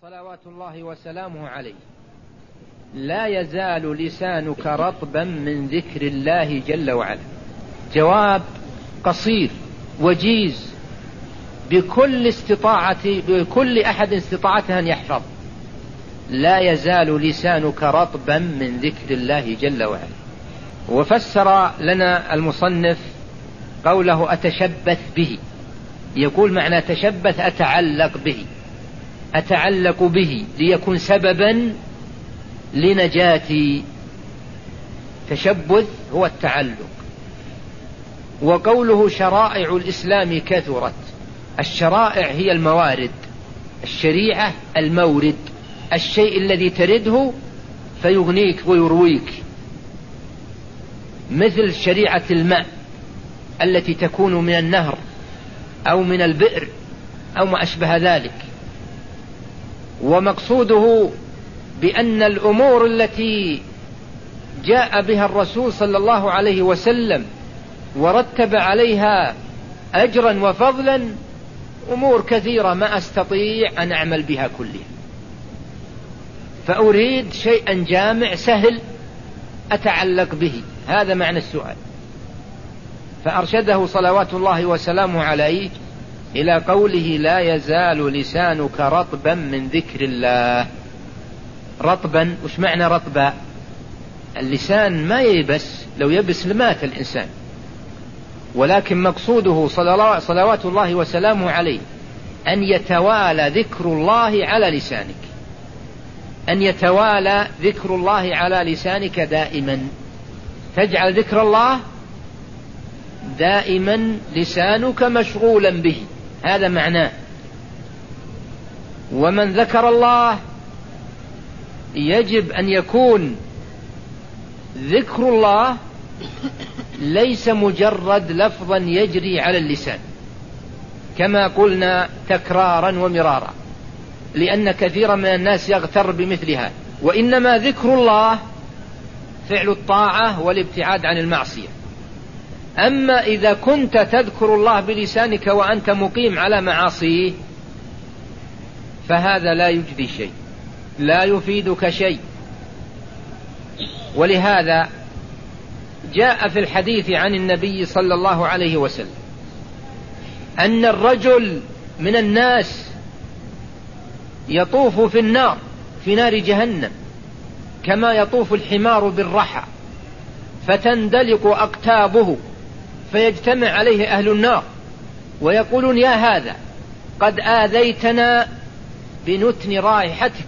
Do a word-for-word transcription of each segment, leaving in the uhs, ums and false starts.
صلوات الله وسلامه عليه: لا يزال لسانك رطبا من ذكر الله جل وعلا. جواب قصير وجيز بكل استطاعة بكل أحد استطاعته أن يحفظ. لا يزال لسانك رطبا من ذكر الله جل وعلا. وفسر لنا المصنف قوله أتشبث به، يقول معنى تشبث أتعلق به، أتعلق به ليكون سببا لنجاتي. تشبث هو التعلق. وقوله شرائع الإسلام كثرت، الشرائع هي الموارد، الشريعة المورد، الشيء الذي ترده فيغنيك ويرويك، مثل شريعة الماء التي تكون من النهر أو من البئر أو ما أشبه ذلك. ومقصوده بأن الأمور التي جاء بها الرسول صلى الله عليه وسلم ورتب عليها أجرا وفضلا أمور كثيرة ما أستطيع أن أعمل بها كلها، فأريد شيئا جامع سهل أتعلق به. هذا معنى السؤال. فأرشده صلوات الله وسلامه عليه إلى قوله لا يزال لسانك رطبا من ذكر الله. رطبا، وش معنى رطبا؟ اللسان ما ييبس، لو يبس لمات الإنسان، ولكن مقصوده صلوات الله وسلامه عليه أن يتوالى ذكر الله على لسانك، أن يتوالى ذكر الله على لسانك دائما، تجعل ذكر الله دائما لسانك مشغولا به. هذا معناه. ومن ذكر الله يجب أن يكون ذكر الله ليس مجرد لفظا يجري على اللسان كما قلنا تكرارا ومرارا، لأن كثيرا من الناس يغتر بمثلها. وإنما ذكر الله فعل الطاعة والابتعاد عن المعصية. أما إذا كنت تذكر الله بلسانك وأنت مقيم على معاصيه فهذا لا يجدي شيء، لا يفيدك شيء. ولهذا جاء في الحديث عن النبي صلى الله عليه وسلم أن الرجل من الناس يطوف في النار، في نار جهنم، كما يطوف الحمار بالرحى، فتندلق أقتابه فيجتمع عليه أهل النار ويقولون يا هذا قد آذيتنا بنتن رائحتك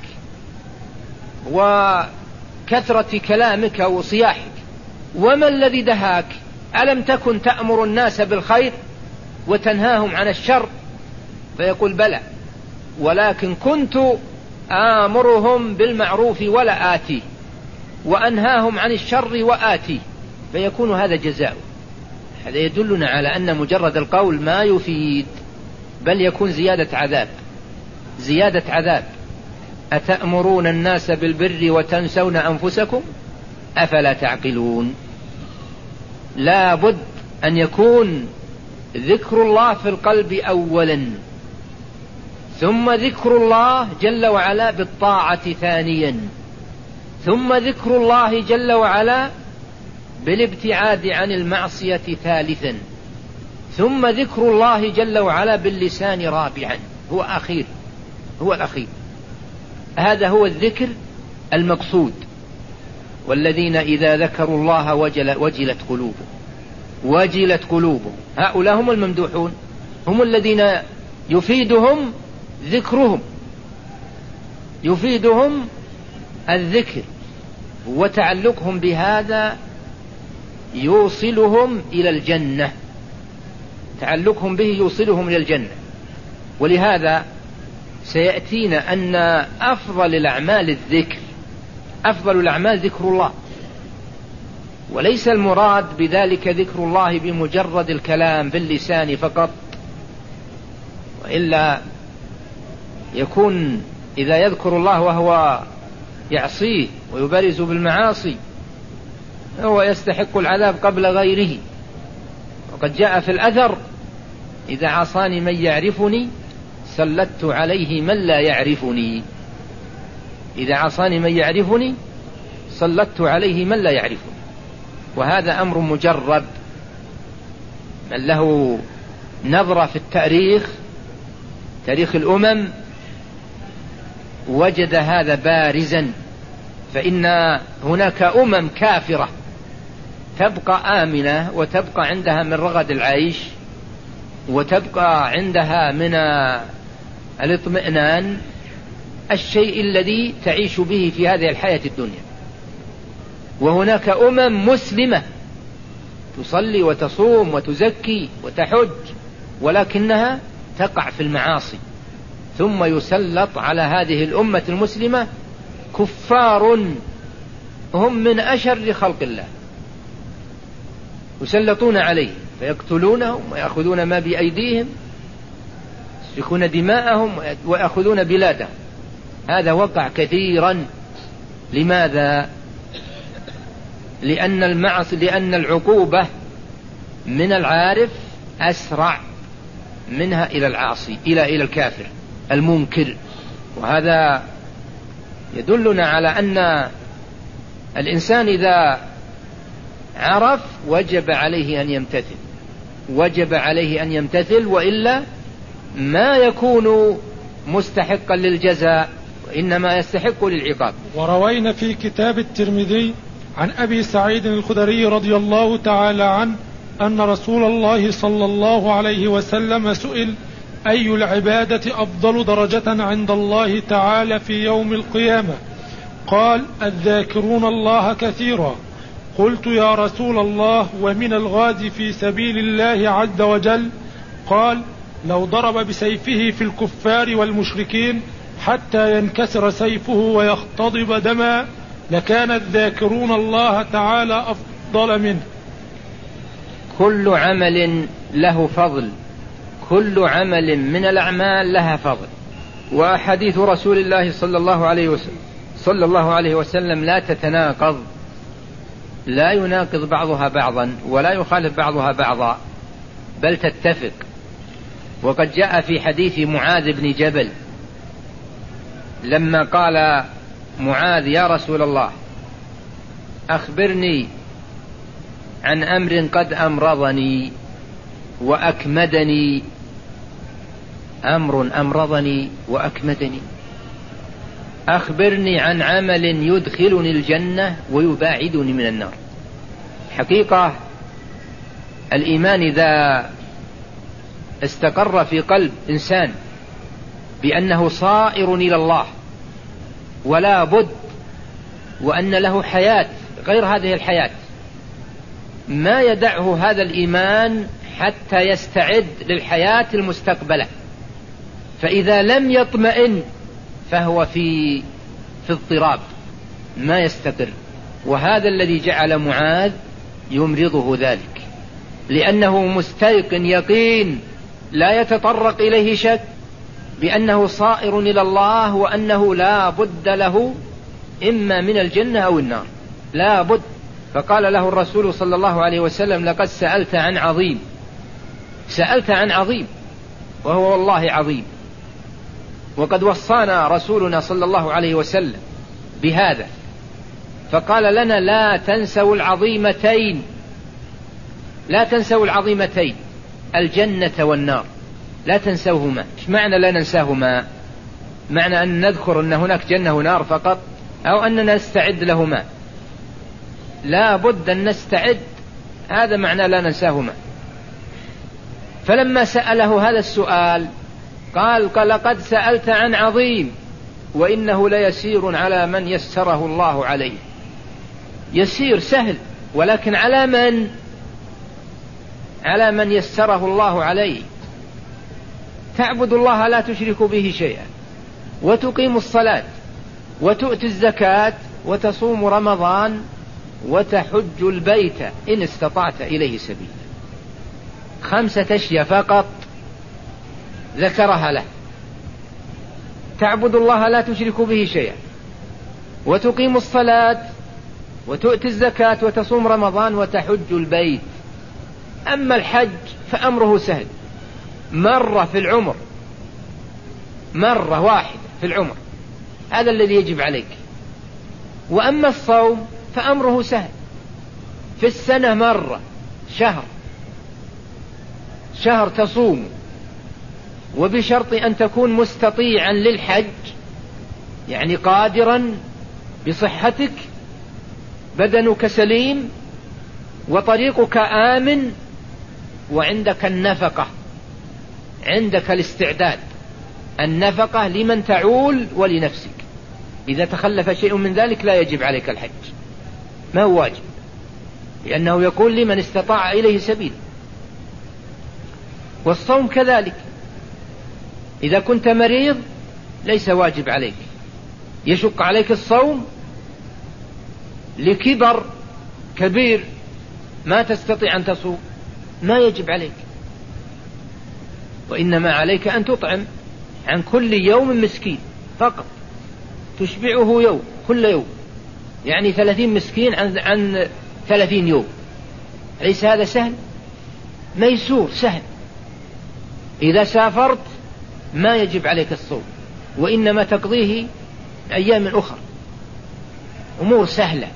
وكثرة كلامك وصياحك، وما الذي دهاك؟ ألم تكن تأمر الناس بالخير وتنهاهم عن الشر؟ فيقول بلى، ولكن كنت آمرهم بالمعروف ولا آتيه، وأنهاهم عن الشر وآتيه. فيكون هذا جزاؤه. هذا يدلنا على أن مجرد القول ما يفيد، بل يكون زيادة عذاب، زيادة عذاب. أتأمرون الناس بالبر وتنسون أنفسكم أفلا تعقلون. لا بد أن يكون ذكر الله في القلب أولا، ثم ذكر الله جل وعلا بالطاعة ثانيا، ثم ذكر الله جل وعلا بالابتعاد عن المعصية ثالثا، ثم ذكر الله جل وعلا باللسان رابعا. هو أخير، هو الأخير. هذا هو الذكر المقصود. والذين إذا ذكروا الله وجلت قلوبهم، وجلت قلوبهم. هؤلاء هم الممدوحون، هم الذين يفيدهم ذكرهم، يفيدهم الذكر، وتعلقهم بهذا يوصلهم إلى الجنة، تعلقهم به يوصلهم إلى الجنة. ولهذا سيأتينا أن أفضل الأعمال الذكر، أفضل الأعمال ذكر الله، وليس المراد بذلك ذكر الله بمجرد الكلام باللسان فقط، وإلا يكون إذا يذكر الله وهو يعصيه ويبارز بالمعاصي هو يستحق العذاب قبل غيره. وقد جاء في الأثر إذا عصاني من يعرفني سلطت عليه من لا يعرفني. إذا عصاني من يعرفني سلطت عليه من لا يعرفني. وهذا أمر مجرب، من له نظرة في التاريخ، تاريخ الأمم، وجد هذا بارزا. فإن هناك أمم كافرة تبقى آمنة وتبقى عندها من رغد العيش وتبقى عندها من الاطمئنان الشيء الذي تعيش به في هذه الحياة الدنيا، وهناك أمم مسلمة تصلي وتصوم وتزكي وتحج ولكنها تقع في المعاصي، ثم يسلط على هذه الأمة المسلمة كفار هم من أشر خلق الله، يسلطون عليه فيقتلونهم ويأخذون ما بأيديهم، يسفكون دماءهم ويأخذون بلادهم. هذا وقع كثيرا. لماذا؟ لأن المعصية، لأن العقوبة من العارف أسرع منها إلى العاصي، إلى إلى الكافر المنكر. وهذا يدلنا على أن الإنسان إذا عرف وجب عليه أن يمتثل، وجب عليه أن يمتثل، وإلا ما يكون مستحقا للجزاء، وإنما يستحق للعقاب. وروينا في كتاب الترمذي عن أبي سعيد الخدري رضي الله تعالى عنه أن رسول الله صلى الله عليه وسلم سئل: أي العبادة أفضل درجة عند الله تعالى في يوم القيامة؟ قال: الذاكرون الله كثيرا. قلت: يا رسول الله، ومن الغازي في سبيل الله عز وجل؟ قال: لو ضرب بسيفه في الكفار والمشركين حتى ينكسر سيفه ويختضب دما لكان الذاكرون الله تعالى أفضل منه. كل عمل له فضل، كل عمل من الأعمال لها فضل. وأحاديث رسول الله صلى الله عليه وسلم صلى الله عليه وسلم لا تتناقض، لا يناقض بعضها بعضا ولا يخالف بعضها بعضا، بل تتفق. وقد جاء في حديث معاذ بن جبل لما قال معاذ: يا رسول الله، أخبرني عن أمر قد أمرضني وأكمدني. أمر أمرضني وأكمدني، أخبرني عن عمل يدخلني الجنة ويباعدني من النار. حقيقة الإيمان إذا استقر في قلب إنسان بأنه صائر إلى الله ولا بد، وأن له حياة غير هذه الحياة، ما يدعه هذا الإيمان حتى يستعد للحياة المستقبلة. فإذا لم يطمئن فهو في في اضطراب، ما يستقر. وهذا الذي جعل معاذ يمرضه ذلك، لأنه مستيقن يقين لا يتطرق إليه شك بأنه صائر إلى الله، وأنه لا بد له إما من الجنة أو النار، لا بد. فقال له الرسول صلى الله عليه وسلم: لقد سألت عن عظيم، سألت عن عظيم، وهو والله عظيم. وقد وصانا رسولنا صلى الله عليه وسلم بهذا، فقال لنا: لا تنسوا العظيمتين، لا تنسوا العظيمتين، الجنة والنار، لا تنسوهما. إيش معنى لا ننساهما؟ معنى أن نذكر أن هناك جنة ونار فقط، أو أننا نستعد لهما؟ لا بد أن نستعد، هذا معنى لا ننساهما. فلما سأله هذا السؤال قال: قال لقد سألت عن عظيم، وإنه ليسير على من يسره الله عليه. يسير سهل، ولكن على من؟ على من يسره الله عليه. تعبد الله لا تشرك به شيئا، وتقيم الصلاة، وتؤتي الزكاة، وتصوم رمضان، وتحج البيت إن استطعت إليه سبيلا. خمسة أشياء فقط ذكرها له: تعبد الله لا تشرك به شيئا، وتقيم الصلاة، وتؤتي الزكاة، وتصوم رمضان، وتحج البيت. أما الحج فأمره سهل، مرة في العمر، مرة واحدة في العمر، هذا الذي يجب عليك. وأما الصوم فأمره سهل، في السنة مرة، شهر شهر تصوم، وبشرط أن تكون مستطيعا للحج، يعني قادرا بصحتك، بدنك سليم، وطريقك آمن، وعندك النفقة، عندك الاستعداد، النفقة لمن تعول ولنفسك. إذا تخلف شيء من ذلك لا يجب عليك الحج، ما هو واجب، لأنه يقول لمن استطاع إليه سبيل. والصوم كذلك، إذا كنت مريض ليس واجب عليك، يشق عليك الصوم لكبر كبير ما تستطيع أن تصوم، ما يجب عليك، وإنما عليك أن تطعم عن كل يوم مسكين فقط، تشبعه يوم كل يوم، يعني ثلاثين مسكين عن, عن ثلاثين يوم. ليس هذا سهل؟ ميسور سهل. إذا سافرت ما يجب عليك الصوم، وإنما تقضيه أيام أخرى، أمور سهلة.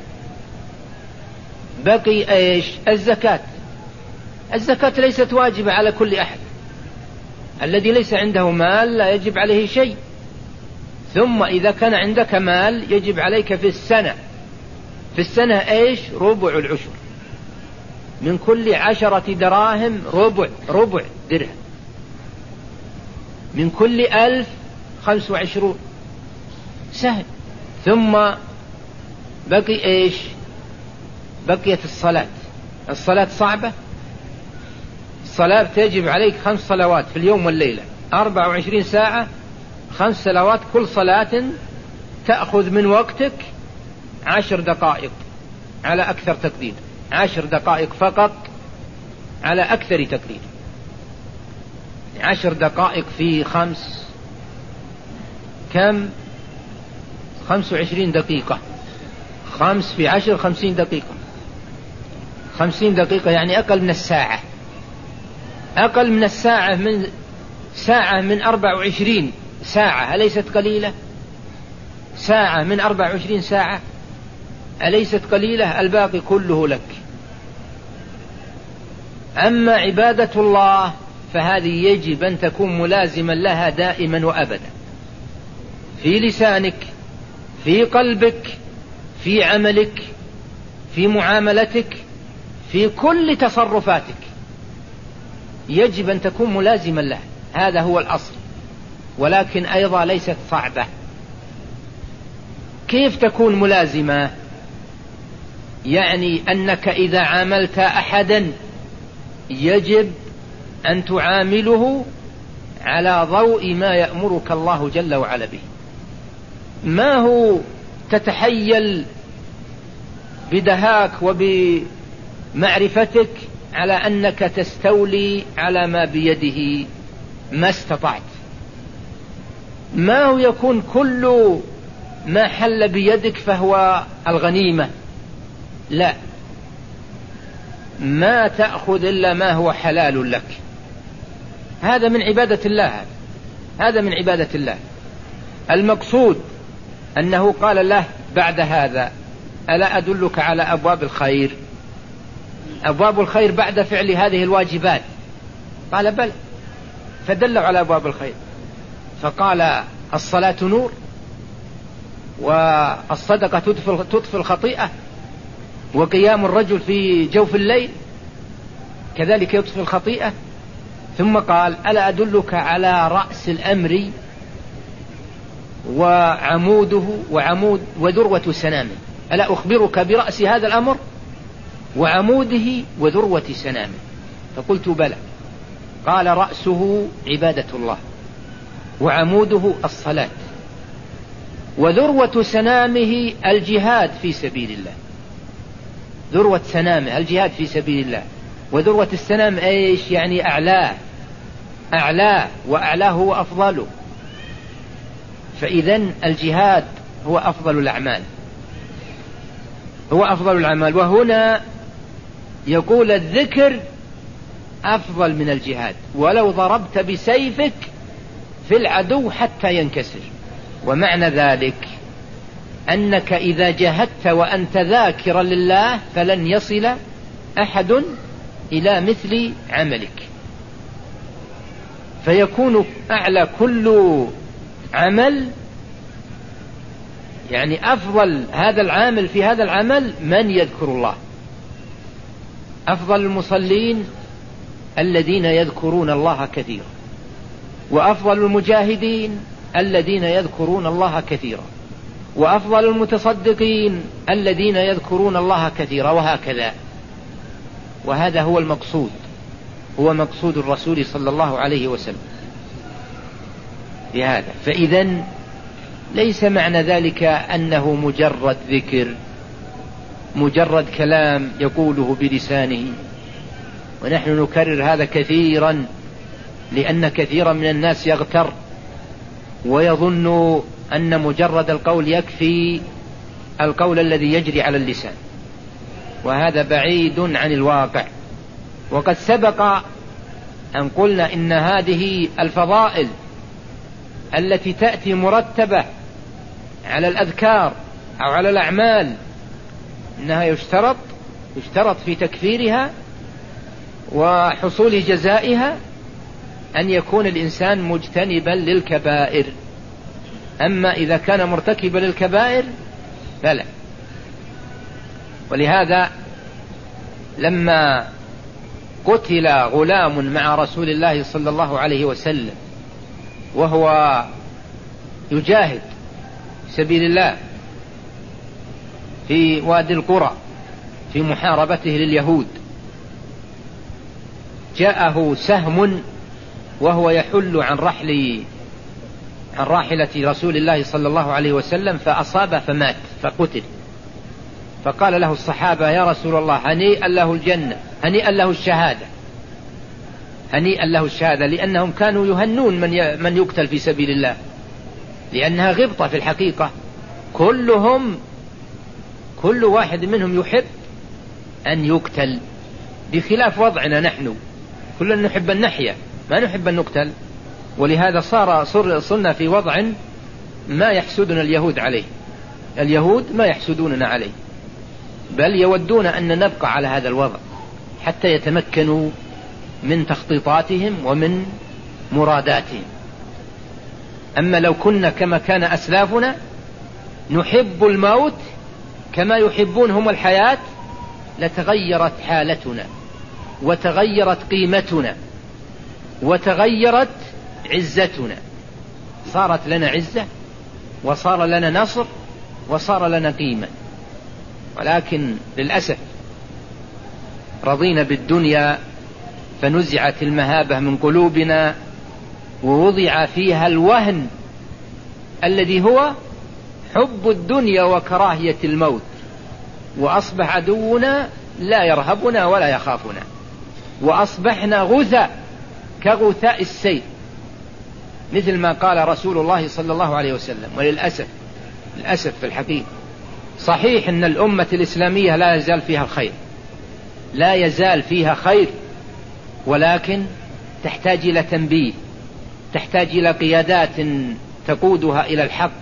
بقي إيش؟ الزكاة. الزكاة ليست واجبة على كل أحد، الذي ليس عنده مال لا يجب عليه شيء. ثم إذا كان عندك مال يجب عليك في السنة، في السنة إيش؟ ربع العشر، من كل عشرة دراهم ربع ربع درهم، من كل ألف خمس وعشرون، سهل. ثم بقي إيش؟ بقيت الصلاة. الصلاة صعبة، الصلاة تجب عليك خمس صلوات في اليوم والليلة، أربع وعشرين ساعة، خمس صلوات، كل صلاة تأخذ من وقتك عشر دقائق على أكثر تقدير، عشر دقائق فقط على أكثر تقدير. عشر دقائق في خمس كم؟ خمس وعشرين دقيقة. خمس في عشر خمسين دقيقة. خمسين دقيقة يعني أقل من الساعة، أقل من الساعة، من ساعة من أربع وعشرين ساعة أليست قليلة؟ ساعة من أربع وعشرين ساعة أليست قليلة؟ الباقي كله لك. أما عبادة الله فهذه يجب أن تكون ملازما لها دائما وأبدا، في لسانك، في قلبك، في عملك، في معاملتك، في كل تصرفاتك، يجب أن تكون ملازما لها، هذا هو الأصل. ولكن أيضا ليست صعبة. كيف تكون ملازمة؟ يعني أنك إذا عاملت أحدا يجب أن تعامله على ضوء ما يأمرك الله جل وعلا به، ما هو تتحيل بدهاك وبمعرفتك على أنك تستولي على ما بيده ما استطعت، ما هو يكون كل ما حل بيدك فهو الغنيمة، لا، ما تأخذ إلا ما هو حلال لك. هذا من عبادة الله، هذا من عبادة الله. المقصود أنه قال له بعد هذا: ألا أدلك على أبواب الخير؟ أبواب الخير بعد فعل هذه الواجبات. قال بل، فدلوا على أبواب الخير، فقال: الصلاة نور، والصدقة تطفئ الخطيئة، وقيام الرجل في جوف الليل كذلك يطفئ الخطيئة. ثم قال: ألا أدلك على رأس الأمر وعموده وعمود وذروة سنامه؟ ألا أخبرك برأس هذا الأمر وعموده وذروة سنامه؟ فقلت بلى. قال: رأسه عبادة الله، وعموده الصلاة، وذروة سنامه الجهاد في سبيل الله. ذروة سنامه الجهاد في سبيل الله، وذروة السنام ايش؟ يعني أعلاه، أعلاه وأعلاه هو أفضله. فإذن الجهاد هو أفضل الأعمال، هو أفضل الأعمال. وهنا يقول الذكر أفضل من الجهاد، ولو ضربت بسيفك في العدو حتى ينكسر. ومعنى ذلك أنك إذا جاهدت وأنت ذاكرا لله فلن يصل أحد إلى مثل عملك، فيكون أعلى كل عمل، يعني أفضل هذا العامل في هذا العمل من يذكر الله. أفضل المصلين الذين يذكرون الله كثيرا، وأفضل المجاهدين الذين يذكرون الله كثيرا، وأفضل المتصدقين الذين يذكرون الله كثيرا، وهكذا. وهذا هو المقصود، هو مقصود الرسول صلى الله عليه وسلم بهذا. فإذن ليس معنى ذلك أنه مجرد ذكر، مجرد كلام يقوله بلسانه. ونحن نكرر هذا كثيرا، لأن كثيرا من الناس يغتر ويظن أن مجرد القول يكفي القول الذي يجري على اللسان، وهذا بعيد عن الواقع. وقد سبق أن قلنا إن هذه الفضائل التي تأتي مرتبة على الأذكار أو على الأعمال إنها يشترط يشترط في تكفيرها وحصول جزائها أن يكون الإنسان مجتنبا للكبائر. أما إذا كان مرتكبا للكبائر فلا. ولهذا لما قتل غلام مع رسول الله صلى الله عليه وسلم وهو يجاهد في سبيل الله في وادي القرى في محاربته لليهود، جاءه سهم وهو يحل عن رحل عن راحلة رسول الله صلى الله عليه وسلم فأصاب فمات فقتل. فقال له الصحابة: يا رسول الله، هنيئا له الجنة، هنيئا له الشهادة، هنيئا له الشهادة، لأنهم كانوا يهنون من من يقتل في سبيل الله، لأنها غبطة في الحقيقة. كلهم كل واحد منهم يحب أن يقتل، بخلاف وضعنا نحن، كلنا نحب أن نحيا، ما نحب أن نقتل. ولهذا صار صرنا في وضع ما يحسدنا اليهود عليه. اليهود ما يحسدوننا عليه، بل يودون أن نبقى على هذا الوضع حتى يتمكنوا من تخطيطاتهم ومن مراداتهم. أما لو كنا كما كان أسلافنا نحب الموت كما يحبون هم الحياة لتغيرت حالتنا وتغيرت قيمتنا وتغيرت عزتنا، صارت لنا عزة وصار لنا نصر وصار لنا قيمة. ولكن للأسف رضينا بالدنيا فنزعت المهابة من قلوبنا ووضع فيها الوهن الذي هو حب الدنيا وكراهية الموت، وأصبح عدونا لا يرهبنا ولا يخافنا، وأصبحنا غثاء كغثاء السيل، مثل ما قال رسول الله صلى الله عليه وسلم. وللأسف للأسف في الحقيقة صحيح أن الأمة الإسلامية لا يزال فيها الخير، لا يزال فيها خير، ولكن تحتاج إلى تنبيه، تحتاج إلى قيادات تقودها إلى الحق،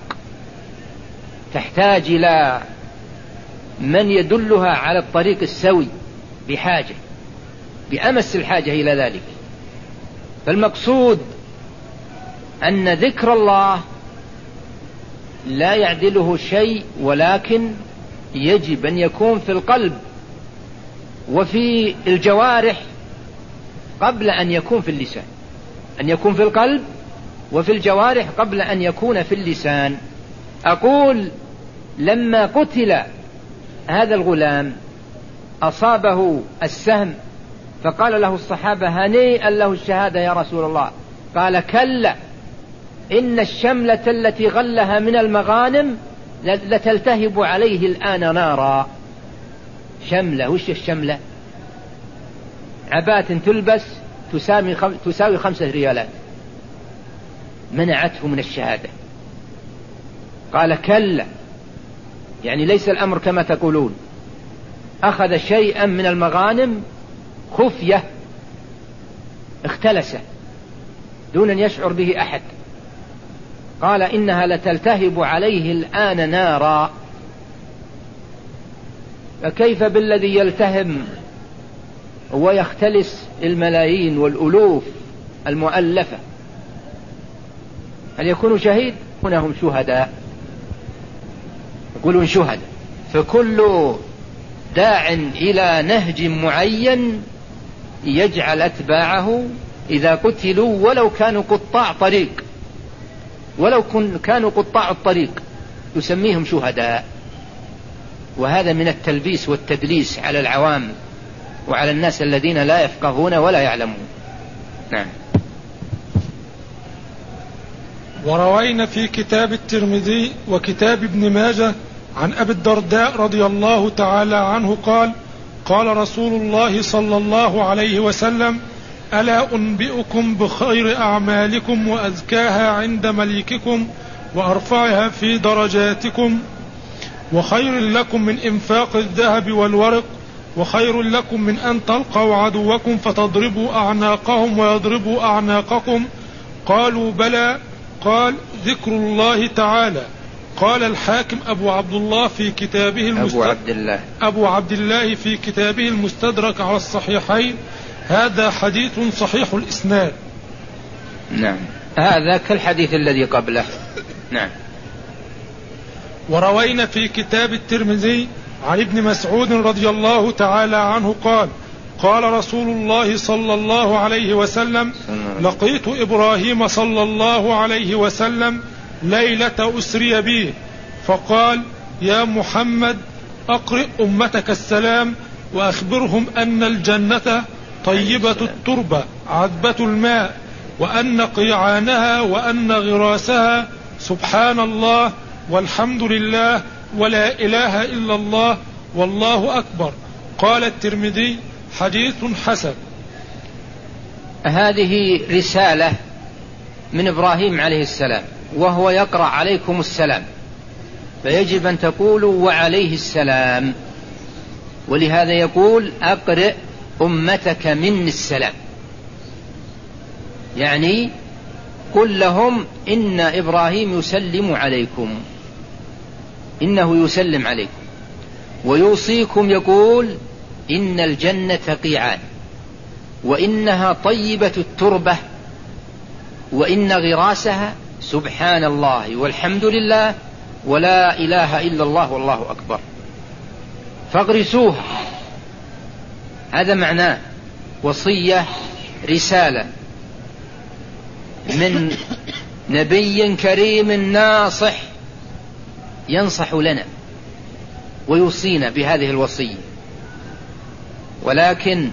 تحتاج إلى من يدلها على الطريق السوي، بحاجة بأمس الحاجة إلى ذلك. فالمقصود أن ذكر الله لا يعدله شيء، ولكن يجب أن يكون في القلب وفي الجوارح قبل أن يكون في اللسان، أن يكون في القلب وفي الجوارح قبل أن يكون في اللسان. أقول لما قتل هذا الغلام أصابه السهم فقال له الصحابة: هنيئا له الشهادة يا رسول الله. قال: كلا، إن الشملة التي غلها من المغانم لتلتهب عليه الآن نارا. شملة، وش الشملة؟ عباءة تلبس تساوي تساوي خمسة ريالات، منعته من الشهادة. قال: كلا، يعني ليس الأمر كما تقولون، أخذ شيئا من المغانم خفية اختلسه دون أن يشعر به أحد، قال إنها لتلتهب عليه الآن نارا، فكيف بالذي يلتهم ويختلس الملايين والألوف المؤلفة؟ هل يكون شهيد؟ هنا هم شهداء، يقولون شهداء. فكل داع إلى نهج معين يجعل أتباعه إذا قتلوا ولو كانوا قطاع طريق، ولو كانوا قطاع الطريق يسميهم شهداء. وهذا من التلبيس والتدليس على العوام وعلى الناس الذين لا يفقهون ولا يعلمون. نعم. وروينا في كتاب الترمذي وكتاب ابن ماجه عن أبي الدرداء رضي الله تعالى عنه قال: قال رسول الله صلى الله عليه وسلم: ألا أنبئكم بخير أعمالكم وأزكاها عند مليككم وأرفعها في درجاتكم، وخير لكم من إنفاق الذهب والورق، وخير لكم من أن تلقوا عدوكم فتضربوا أعناقهم ويضربوا أعناقكم؟ قالوا: بلى. قال: ذكر الله تعالى. قال الحاكم أبو عبد الله في كتابه المستدرك أبو عبد الله أبو عبد الله في كتابه المستدرك على الصحيحين: هذا حديث صحيح الإسناد. نعم، هذا كالحديث الذي قبله. نعم. وروينا في كتاب الترمذي عن ابن مسعود رضي الله تعالى عنه قال: قال رسول الله صلى الله عليه وسلم: لقيت إبراهيم صلى الله عليه وسلم ليلة أسري به، فقال: يا محمد أقرئ أمتك السلام وأخبرهم أن الجنة طيبة التربة عذبة الماء، وأن قيعانها وأن غراسها سبحان الله والحمد لله ولا إله إلا الله والله أكبر. قال الترمذي: حديث حسن. هذه رسالة من إبراهيم عليه السلام، وهو يقرأ عليكم السلام، فيجب أن تقولوا وعليه السلام، ولهذا يقول: أقرئ أمتك مني السلام، يعني قل لهم إن إبراهيم يسلم عليكم، إنه يسلم عليكم، ويوصيكم يقول: إن الجنة قيعان، وإنها طيبة التربة، وإن غراسها سبحان الله والحمد لله ولا إله إلا الله والله أكبر، فاغرسوها. هذا معناه وصية، رسالة من نبي كريم ناصح ينصح لنا ويوصينا بهذه الوصية. ولكن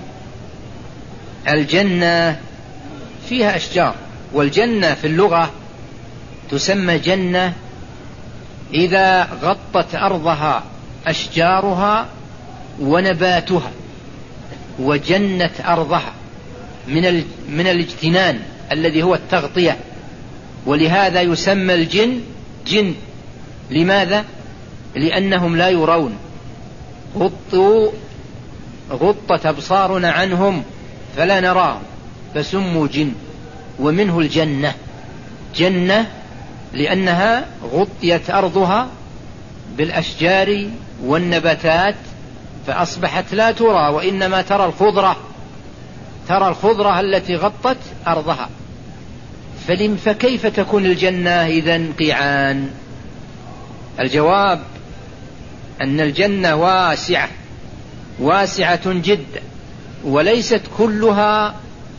الجنة فيها أشجار، والجنة في اللغة تسمى جنة إذا غطت أرضها أشجارها ونباتها، وجنت أرضها من من الاجتنان الذي هو التغطية. ولهذا يسمى الجن جن. لماذا؟ لأنهم لا يرون، غطوا غطت أبصارنا عنهم فلا نراهم، فسموا جن. ومنه الجنة، جنة لأنها غطيت أرضها بالأشجار والنباتات فأصبحت لا ترى، وإنما ترى الخضرة، ترى الخضرة التي غطت أرضها. فكيف تكون الجنة إذن قيعان؟ الجواب أن الجنة واسعة واسعة جدا، وليست كلها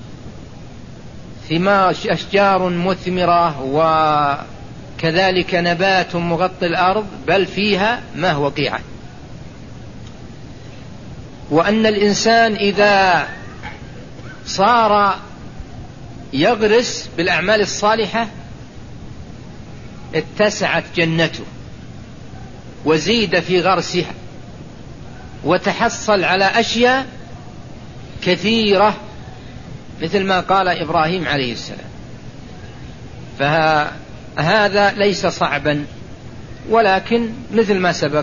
ثمار أشجار مثمرة وكذلك نبات مغطي الأرض، بل فيها ما هو قيعان. وأن الإنسان إذا صار يغرس بالأعمال الصالحة اتسعت جنته وزيد في غرسها وتحصل على أشياء كثيرة، مثل ما قال إبراهيم عليه السلام. فهذا ليس صعبا، ولكن مثل ما سبق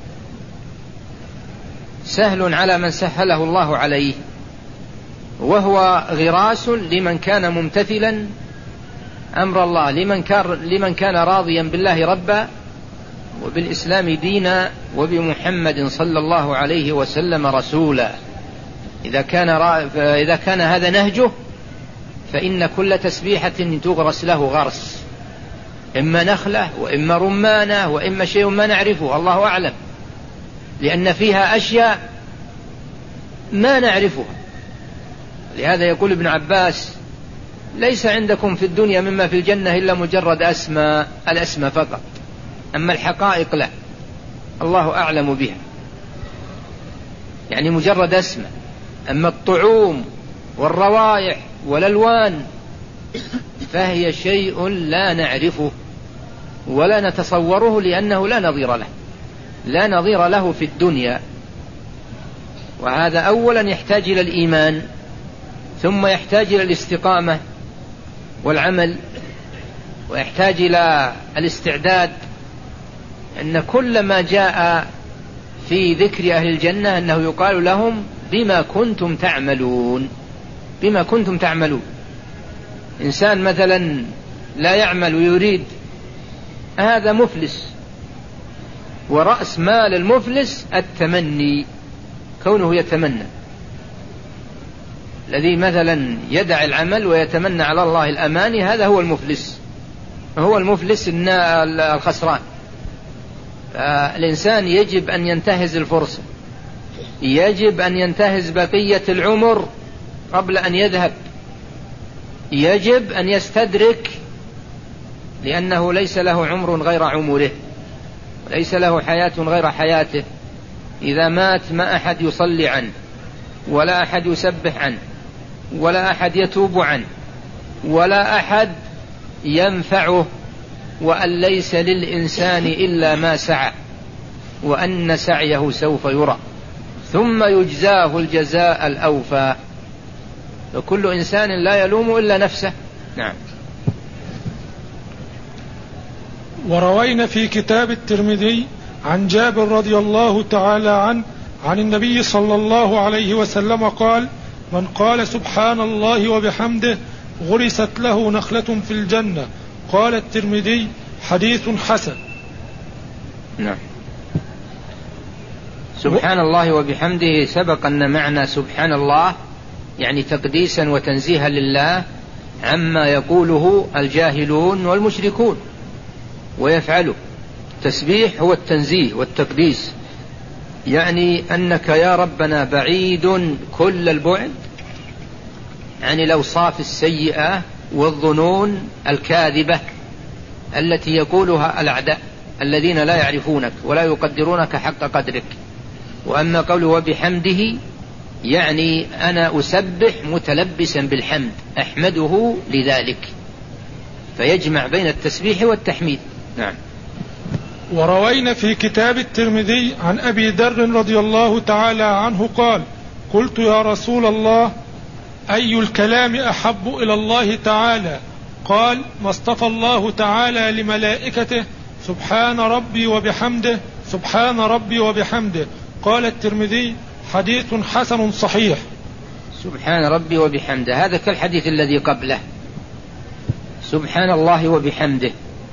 سهل على من سهله الله عليه، وهو غراس لمن كان ممتثلا أمر الله لمن كان, لمن كان راضيا بالله ربا وبالإسلام دينا وبمحمد صلى الله عليه وسلم رسولا. إذا كان, إذا كان هذا نهجه فإن كل تسبيحة تغرس له غرس، إما نخلة وإما رمانة وإما شيء ما نعرفه الله أعلم، لأن فيها أشياء ما نعرفها. لهذا يقول ابن عباس: ليس عندكم في الدنيا مما في الجنة إلا مجرد أسماء، الأسماء فقط، أما الحقائق لا، الله أعلم بها، يعني مجرد أسماء. أما الطعوم والروائح والألوان فهي شيء لا نعرفه ولا نتصوره، لأنه لا نظير له، لا نظير له في الدنيا. وهذا أولا يحتاج إلى الإيمان، ثم يحتاج إلى الاستقامة والعمل، ويحتاج إلى الاستعداد. أن كل ما جاء في ذكر أهل الجنة أنه يقال لهم: بما كنتم تعملون، بما كنتم تعملون. إنسان مثلا لا يعمل ويريد، هذا مفلس، ورأس مال المفلس التمني، كونه يتمنى. الذي مثلا يدع العمل ويتمنى على الله الأماني هذا هو المفلس، هو المفلس الخسران. الإنسان يجب أن ينتهز الفرصة، يجب أن ينتهز بقية العمر قبل أن يذهب، يجب أن يستدرك، لأنه ليس له عمر غير عمره، وليس له حياة غير حياته. إذا مات ما أحد يصلي عنه، ولا أحد يسبح عنه، ولا أحد يتوب عنه، ولا أحد ينفعه، وأن ليس للإنسان إلا ما سعى، وأن سعيه سوف يرى، ثم يجزاه الجزاء الأوفى. وكل إنسان لا يلوم إلا نفسه. نعم. وروينا في كتاب الترمذي عن جابر رضي الله تعالى عنه عن النبي صلى الله عليه وسلم قال: من قال سبحان الله وبحمده غرست له نخلة في الجنة. قال الترمذي: حديث حسن. نعم. سبحان الله وبحمده سبق أن معنى سبحان الله يعني تقديسا وتنزيها لله عما يقوله الجاهلون والمشركون ويفعله. التسبيح هو التنزيه والتقديس، يعني أنك يا ربنا بعيد كل البعد عن الأوصاف السيئة والظنون الكاذبة التي يقولها الأعداء الذين لا يعرفونك ولا يقدرونك حق قدرك. وأما قوله وبحمده يعني أنا أسبح متلبسا بالحمد، أحمده لذلك، فيجمع بين التسبيح والتحميد. نعم. وروينا في كتاب الترمذي عن أبي ذر رضي الله تعالى عنه قال: قلت يا رسول الله أي الكلام أحب إلى الله تعالى؟ قال: ما اصطفى الله تعالى لملائكته سبحان ربي وبحمده، سبحان ربي وبحمده. قال الترمذي: حديث حسن صحيح. سبحان ربي وبحمده هذا كالحديث الذي قبله، سبحان الله وبحمده.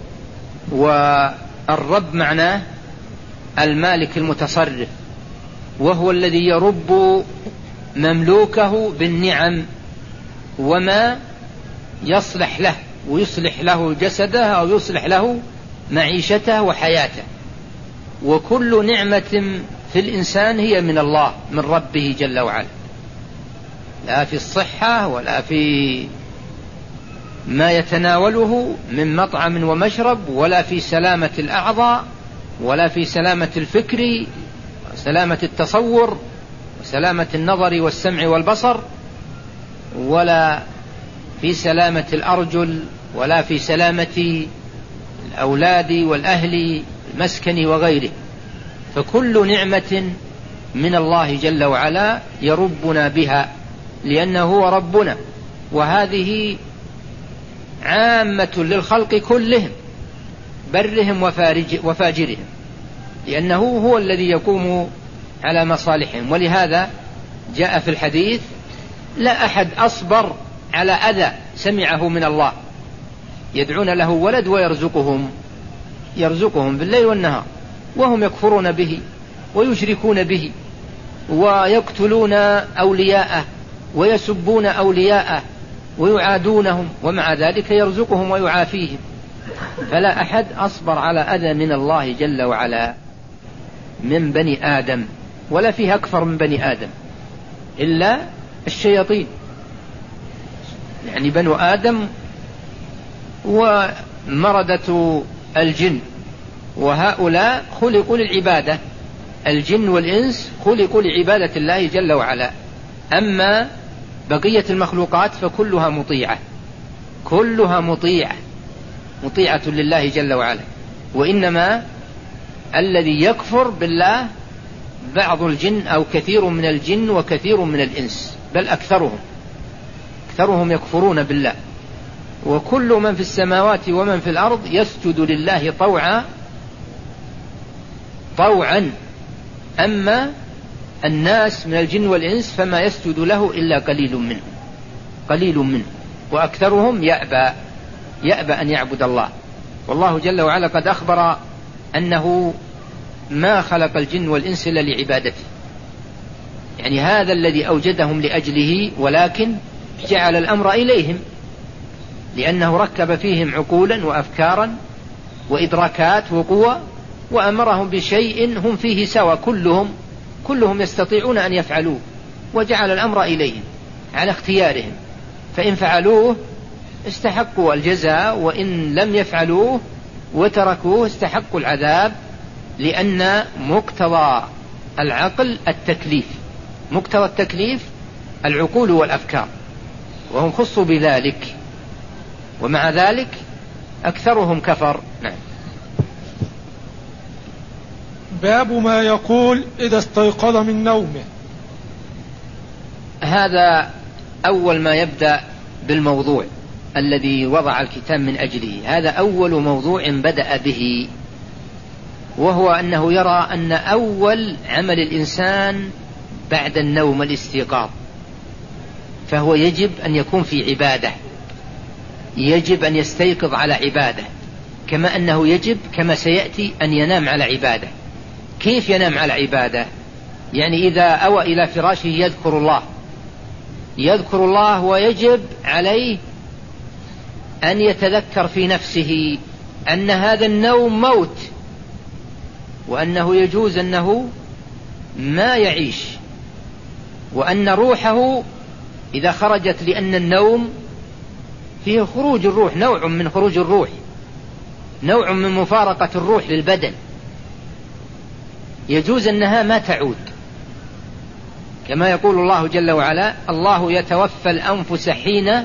والرب معناه المالك المتصرف، وهو الذي يرب مملوكه بالنعم وما يصلح له، ويصلح له جسده أو يصلح له معيشته وحياته. وكل نعمة في الإنسان هي من الله، من ربه جل وعلا، لا في الصحة ولا في ما يتناوله من مطعم ومشرب، ولا في سلامة الأعضاء، ولا في سلامة الفكر وسلامة التصور وسلامة النظر والسمع والبصر، ولا في سلامة الأرجل، ولا في سلامة الأولاد والأهل المسكن وغيره. فكل نعمة من الله جل وعلا يربنا بها، لأنه هو ربنا، وهذه عامة للخلق كلهم، برهم وفاجرهم، لأنه هو الذي يقوم على مصالحهم. ولهذا جاء في الحديث: لا أحد أصبر على أذى سمعه من الله يدعون له ولد ويرزقهم يرزقهم بالليل والنهار وهم يكفرون به ويشركون به ويقتلون أولياءه ويسبون أولياءه ويعادونهم، ومع ذلك يرزقهم ويعافيهم. فلا أحد أصبر على أذى من الله جل وعلا من بني آدم، ولا فيه أكثر من بني آدم إلا الشياطين، يعني بنو آدم ومردة الجن، وهؤلاء خلقوا للعبادة، الجن والإنس خلقوا لعبادة الله جل وعلا. أما بقية المخلوقات فكلها مطيعة، كلها مطيعة مطيعة لله جل وعلا. وإنما الذي يكفر بالله بعض الجن أو كثير من الجن وكثير من الإنس، بل أكثرهم أكثرهم يكفرون بالله. وكل من في السماوات ومن في الأرض يسجد لله طوعا طوعا أما الناس من الجن والإنس فما يسجد له إلا قليل منهم قليل منهم وأكثرهم يأبى يأبى أن يعبد الله. والله جل وعلا قد أخبر أنه ما خلق الجن والإنس إلا لعبادته، يعني هذا الذي أوجدهم لأجله، ولكن جعل الأمر إليهم لأنه ركب فيهم عقولا وأفكارا وإدراكات وقوة، وأمرهم بشيء هم فيه سوى، كلهم كلهم يستطيعون أن يفعلوه، وجعل الأمر إليهم على اختيارهم، فإن فعلوه استحقوا الجزاء، وإن لم يفعلوه وتركوه استحقوا العذاب، لأن مقتضى العقل التكليف، مقتضى التكليف العقول والأفكار، وهم خصوا بذلك، ومع ذلك أكثرهم كفر. نعم. باب ما يقول إذا استيقظ من نومه. هذا أول ما يبدأ بالموضوع الذي وضع الكتاب من أجله، هذا أول موضوع بدأ به، وهو أنه يرى أن أول عمل الإنسان بعد النوم الاستيقاظ، فهو يجب أن يكون في عبادة، يجب أن يستيقظ على عبادة، كما أنه يجب كما سيأتي أن ينام على عبادة. كيف ينام على عبادة؟ يعني إذا أوى إلى فراشه يذكر الله يذكر الله ويجب عليه أن يتذكر في نفسه أن هذا النوم موت، وأنه يجوز أنه ما يعيش، وأن روحه إذا خرجت، لأن النوم فيه خروج الروح، نوع من خروج الروح، نوع من مفارقة الروح للبدن، يجوز أنها ما تعود، كما يقول الله جل وعلا: الله يتوفى الأنفس حين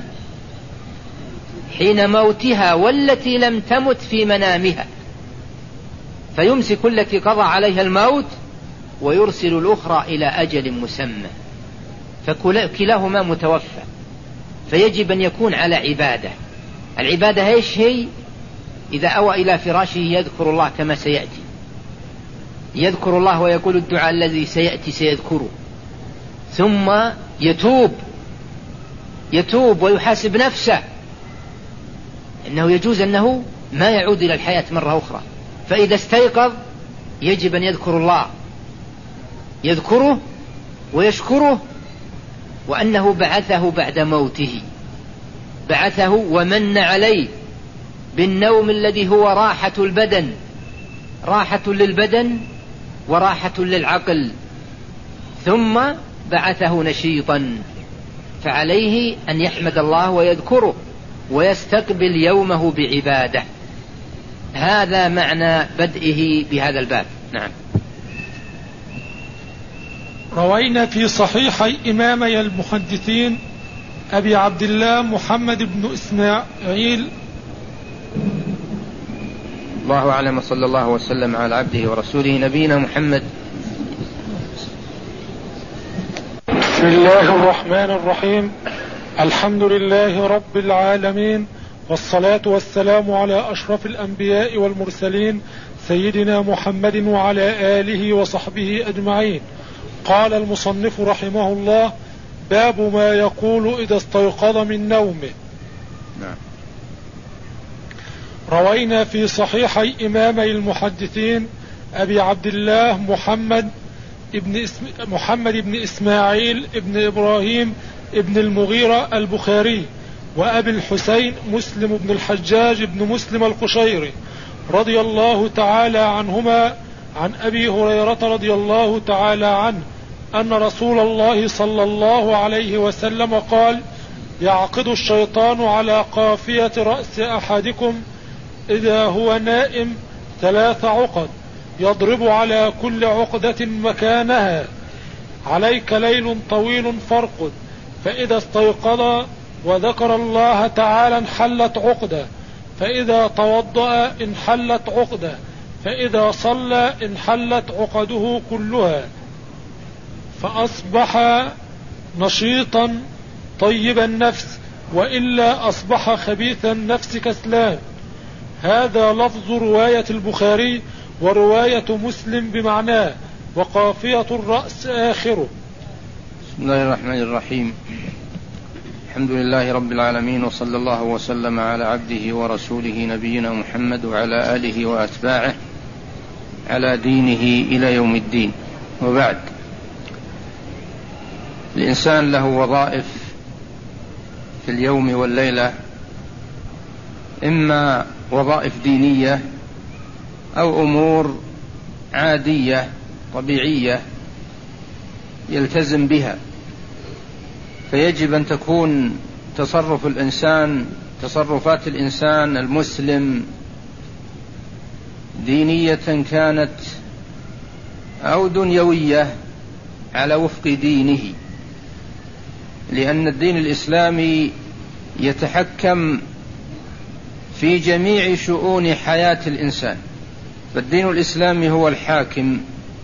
حين موتها والتي لم تمت في منامها، فيمسك التي قضى عليها الموت ويرسل الأخرى إلى أجل مسمى، فكلاهما متوفى، فيجب أن يكون على عبادة. العبادة ايش هي؟ إذا أوى إلى فراشه يذكر الله كما سيأتي، يذكر الله ويقول الدعاء الذي سيأتي سيذكره، ثم يتوب يتوب ويحاسب نفسه إنه يجوز أنه ما يعود إلى الحياة مرة أخرى. فإذا استيقظ يجب أن يذكر الله، يذكره ويشكره، وأنه بعثه بعد موته، بعثه ومن عليه بالنوم الذي هو راحة البدن، راحة للبدن وراحة للعقل، ثم بعثه نشيطا، فعليه أن يحمد الله ويذكره ويستقبل يومه بعبادة. هذا معنى بدئه بهذا الباب. نعم. روينا في صحيحي إمامي المحدثين أبي عبد الله محمد بن إسماعيل الله أعلم، صلى الله وسلم على عبده ورسوله نبينا محمد. بسم الله الرحمن الرحيم، الحمد لله رب العالمين، والصلاة والسلام على أشرف الأنبياء والمرسلين سيدنا محمد وعلى آله وصحبه أجمعين. قال المصنف رحمه الله: باب ما يقول إذا استيقظ من نومه. نعم. روينا في صحيحي إمامي المحدثين أبي عبد الله محمد ابن اسم محمد بن إسماعيل ابن إبراهيم ابن المغيرة البخاري، وأبي الحسين مسلم بن الحجاج بن مسلم القشيري رضي الله تعالى عنهما عن أبي هريرة رضي الله تعالى عنه أن رسول الله صلى الله عليه وسلم قال: يعقد الشيطان على قافية رأس أحدكم إذا هو نائم ثلاث عقد، يضرب على كل عقدة مكانها: عليك ليل طويل فارقد، فإذا استيقظ وذكر الله تعالى انحلت عقدة، فإذا توضأ انحلت عقدة، فإذا صلى انحلت عقده كلها، فأصبح نشيطا طيب النفس، وإلا أصبح خبيث النفس كسلان. هذا لفظ رواية البخاري، ورواية مسلم بمعناه، وقافية الرأس آخره. بسم الله الرحمن الرحيم. الحمد لله رب العالمين، وصلى الله وسلم على عبده ورسوله نبينا محمد وعلى آله وأتباعه على دينه إلى يوم الدين. وبعد، الإنسان له وظائف في اليوم والليلة، إما وظائف دينية أو أمور عادية طبيعية يلتزم بها، فيجب أن تكون تصرف الإنسان تصرفات الإنسان المسلم دينية كانت أو دنيوية على وفق دينه، لأن الدين الإسلامي يتحكم في جميع شؤون حياة الإنسان، فالدين الإسلامي هو الحاكم،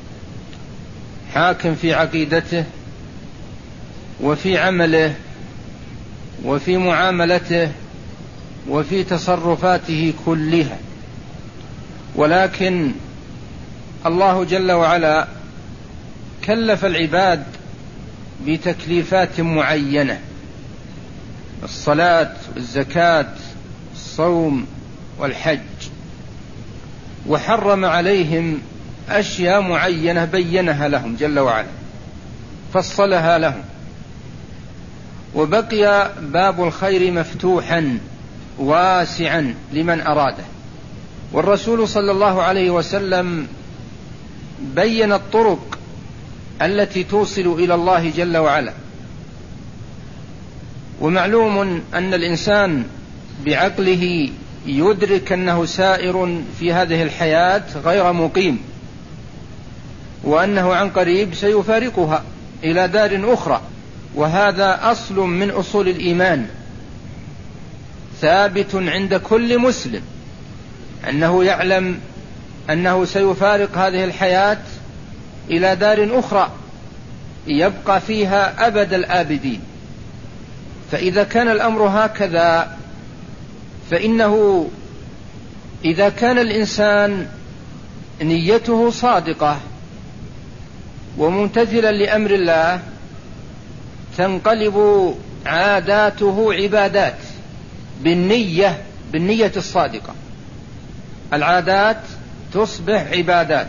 حاكم في عقيدته وفي عمله وفي معاملته وفي تصرفاته كلها. ولكن الله جل وعلا كلف العباد بتكليفات معينة: الصلاة والزكاة الصوم والحج، وحرم عليهم أشياء معينة بينها لهم جل وعلا، فصلها لهم، وبقي باب الخير مفتوحا واسعا لمن أراده. والرسول صلى الله عليه وسلم بين الطرق التي توصل إلى الله جل وعلا. ومعلوم أن الإنسان بعقله يدرك أنه سائر في هذه الحياة غير مقيم، وأنه عن قريب سيفارقها إلى دار أخرى، وهذا أصل من أصول الإيمان ثابت عند كل مسلم، أنه يعلم أنه سيفارق هذه الحياة إلى دار أخرى يبقى فيها أبد الآبدين. فإذا كان الأمر هكذا، فإنه إذا كان الإنسان نيته صادقة وممتثلا لأمر الله، تنقلب عاداته عبادات بالنية بالنية الصادقة. العادات تصبح عبادات.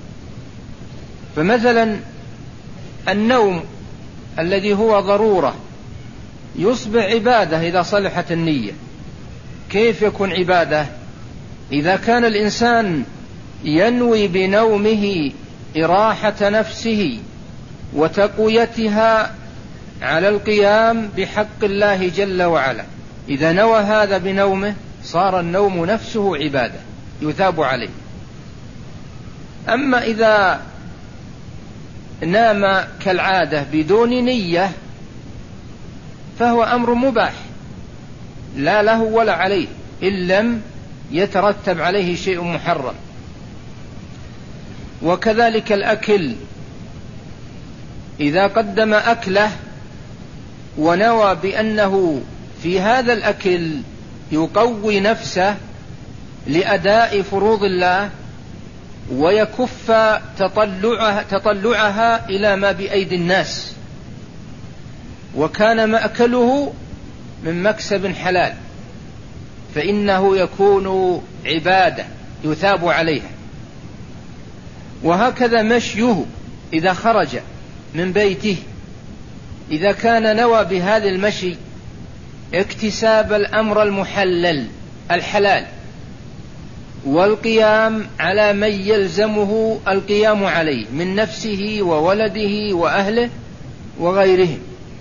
فمثلا النوم الذي هو ضرورة يصبح عبادة إذا صلحت النية. كيف يكون عبادة؟ إذا كان الإنسان ينوي بنومه إراحة نفسه وتقويتها على القيام بحق الله جل وعلا، إذا نوى هذا بنومه صار النوم نفسه عبادة يثاب عليه. أما إذا نام كالعادة بدون نية فهو أمر مباح لا له ولا عليه، إن لم يترتب عليه شيء محرم. وكذلك الأكل، إذا قدم أكله ونوى بأنه في هذا الأكل يقوي نفسه لأداء فروض الله ويكف تطلعها, تطلعها إلى ما بأيدي الناس، وكان مأكله من مكسب حلال، فإنه يكون عبادة يثاب عليها. وهكذا مشيه إذا خرج من بيته، إذا كان نوى بهذا المشي اكتساب الأمر المحلل الحلال والقيام على من يلزمه القيام عليه من نفسه وولده وأهله وغيرهم،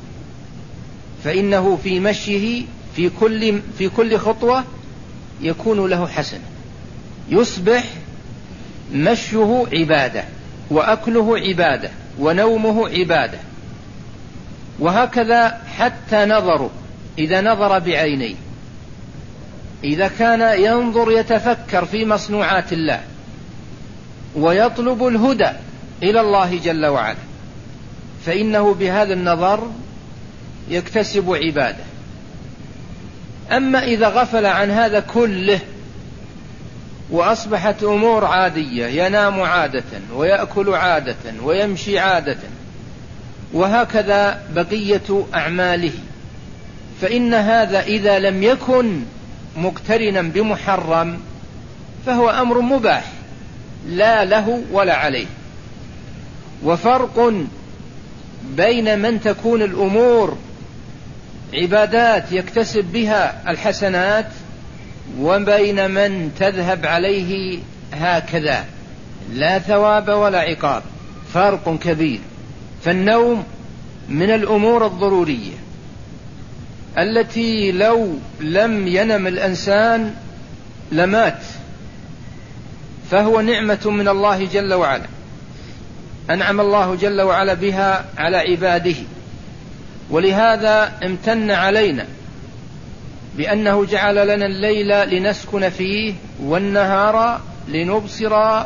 فإنه في مشيه في كل, في كل خطوة يكون له حسنة، يصبح مشيه عبادة وأكله عبادة ونومه عبادة. وهكذا حتى نظره، إذا نظر بعينيه، إذا كان ينظر يتفكر في مصنوعات الله ويطلب الهدى إلى الله جل وعلا، فإنه بهذا النظر يكتسب عبادة. أما إذا غفل عن هذا كله وأصبحت أمور عادية، ينام عادة ويأكل عادة ويمشي عادة وهكذا بقية أعماله، فإن هذا إذا لم يكن مقترنا بمحرم فهو أمر مباح لا له ولا عليه. وفرق بين من تكون الأمور عبادات يكتسب بها الحسنات وبين من تذهب عليه هكذا لا ثواب ولا عقاب، فرق كبير. فالنوم من الأمور الضرورية التي لو لم ينم الإنسان لمات، فهو نعمة من الله جل وعلا، أنعم الله جل وعلا بها على عباده. ولهذا امتن علينا بأنه جعل لنا الليل لنسكن فيه والنهار لنبصر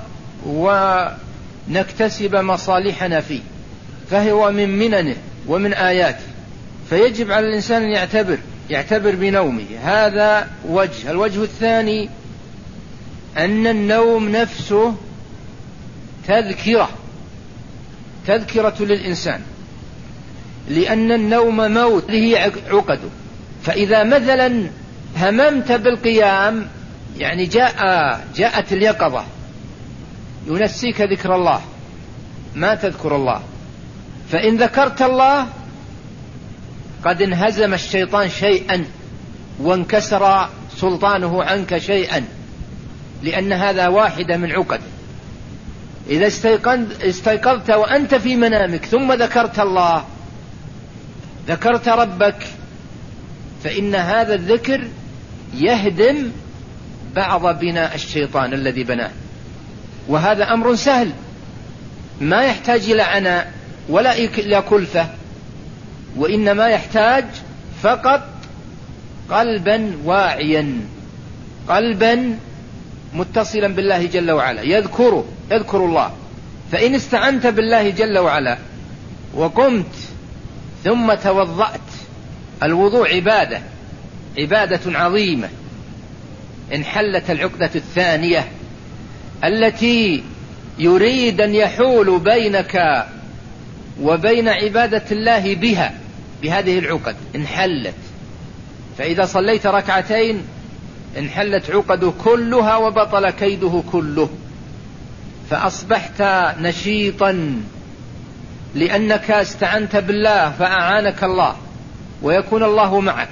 ونكتسب مصالحنا فيه، فهو من مننه ومن آياته. فيجب على الإنسان أن يعتبر يعتبر بنومه. هذا وجه. الوجه الثاني أن النوم نفسه تذكرة تذكرة للإنسان، لأن النوم موت له عقده. فإذا مثلا هممت بالقيام، يعني جاء جاءت اليقظة، ينسيك ذكر الله، ما تذكر الله. فإن ذكرت الله قد انهزم الشيطان شيئا وانكسر سلطانه عنك شيئا، لأن هذا واحدة من عقد. إذا استيقظت وأنت في منامك ثم ذكرت الله، ذكرت ربك، فإن هذا الذكر يهدم بعض بناء الشيطان الذي بناه. وهذا أمر سهل ما يحتاج إلى عناء ولا إلى كلفة، وإنما يحتاج فقط قلبا واعيا، قلبا متصلا بالله جل وعلا يذكره يذكر الله. فإن استعنت بالله جل وعلا وقمت ثم توضأت، الوضوء عبادة عبادة عظيمة، انحلت العقدة الثانية التي يريد أن يحول بينك وبين عبادة الله بها، بهذه العقد انحلت. فإذا صليت ركعتين انحلت عقده كلها وبطل كيده كله، فأصبحت نشيطا لأنك استعنت بالله فأعانك الله ويكون الله معك.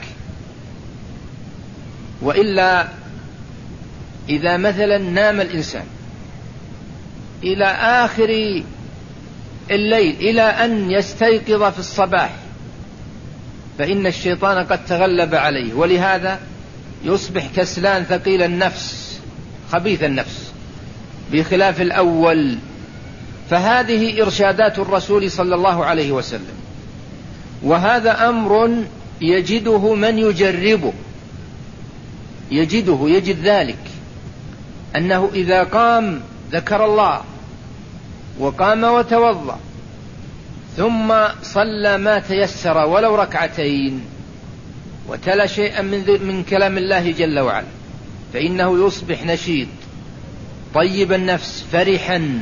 وإلا إذا مثلا نام الإنسان إلى آخر الليل إلى أن يستيقظ في الصباح، فإن الشيطان قد تغلب عليه، ولهذا يصبح كسلان ثقيل النفس خبيث النفس بخلاف الأول. فهذه إرشادات الرسول صلى الله عليه وسلم، وهذا أمر يجده من يجربه، يجده يجد ذلك، أنه إذا قام ذكر الله وقام وتوضأ ثم صلى ما تيسر ولو ركعتين وتلا شيئا من, من كلام الله جل وعلا، فإنه يصبح نشيط طيب النفس فرحا،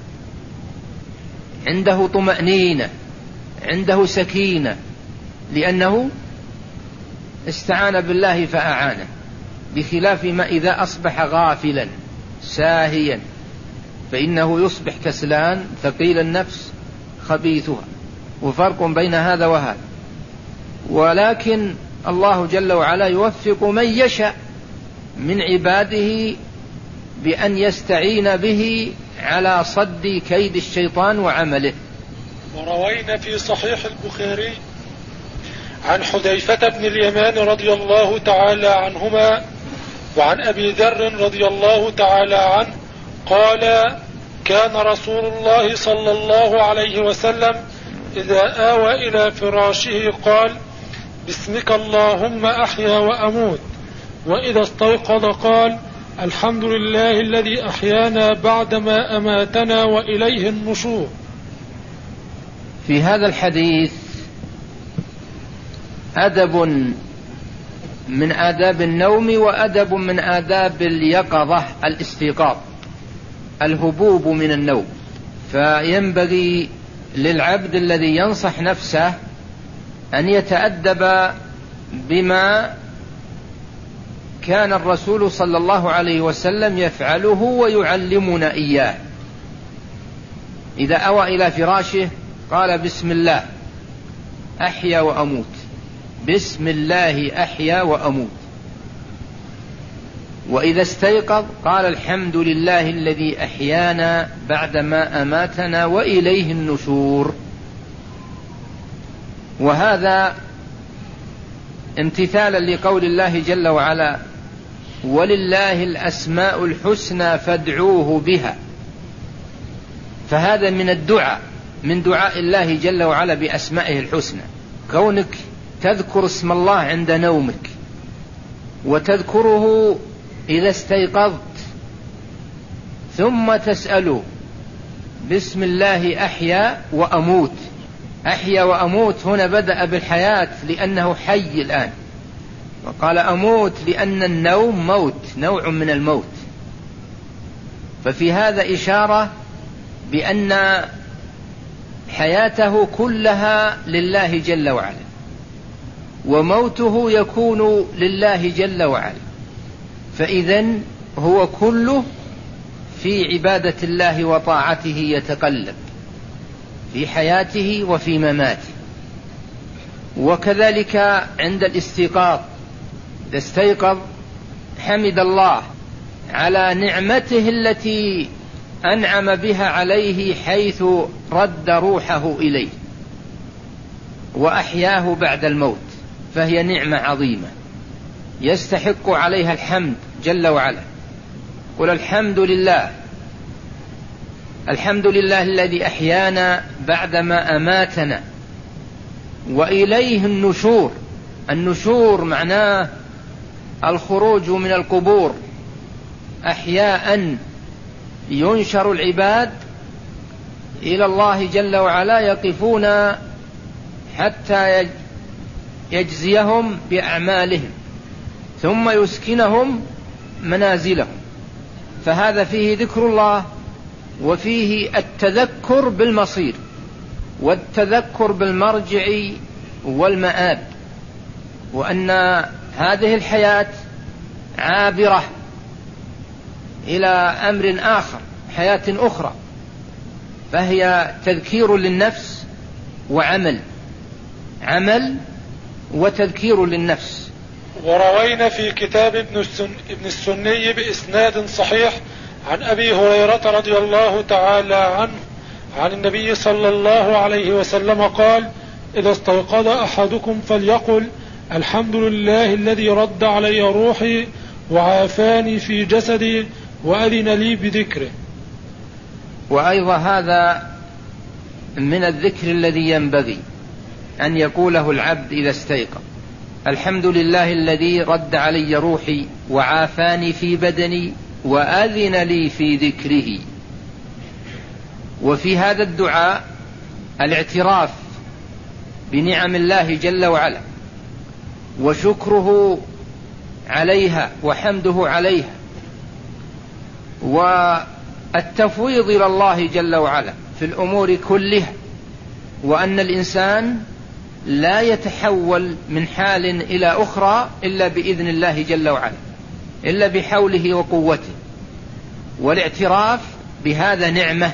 عنده طمأنينة، عنده سكينة، لأنه استعان بالله فأعانه. بخلاف ما إذا أصبح غافلا ساهيا فإنه يصبح كسلان ثقيل النفس خبيثها، وفرق بين هذا وهذا. ولكن الله جل وعلا يوفق من يشاء من عباده بأن يستعين به على صد كيد الشيطان وعمله. وروينا في صحيح البخاري عن حذيفة بن اليمان رضي الله تعالى عنهما وعن أبي ذر رضي الله تعالى عنه قال: كان رسول الله صلى الله عليه وسلم إذا آوى إلى فراشه قال: باسمك اللهم أحيا وأموت. وإذا استيقظ قال: الحمد لله الذي أحيانا بعدما أماتنا وإليه النشور. في هذا الحديث أدب من آداب النوم وأدب من آداب اليقظة الاستيقاظ، الهبوب من النوم. فينبغي للعبد الذي ينصح نفسه أن يتأدب بما كان الرسول صلى الله عليه وسلم يفعله ويعلمنا إياه. إذا أوى إلى فراشه قال: بسم الله أحيا وأموت، بسم الله أحيا وأموت. وإذا استيقظ قال: الحمد لله الذي أحيانا بعدما أماتنا وإليه النشور. وهذا امتثالا لقول الله جل وعلا: ولله الأسماء الحسنى فادعوه بها. فهذا من الدعاء، من دعاء الله جل وعلا بأسمائه الحسنى، كونك تذكر اسم الله عند نومك وتذكره إذا استيقظت، ثم تسأله: بسم الله أحيا وأموت. أحيا وأموت هنا بدأ بالحياة لأنه حي الآن، وقال أموت لأن النوم موت، نوع من الموت. ففي هذا إشارة بأن حياته كلها لله جل وعلا، وموته يكون لله جل وعلا، فإذن هو كله في عبادة الله وطاعته يتقلب في حياته وفي مماته. وكذلك عند الاستيقاظ، إذا استيقظ حمد الله على نعمته التي أنعم بها عليه حيث رد روحه إليه وأحياه بعد الموت، فهي نعمة عظيمة يستحق عليها الحمد جل وعلا. قل الحمد لله، الحمد لله الذي أحيانا بعدما أماتنا وإليه النشور. النشور معناه الخروج من القبور، أحياء ينشر العباد إلى الله جل وعلا، يقفون حتى يجزيهم بأعمالهم ثم يسكنهم منازلهم. فهذا فيه ذكر الله وفيه التذكر بالمصير والتذكر بالمرجع والمآب، وأن هذه الحياة عابرة إلى أمر آخر، حياة أخرى، فهي تذكير للنفس وعمل، عمل وتذكير للنفس. وروينا في كتاب ابن, السن ابن السني بإسناد صحيح عن أبي هريرة رضي الله تعالى عنه عن النبي صلى الله عليه وسلم قال: إذا استيقظ أحدكم فليقل: الحمد لله الذي رد علي روحي وعافاني في جسدي وأذن لي بذكره. وأيضا هذا من الذكر الذي ينبغي أن يقوله العبد إذا استيقظ: الحمد لله الذي رد علي روحي وعافاني في بدني وأذن لي في ذكره. وفي هذا الدعاء الاعتراف بنعم الله جل وعلا وشكره عليها وحمده عليها، والتفويض إلى الله جل وعلا في الأمور كلها، وأن الإنسان لا يتحول من حال إلى أخرى إلا بإذن الله جل وعلا، إلا بحوله وقوته. والاعتراف بهذا نعمة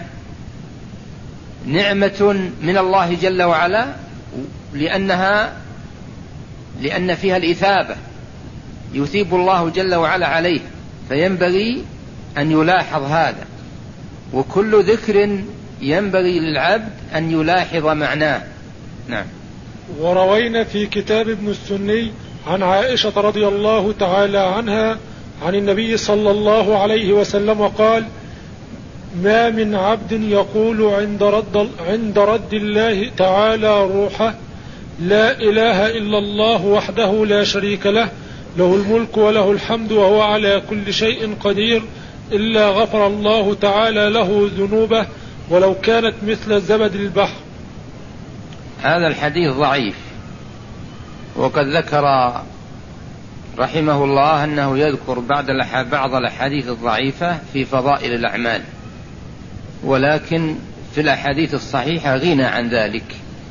نعمة من الله جل وعلا، لأنها لأن فيها الإثابة، يثيب الله جل وعلا عليه، فينبغي أن يلاحظ هذا. وكل ذكر ينبغي للعبد أن يلاحظ معناه. نعم. وروينا في كتاب ابن السني عن عائشة رضي الله تعالى عنها عن النبي صلى الله عليه وسلم قال: ما من عبد يقول عند رد, عند رد الله تعالى روحه: لا إله إلا الله وحده لا شريك له، له الملك وله الحمد وهو على كل شيء قدير، إلا غفر الله تعالى له ذنوبه ولو كانت مثل زبد البحر. هذا الحديث ضعيف، وقد ذكر رحمه الله أنه يذكر بعض الأحاديث الضعيفة في فضائل الأعمال، ولكن في الأحاديث الصحيحة غنى عن ذلك.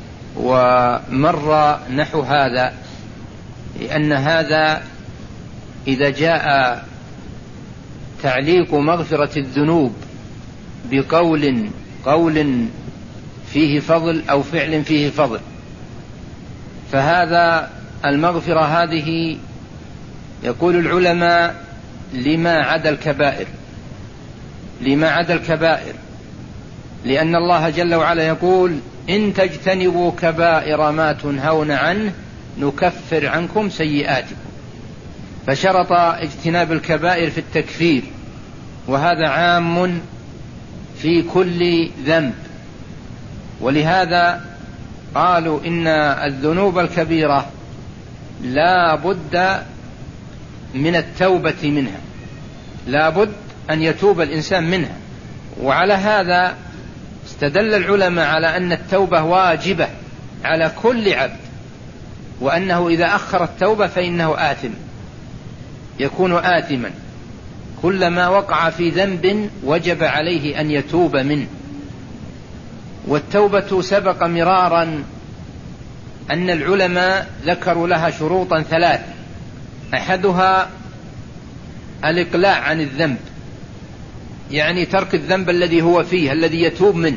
ومر نحو هذا، لأن هذا إذا جاء تعليق مغفرة الذنوب بقول قول فيه فضل أو فعل فيه فضل، فهذا المغفرة هذه يقول العلماء لما عدا الكبائر لما عدا الكبائر لأن الله جل وعلا يقول: إن تجتنبوا كبائر ما تنهون عنه نكفر عنكم سيئاتكم، فشرط اجتناب الكبائر في التكفير، وهذا عام في كل ذنب. ولهذا قالوا إن الذنوب الكبيرة لا بد من التوبة منها، لا بد أن يتوب الإنسان منها. وعلى هذا استدل العلماء على أن التوبة واجبة على كل عبد، وأنه إذا أخر التوبة فإنه آثم، يكون آثما. كلما وقع في ذنب وجب عليه أن يتوب منه. والتوبة سبق مرارا أن العلماء ذكروا لها شروطا ثلاث: أحدها الإقلاع عن الذنب، يعني ترك الذنب الذي هو فيه الذي يتوب منه.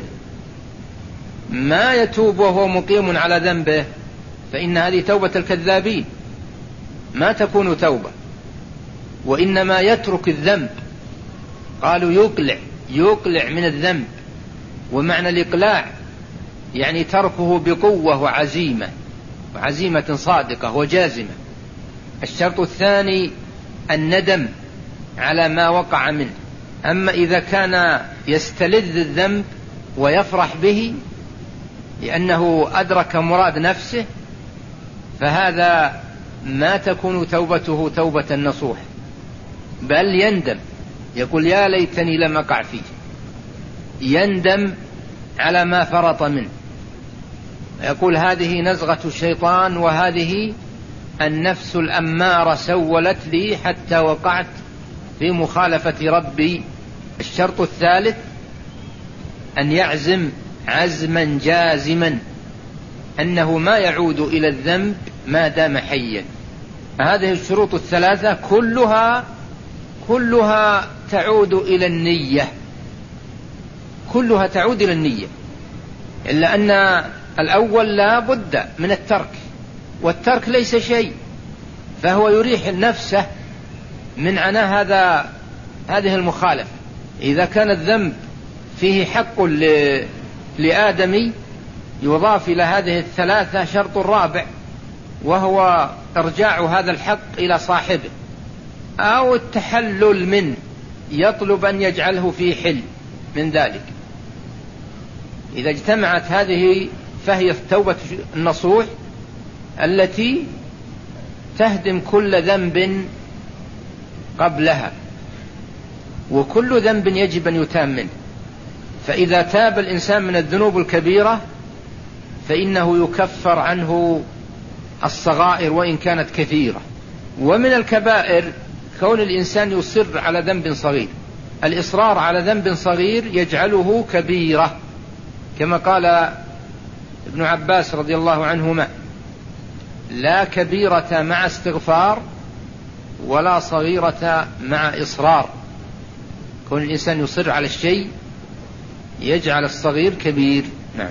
ما يتوب وهو مقيم على ذنبه فإن هذه توبة الكذابين، ما تكون توبة. وإنما يترك الذنب، قالوا يقلع يقلع من الذنب. ومعنى الإقلاع يعني تركه بقوة وعزيمة وعزيمة صادقة وجازمة. الشرط الثاني الندم على ما وقع منه. أما إذا كان يستلذ الذنب ويفرح به لأنه أدرك مراد نفسه، فهذا ما تكون توبته توبة نصوح، بل يندم، يقول: يا ليتني لم أقع فيه، يندم على ما فرط منه، يقول: هذه نزغة الشيطان، وهذه النفس الأمارة سولت لي حتى وقعت في مخالفة ربي. الشرط الثالث أن يعزم عزما جازما أنه ما يعود إلى الذنب ما دام حيا. هذه الشروط الثلاثة كلها كلها تعود إلى النية، كلها تعود إلى النية، إلا أن الأول لا بد من الترك، والترك ليس شيء، فهو يريح نفسه من عناء هذا هذه المخالفة. إذا كان الذنب فيه حق لآدمي يضاف إلى هذه الثلاثة شرط رابع، وهو إرجاع هذا الحق إلى صاحبه أو التحلل منه، يطلب أن يجعله في حل من ذلك. إذا اجتمعت هذه فهي التوبة النصوح التي تهدم كل ذنب قبلها، وكل ذنب يجب أن يتام منه. فإذا تاب الإنسان من الذنوب الكبيرة فإنه يكفر عنه الصغائر وإن كانت كثيرة. ومن الكبائر كون الإنسان يصر على ذنب صغير، الإصرار على ذنب صغير يجعله كبيرة، كما قال ابن عباس رضي الله عنهما: لا كبيرة مع استغفار ولا صغيرة مع إصرار. كون الإنسان يصر على الشيء يجعل الصغير كبير. نعم.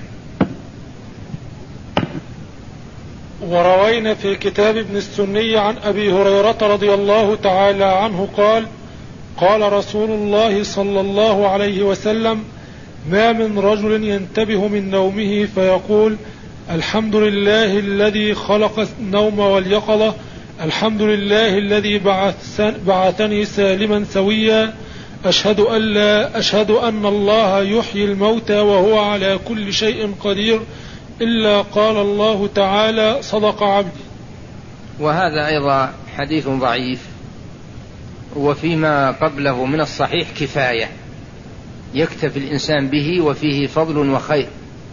وروينا في كتاب ابن السني عن أبي هريرة رضي الله تعالى عنه قال: قال رسول الله صلى الله عليه وسلم: ما من رجل ينتبه من نومه فيقول: الحمد لله الذي خلق النوم واليقظة، الحمد لله الذي بعثني سالما سويا، أشهد أن لا أشهد أن الله يحيي الموتى وهو على كل شيء قدير، إلا قال الله تعالى: صدق عبدي. وهذا أيضا حديث ضعيف، وفيما قبله من الصحيح كفاية يكتفي الإنسان به، وفيه فضل وخير،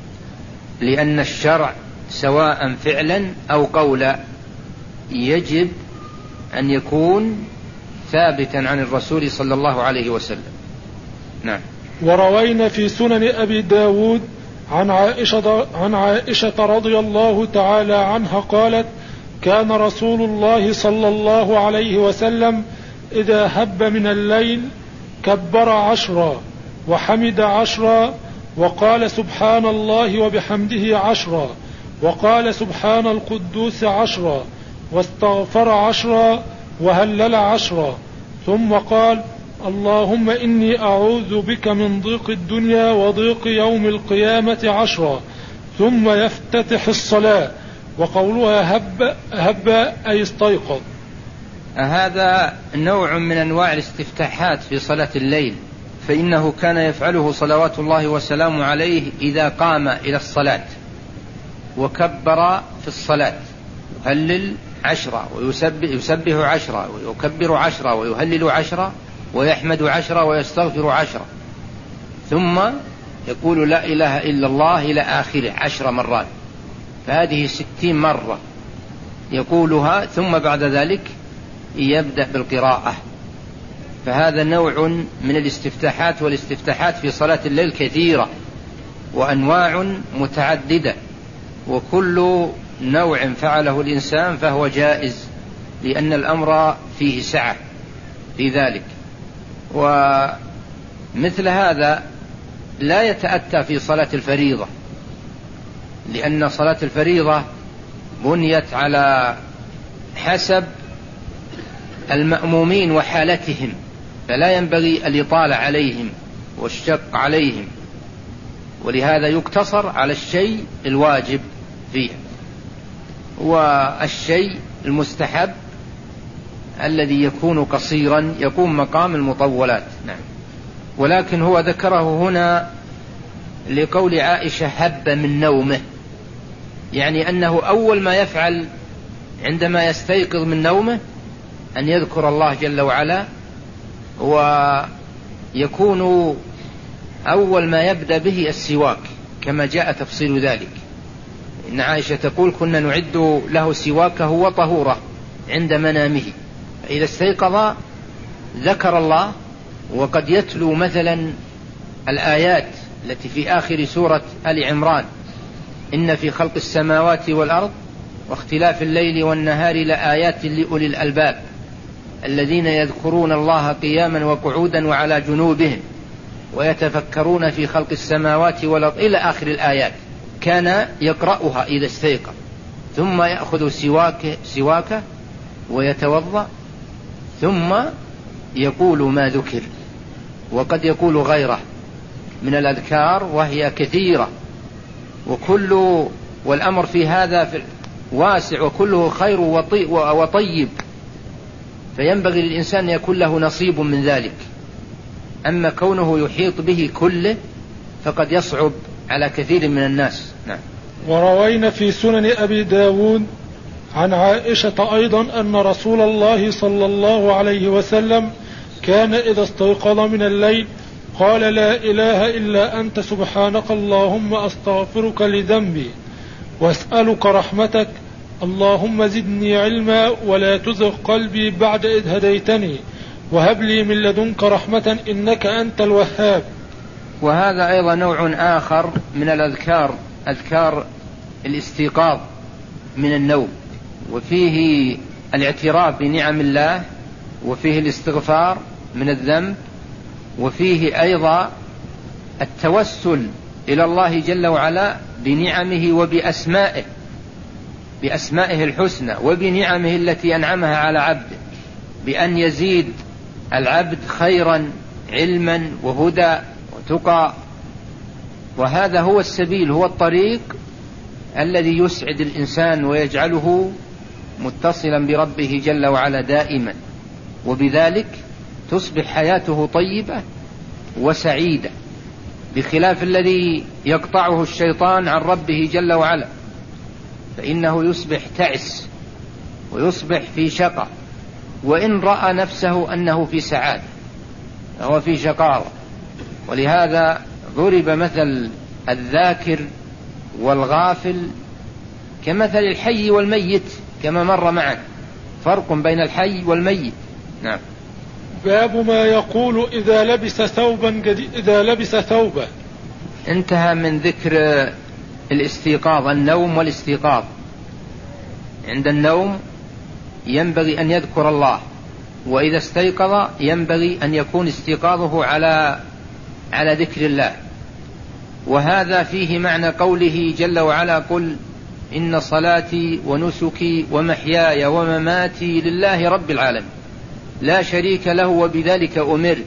لأن الشرع سواء فعلا أو قولا يجب أن يكون ثابتا عن الرسول صلى الله عليه وسلم. نعم. وروينا في سنن أبي داود عن عائشة, عن عائشة رضي الله تعالى عنها قالت: كان رسول الله صلى الله عليه وسلم إذا هب من الليل كبر عشرا وحمد عشرا وقال سبحان الله وبحمده عشرا وقال سبحان القدوس عشرا واستغفر عشرا وهلل عشرا، ثم قال: اللهم إني أعوذ بك من ضيق الدنيا وضيق يوم القيامة عشرا، ثم يفتتح الصلاة. وقولها هب هب أي استيقظ. هذا نوع من أنواع الاستفتاحات في صلاة الليل، فإنه كان يفعله صلوات الله وسلامه عليه إذا قام إلى الصلاة وكبر في الصلاة، يهلل عشرة ويسبح عشرة ويكبر عشرة ويهلل عشرة ويحمد عشرة ويستغفر عشرة، ثم يقول لا إله إلا الله إلى آخره عشر مرات، فهذه ستين مرة يقولها، ثم بعد ذلك يبدأ بالقراءة. فهذا نوع من الاستفتاحات، والاستفتاحات في صلاة الليل كثيرة وأنواع متعددة، وكل نوع فعله الإنسان فهو جائز، لأن الأمر فيه سعة في ذلك. ومثل هذا لا يتأتى في صلاة الفريضة، لأن صلاة الفريضة بنيت على حسب المأمومين وحالتهم، فلا ينبغي الإطالة عليهم والشق عليهم، ولهذا يقتصر على الشيء الواجب فيه، والشيء المستحب الذي يكون قصيرا يقوم مقام المطولات. نعم. ولكن هو ذكره هنا لقول عائشة هب من نومه، يعني أنه أول ما يفعل عندما يستيقظ من نومه أن يذكر الله جل وعلا، ويكون أول ما يبدأ به السواك كما جاء تفصيل ذلك. إن عائشة تقول: كنا نعد له سواكه وطهوره عند منامه، فإذا استيقظ ذكر الله، وقد يتلو مثلا الآيات التي في آخر سورة آل عمران: إن في خلق السماوات والأرض واختلاف الليل والنهار لآيات لأولي الألباب الذين يذكرون الله قياما وقعودا وعلى جنوبهم ويتفكرون في خلق السماوات والأرض إلى آخر الآيات. كان يقرأها إذا استيقظ، ثم يأخذ سواك سواكه ويتوضأ، ثم يقول ما ذكر، وقد يقول غيره من الأذكار وهي كثيرة، وكل والأمر في هذا واسع وكله خير وطيب، فينبغي للإنسان أن يكون له نصيب من ذلك. أما كونه يحيط به كله فقد يصعب على كثير من الناس. نعم. وروينا في سنن أبي داود عن عائشة أيضا أن رسول الله صلى الله عليه وسلم كان إذا استيقظ من الليل قال: لا إله إلا أنت سبحانك اللهم أستغفرك لذنبي وأسألك رحمتك، اللهم زدني علما ولا تزغ قلبي بعد إذ هديتني وهب لي من لدنك رحمة إنك أنت الوهاب. وهذا أيضا نوع آخر من الأذكار، أذكار الاستيقاظ من النوم، وفيه الاعتراف بنعم الله وفيه الاستغفار من الذنب، وفيه أيضا التوسل إلى الله جل وعلا بنعمه وبأسمائه، بأسمائه الحسنى وبنعمه التي أنعمها على عبده، بأن يزيد العبد خيرا علما وهدى وتقى. وهذا هو السبيل، هو الطريق الذي يسعد الإنسان ويجعله متصلا بربه جل وعلا دائما، وبذلك تصبح حياته طيبة وسعيدة، بخلاف الذي يقطعه الشيطان عن ربه جل وعلا، فإنه يصبح تعس ويصبح في شقاء، وإن رأى نفسه أنه في سعادة فهو في شقاوة. ولهذا ضرب مثل الذاكر والغافل كمثل الحي والميت كما مر معنا، فرق بين الحي والميت. نعم. باب ما يقول إذا لبس ثوبا جديد إذا لبس ثوبا. انتهى من ذكر الاستيقاظ، النوم والاستيقاظ. عند النوم ينبغي أن يذكر الله، وإذا استيقظ ينبغي أن يكون استيقاظه على على ذكر الله. وهذا فيه معنى قوله جل وعلا: قل إن صلاتي ونسكي ومحياي ومماتي لله رب العالمين لا شريك له وبذلك أمرت.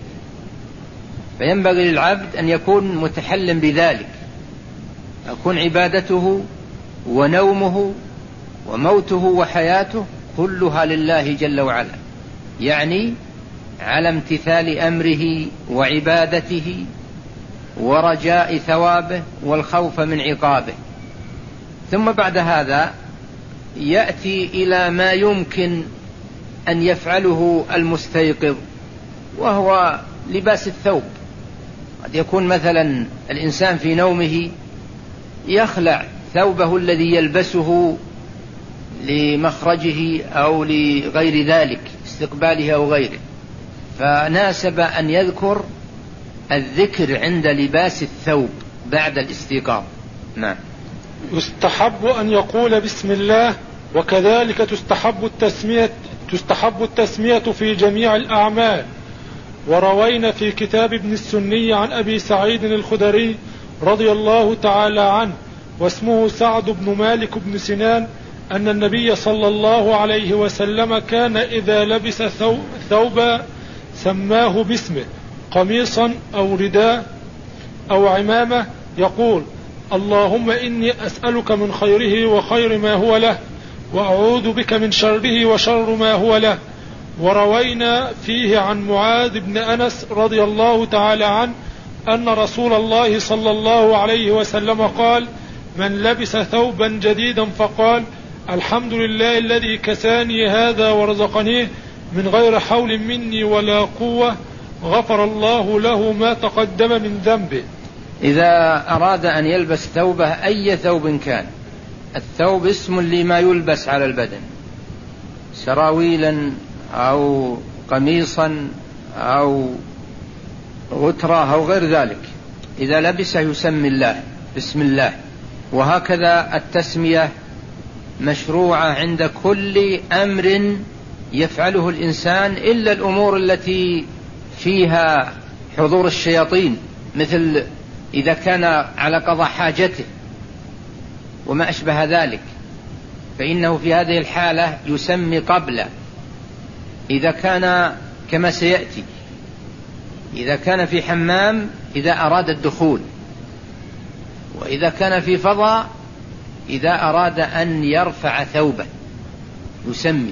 فينبغي للعبد أن يكون متحلم بذلك، يكون عبادته ونومه وموته وحياته كلها لله جل وعلا، يعني على امتثال أمره وعبادته ورجاء ثوابه والخوف من عقابه. ثم بعد هذا يأتي إلى ما يمكن أن يفعله المستيقظ، وهو لباس الثوب. قد يكون مثلا الإنسان في نومه يخلع ثوبه الذي يلبسه لمخرجه أو لغير ذلك، استقباله أو غيره، فناسب أن يذكر الذكر عند لباس الثوب بعد الاستيقاظ. نعم. يستحب أن يقول بسم الله، وكذلك تستحب التسمية تستحب التسمية في جميع الأعمال. وروينا في كتاب ابن السني عن أبي سعيد الخدري رضي الله تعالى عنه واسمه سعد بن مالك بن سنان أن النبي صلى الله عليه وسلم كان إذا لبس ثوبا سماه باسمه، قميصا أو رداء أو عمامة، يقول: اللهم إني أسألك من خيره وخير ما هو له، وأعوذ بك من شره وشر ما هو له. وروينا فيه عن معاذ بن أنس رضي الله تعالى عنه أن رسول الله صلى الله عليه وسلم قال: من لبس ثوبا جديدا فقال: الحمد لله الذي كساني هذا ورزقنيه من غير حول مني ولا قوة، غفر الله له ما تقدم من ذنبه. إذا أراد أن يلبس ثوبه أي ثوب كان، الثوب اسم لما يلبس على البدن، سراويلا أو قميصا أو غترة أو غير ذلك، إذا لبسه يسمي الله بسم الله. وهكذا التسمية مشروعة عند كل أمر يفعله الإنسان، إلا الأمور التي فيها حضور الشياطين، مثل إذا كان على قضاء حاجته وما أشبه ذلك، فإنه في هذه الحالة يسمي قبل. إذا كان كما سيأتي، إذا كان في حمام إذا أراد الدخول، وإذا كان في فضاء إذا أراد أن يرفع ثوبه يسمي،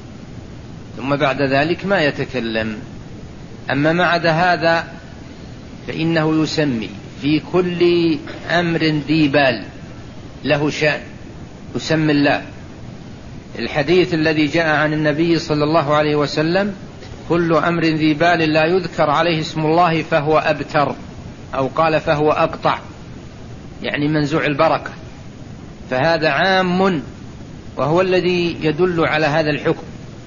ثم بعد ذلك ما يتكلم. أما ما عدا هذا فإنه يسمي في كل أمر ذي بال له شأن يسمي الله. الحديث الذي جاء عن النبي صلى الله عليه وسلم: كل أمر ذي بال لا يذكر عليه اسم الله فهو أبتر، أو قال فهو أقطع، يعني منزوع البركة. فهذا عام وهو الذي يدل على هذا الحكم.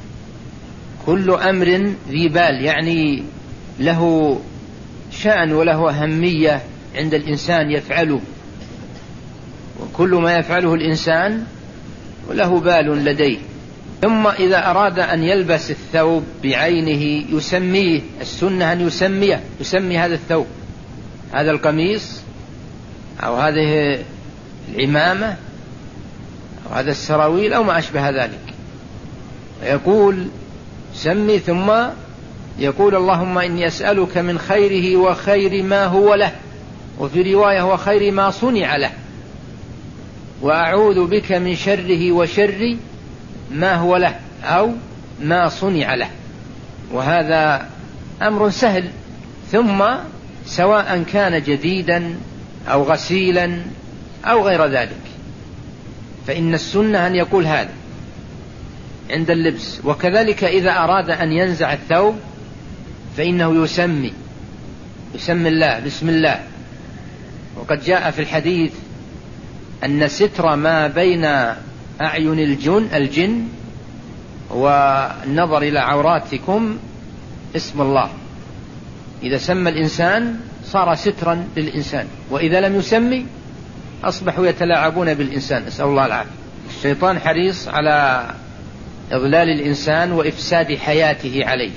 كل أمر ذي بال يعني له شأن وله أهمية عند الإنسان يفعله، وكل ما يفعله الإنسان له بال لديه. ثم إذا أراد أن يلبس الثوب بعينه يسميه، السنة أن يسميه، يسمي هذا الثوب، هذا القميص أو هذه العمامة أو هذا السراويل أو ما أشبه ذلك، يقول سمي، ثم يقول اللهم إني أسألك من خيره وخير ما هو له، وفي رواية وخير ما صنع له، وأعوذ بك من شره وشر ما هو له أو ما صنع له. وهذا أمر سهل. ثم سواء كان جديدا أو غسيلا أو غير ذلك، فإن السنة أن يقول هذا عند اللبس. وكذلك إذا أراد أن ينزع الثوب فإنه يسمي، يسمي الله بسم الله. وقد جاء في الحديث أن ستر ما بين أعين الجن, الجن والنظر إلى عوراتكم اسم الله. إذا سمى الإنسان صار سترا للإنسان، وإذا لم يسمي أصبحوا يتلاعبون بالإنسان، أسأل الله العافية. الشيطان حريص على إضلال الإنسان وإفساد حياته عليه.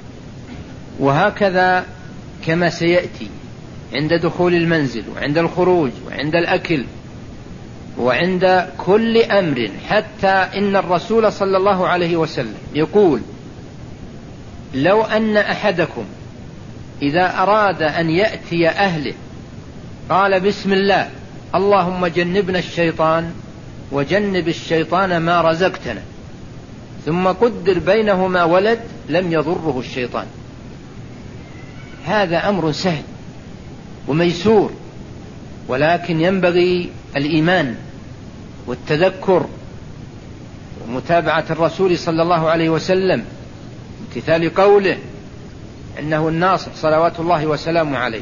وهكذا كما سيأتي عند دخول المنزل وعند الخروج وعند الأكل وعند كل أمر، حتى إن الرسول صلى الله عليه وسلم يقول لو أن أحدكم إذا أراد أن يأتي أهله قال بسم الله اللهم جنبنا الشيطان وجنب الشيطان ما رزقتنا، ثم قدر بينهما ولد لم يضره الشيطان. هذا أمر سهل وميسور، ولكن ينبغي الإيمان والتذكر ومتابعة الرسول صلى الله عليه وسلم، امتثال قوله إنه الناصح صلوات الله وسلامه عليه.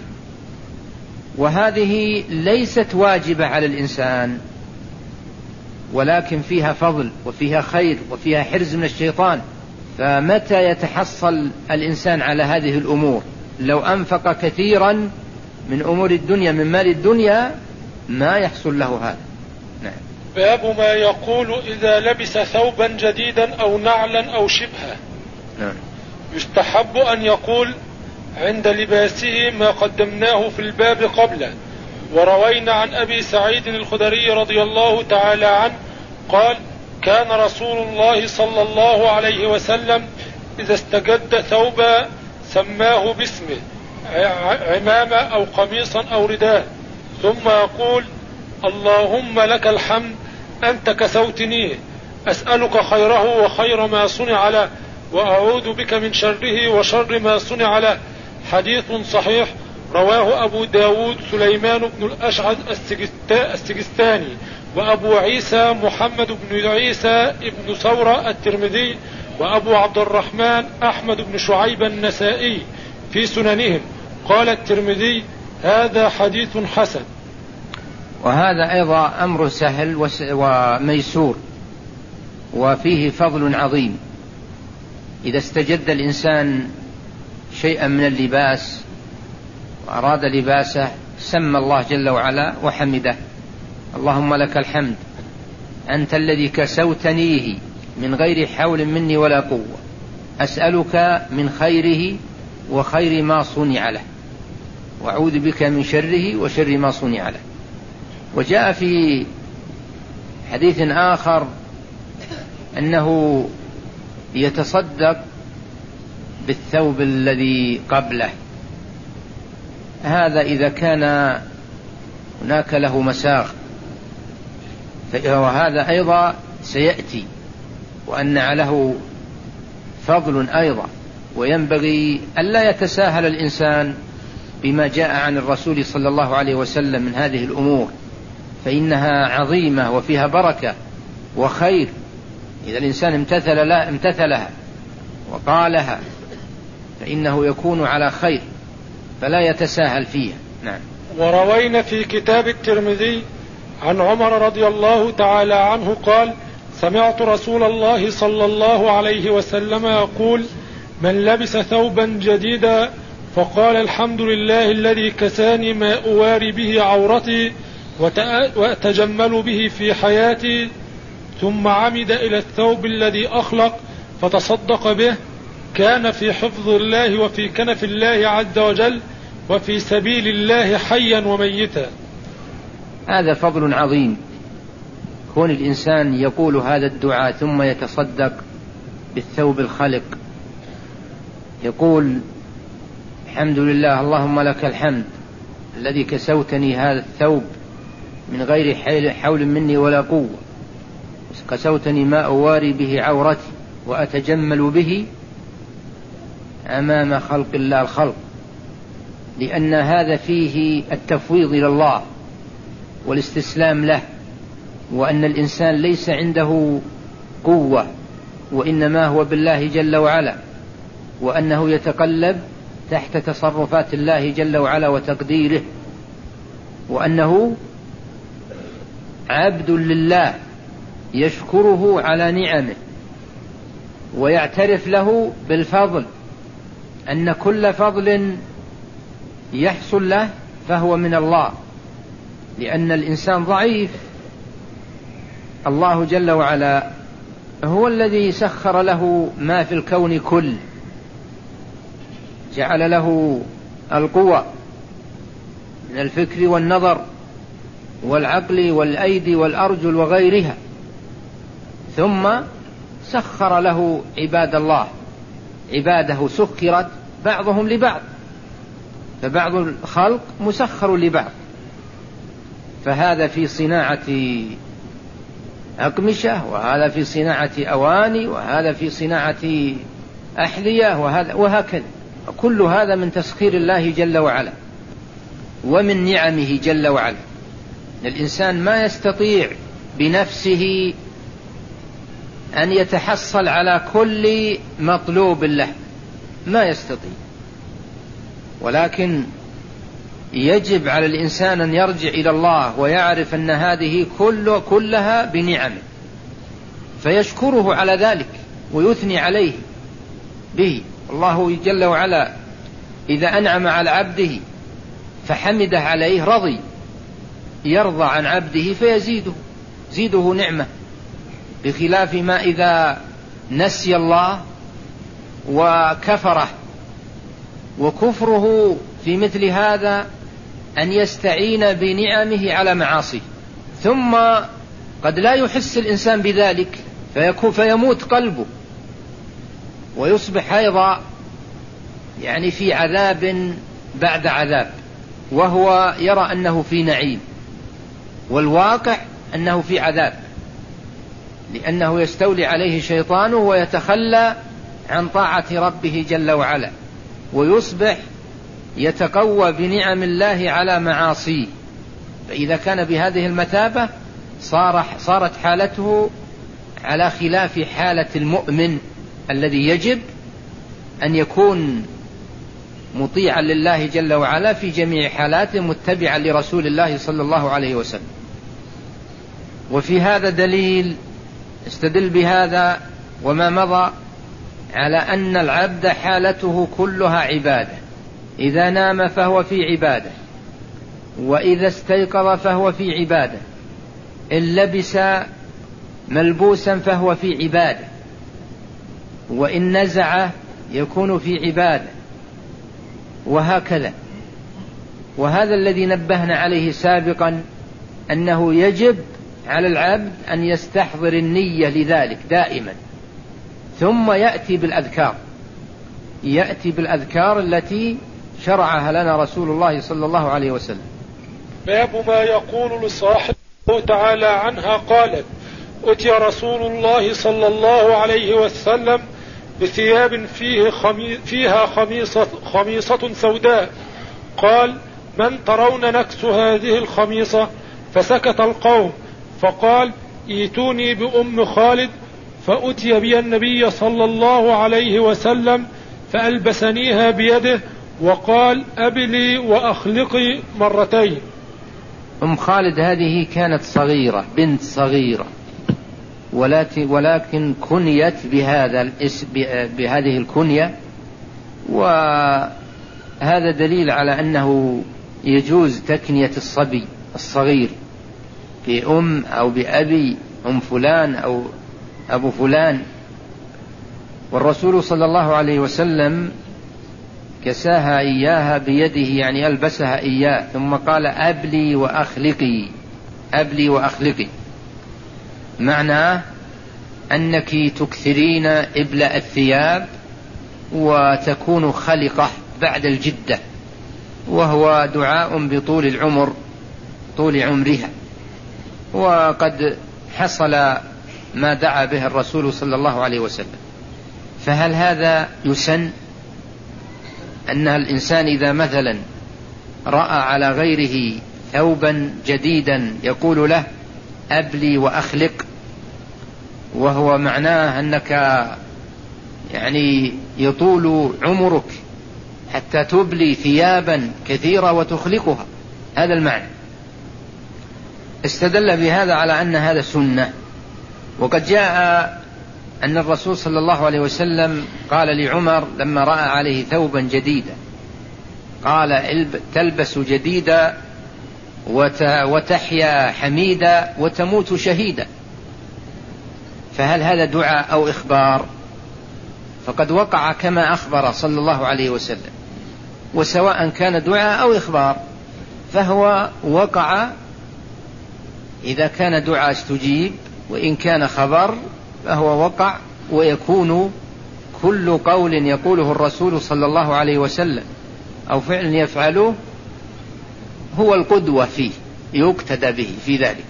وهذه ليست واجبة على الإنسان، ولكن فيها فضل وفيها خير وفيها حرز من الشيطان. فمتى يتحصل الإنسان على هذه الأمور؟ لو أنفق كثيرا من أمور الدنيا من مال الدنيا ما يحصل له هذا. نعم. باب ما يقول إذا لبس ثوبا جديدا أو نعلا أو شبهه. نعم. يستحب أن يقول عند لباسه ما قدمناه في الباب قبله. وروينا عن أبي سعيد الخدري رضي الله تعالى عنه قال كان رسول الله صلى الله عليه وسلم إذا استجد ثوبا سماه باسمه، عمامة أو قميصا أو رداء، ثم يقول اللهم لك الحمد أنت كسوتنيه، أسألك خيره وخير ما صنع له، وأعوذ بك من شره وشر ما صنع له. حديث صحيح رواه أبو داود سليمان بن الأشعث السجستاني، وأبو عيسى محمد بن عيسى بن ثورة الترمذي، وأبو عبد الرحمن أحمد بن شعيب النسائي في سننهم. قال الترمذي هذا حديث حسن. وهذا أيضا أمر سهل وميسور وفيه فضل عظيم. إذا استجد الإنسان شيئا من اللباس وأراد لباسه سمى الله جل وعلا وحمده، اللهم لك الحمد أنت الذي كسوتنيه من غير حول مني ولا قوة، أسألك من خيره وخير ما صنع له، وأعوذ بك من شره وشر ما صنع له. وجاء في حديث آخر أنه يتصدق بالثوب الذي قبله، هذا إذا كان هناك له مساغ، وهذا أيضا سيأتي وأن له فضل أيضا. وينبغي ألا يتساهل الإنسان بما جاء عن الرسول صلى الله عليه وسلم من هذه الأمور، فإنها عظيمة وفيها بركة وخير. إذا الإنسان امتثل لا امتثلها وقالها فإنه يكون على خير، فلا يتساهل فيها. نعم. وروينا في كتاب الترمذي عن عمر رضي الله تعالى عنه قال سمعت رسول الله صلى الله عليه وسلم يقول من لبس ثوبا جديدا فقال الحمد لله الذي كساني ما أواري به عورتي وأتجمل به في حياتي ثم عمد إلى الثوب الذي أخلق فتصدق به كان في حفظ الله وفي كنف الله عز وجل وفي سبيل الله حيا وميتا. هذا فضل عظيم، كون الإنسان يقول هذا الدعاء ثم يتصدق بالثوب الخلق، يقول الحمد لله اللهم لك الحمد الذي كسوتني هذا الثوب من غير حول مني ولا قوة، كسوتني ما أواري به عورتي وأتجمل به أمام خلق الله الخلق، لأن هذا فيه التفويض إلى الله والاستسلام له، وأن الإنسان ليس عنده قوة وإنما هو بالله جل وعلا، وأنه يتقلب تحت تصرفات الله جل وعلا وتقديره، وأنه عبد لله يشكره على نعمه ويعترف له بالفضل، أن كل فضل يحصل له فهو من الله، لأن الإنسان ضعيف. الله جل وعلا هو الذي سخر له ما في الكون كله، جعل له القوة من الفكر والنظر والعقل والأيدي والأرجل وغيرها، ثم سخر له عباد الله، عباده سخرت بعضهم لبعض، فبعض الخلق مسخر لبعض، فهذا في صناعة أقمشة، وهذا في صناعة أواني، وهذا في صناعة أحذية، وهذا وهكذا، كل هذا من تسخير الله جل وعلا ومن نعمه جل وعلا. الإنسان ما يستطيع بنفسه أن يتحصل على كل مطلوب له، ما يستطيع، ولكن يجب على الإنسان أن يرجع إلى الله ويعرف أن هذه كل كلها بنعمه، فيشكره على ذلك ويثني عليه به. الله جل وعلا إذا أنعم على عبده فحمده عليه رضي، يرضى عن عبده فيزيده زيده نعمة، بخلاف ما إذا نسي الله وكفره. وكفره في مثل هذا أن يستعين بنعمه على معاصيه، ثم قد لا يحس الإنسان بذلك فيموت قلبه ويصبح أيضا يعني في عذاب بعد عذاب، وهو يرى أنه في نعيم، والواقع أنه في عذاب، لأنه يستولي عليه شيطانه ويتخلى عن طاعة ربه جل وعلا، ويصبح يتقوى بنعم الله على معاصيه. فإذا كان بهذه المثابة صار صارت حالته على خلاف حالة المؤمن الذي يجب أن يكون مطيعا لله جل وعلا في جميع حالاته، متبعا لرسول الله صلى الله عليه وسلم. وفي هذا دليل استدل بهذا وما مضى على أن العبد حالته كلها عبادة، إذا نام فهو في عبادة، وإذا استيقظ فهو في عبادة، إن لبس ملبوسا فهو في عبادة، وإن نزع يكون في عبادة، وهكذا. وهذا الذي نبهنا عليه سابقا، أنه يجب على العبد أن يستحضر النية لذلك دائما، ثم يأتي بالأذكار يأتي بالأذكار التي شرعها لنا رسول الله صلى الله عليه وسلم. باب ما يقول لصاحبه تعالى عنها قالت: أتي رسول الله صلى الله عليه وسلم بثياب فيه خمي فيها خميصة, خميصة سوداء، قال: من ترون نكس هذه الخميصة؟ فسكت القوم، فقال: ائتوني بأم خالد، فأتي بي النبي صلى الله عليه وسلم فألبسنيها بيده، وقال: أبلي وأخلقي مرتين. أم خالد هذه كانت صغيرة، بنت صغيرة، ولكن كنيت بهذا الاسم بهذه الكنية، وهذا دليل على أنه يجوز تكنية الصبي الصغير بأم أو بأبي أم فلان أو أبو فلان. والرسول صلى الله عليه وسلم كساها إياها بيده، يعني ألبسها إياه، ثم قال أبلي وأخلقي، أبلي وأخلقي، معناه أنك تكثرين إبلاء الثياب وتكون خلقة بعد الجدة، وهو دعاء بطول العمر، طول عمرها. وقد حصل ما دعا به الرسول صلى الله عليه وسلم. فهل هذا يسن أن الإنسان إذا مثلا رأى على غيره ثوبا جديدا يقول له أبلي وأخلق، وهو معناه أنك يعني يطول عمرك حتى تبلي ثيابا كثيرة وتخلقها، هذا المعنى. استدل بهذا على أن هذا سنة. وقد جاء أن الرسول صلى الله عليه وسلم قال لعمر لما رأى عليه ثوبا جديدا، قال تلبس جديدا وتحيا حميدا وتموت شهيدا. فهل هذا دعاء أو إخبار؟ فقد وقع كما أخبر صلى الله عليه وسلم، وسواء كان دعاء أو إخبار فهو وقع. إذا كان دعاء استجيب، وإن كان خبر فهو وقع. ويكون كل قول يقوله الرسول صلى الله عليه وسلم أو فعل يفعله هو القدوة فيه، يقتدى به في ذلك.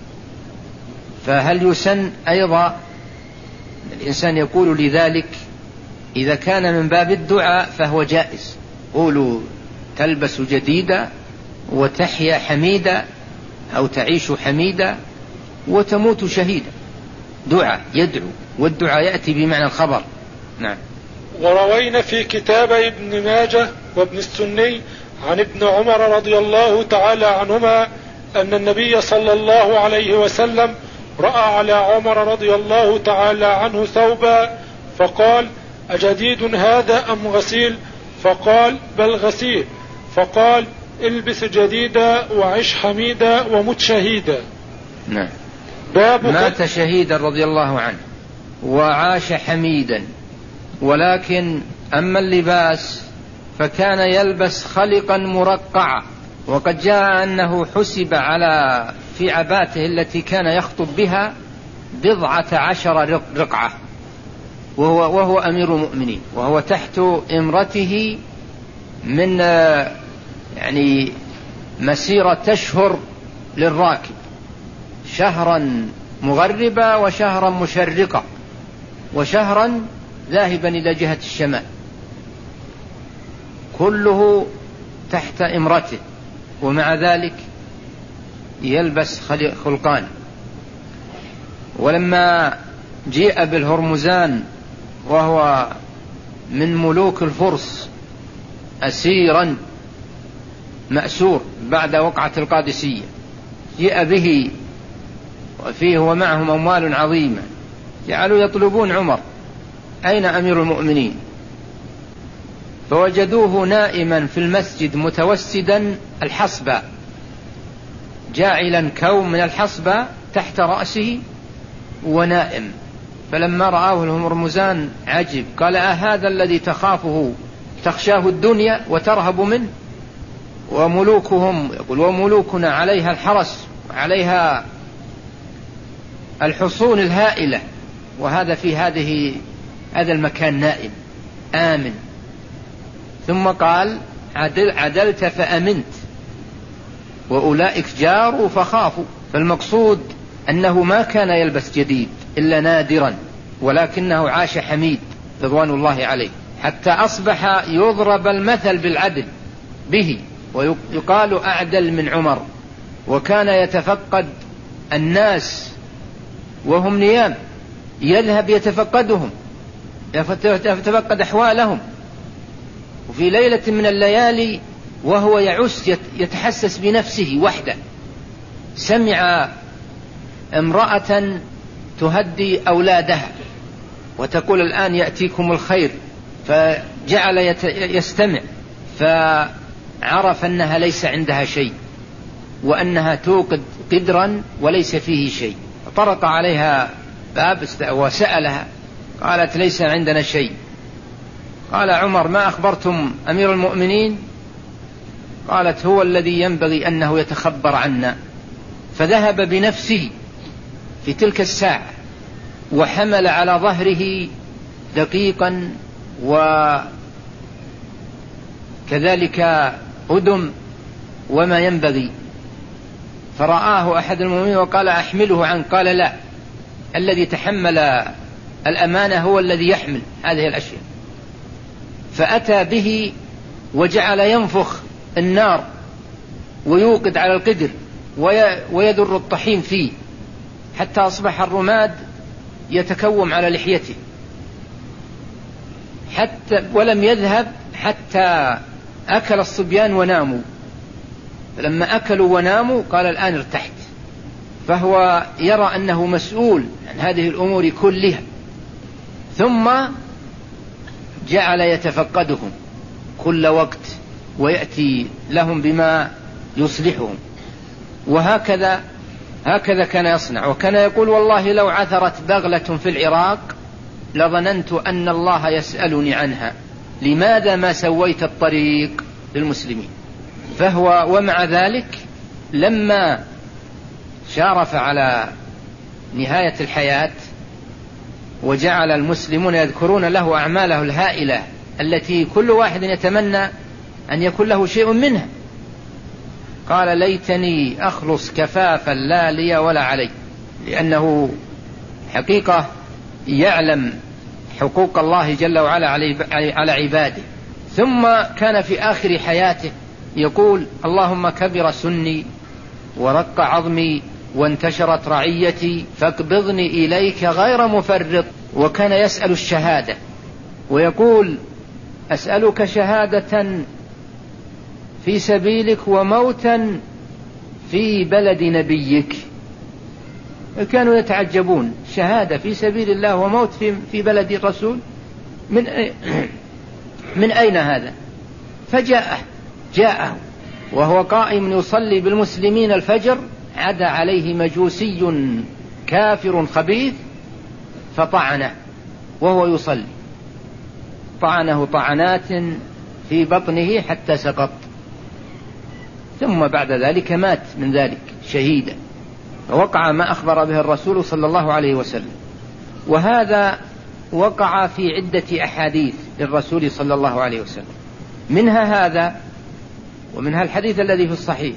فهل يسن أيضا الإنسان يقول لذلك؟ إذا كان من باب الدعاء فهو جائز، قولوا تلبس جديدة وتحيا حميدة أو تعيش حميدة وتموت شهيدا، دعاء يدعو، والدعاء يأتي بمعنى الخبر. نعم. وروينا في كتاب ابن ماجه وابن السني عن ابن عمر رضي الله تعالى عنهما أن النبي صلى الله عليه وسلم رأى على عمر رضي الله تعالى عنه ثوبا فقال أجديد هذا أم غسيل؟ فقال بل غسيل. فقال البس جديدا وعش حميدا ومت شهيدا. نعم. مات شهيدا رضي الله عنه وعاش حميدا. ولكن أما اللباس فكان يلبس خلقا مرقعا. وقد جاء أنه حسب على في عباته التي كان يخطب بها بضعة عشر رقعة، وهو, وهو أمير المؤمنين، وهو تحت إمرته من يعني مسيرة تشهر للراكب، شهرا مغربا وشهرا مشرقا وشهرا ذاهبا إلى جهة الشمال، كله تحت إمرته، ومع ذلك يلبس خلقان. ولما جيء بالهرمزان وهو من ملوك الفرس أسيرا مأسور بعد وقعة القادسية، جيء به وفيه ومعهم أموال عظيمة، جعلوا يطلبون عمر أين أمير المؤمنين؟ فوجدوه نائما في المسجد متوسدا الحصبة، جاعلا كوم من الحصبة تحت رأسه ونائم. فلما رآه الهرمزان عجب، قال أهذا الذي تخافه تخشاه الدنيا وترهب منه؟ وملوكهم يقول وملوكنا عليها الحرس وعليها الحصون الهائلة، وهذا في هذه هذا المكان نائم آمن. ثم قال عدل عدلت فأمنت وأولئك جاروا فخافوا. فالمقصود أنه ما كان يلبس جديد إلا نادرا، ولكنه عاش حميد رضوان الله عليه، حتى أصبح يضرب المثل بالعدل به، ويقال أعدل من عمر. وكان يتفقد الناس وهم نيام، يذهب يتفقدهم، يتفقد أحوالهم. وفي ليلة من الليالي وهو يعس يتحسس بنفسه وحده، سمع امرأة تهدي أولادها وتقول الآن يأتيكم الخير، فجعل يستمع، فعرف أنها ليس عندها شيء، وأنها توقد قدرا وليس فيه شيء. طرق عليها باب وسألها، قالت ليس عندنا شيء. قال عمر ما أخبرتم أمير المؤمنين؟ قالت هو الذي ينبغي أنه يتخبر عنا. فذهب بنفسه في تلك الساعة وحمل على ظهره دقيقا وكذلك أدم وما ينبغي، فرآه أحد المؤمنين وقال أحمله عنه، قال لا، الذي تحمل الأمانة هو الذي يحمل هذه الأشياء. فأتى به وجعل ينفخ النار ويوقد على القدر ويدر الطحين فيه حتى أصبح الرماد يتكوم على لحيته، حتى ولم يذهب حتى أكل الصبيان وناموا. فلما أكلوا وناموا قال الآن ارتحت. فهو يرى أنه مسؤول عن هذه الأمور كلها، ثم جعل يتفقدهم كل وقت ويأتي لهم بما يصلحهم. وهكذا هكذا كان يصنع. وكان يقول والله لو عثرت بغلة في العراق لظننت أن الله يسألني عنها، لماذا ما سويت الطريق للمسلمين؟ فهو ومع ذلك لما شارف على نهاية الحياة وجعل المسلمون يذكرون له أعماله الهائلة التي كل واحد يتمنى أن يكون له شيء منها، قال ليتني أخلص كفافا لا لي ولا علي، لأنه حقيقة يعلم حقوق الله جل وعلا على عباده. ثم كان في آخر حياته يقول اللهم كبر سني ورق عظمي وانتشرت رعيتي فاقبضني إليك غير مفرط. وكان يسأل الشهادة ويقول أسألك شهادة في سبيلك وموتا في بلد نبيك. كانوا يتعجبون، شهادة في سبيل الله وموت في, في بلد الرسول، من, من أين هذا؟ فجاءه جاءه وهو قائم يصلي بالمسلمين الفجر، عدا عليه مجوسي كافر خبيث فطعنه وهو يصلي، طعنه طعنات في بطنه حتى سقط، ثم بعد ذلك مات من ذلك شهيدا. فوقع ما أخبر به الرسول صلى الله عليه وسلم. وهذا وقع في عدة أحاديث للرسول صلى الله عليه وسلم، منها هذا ومنها الحديث الذي في الصحيح.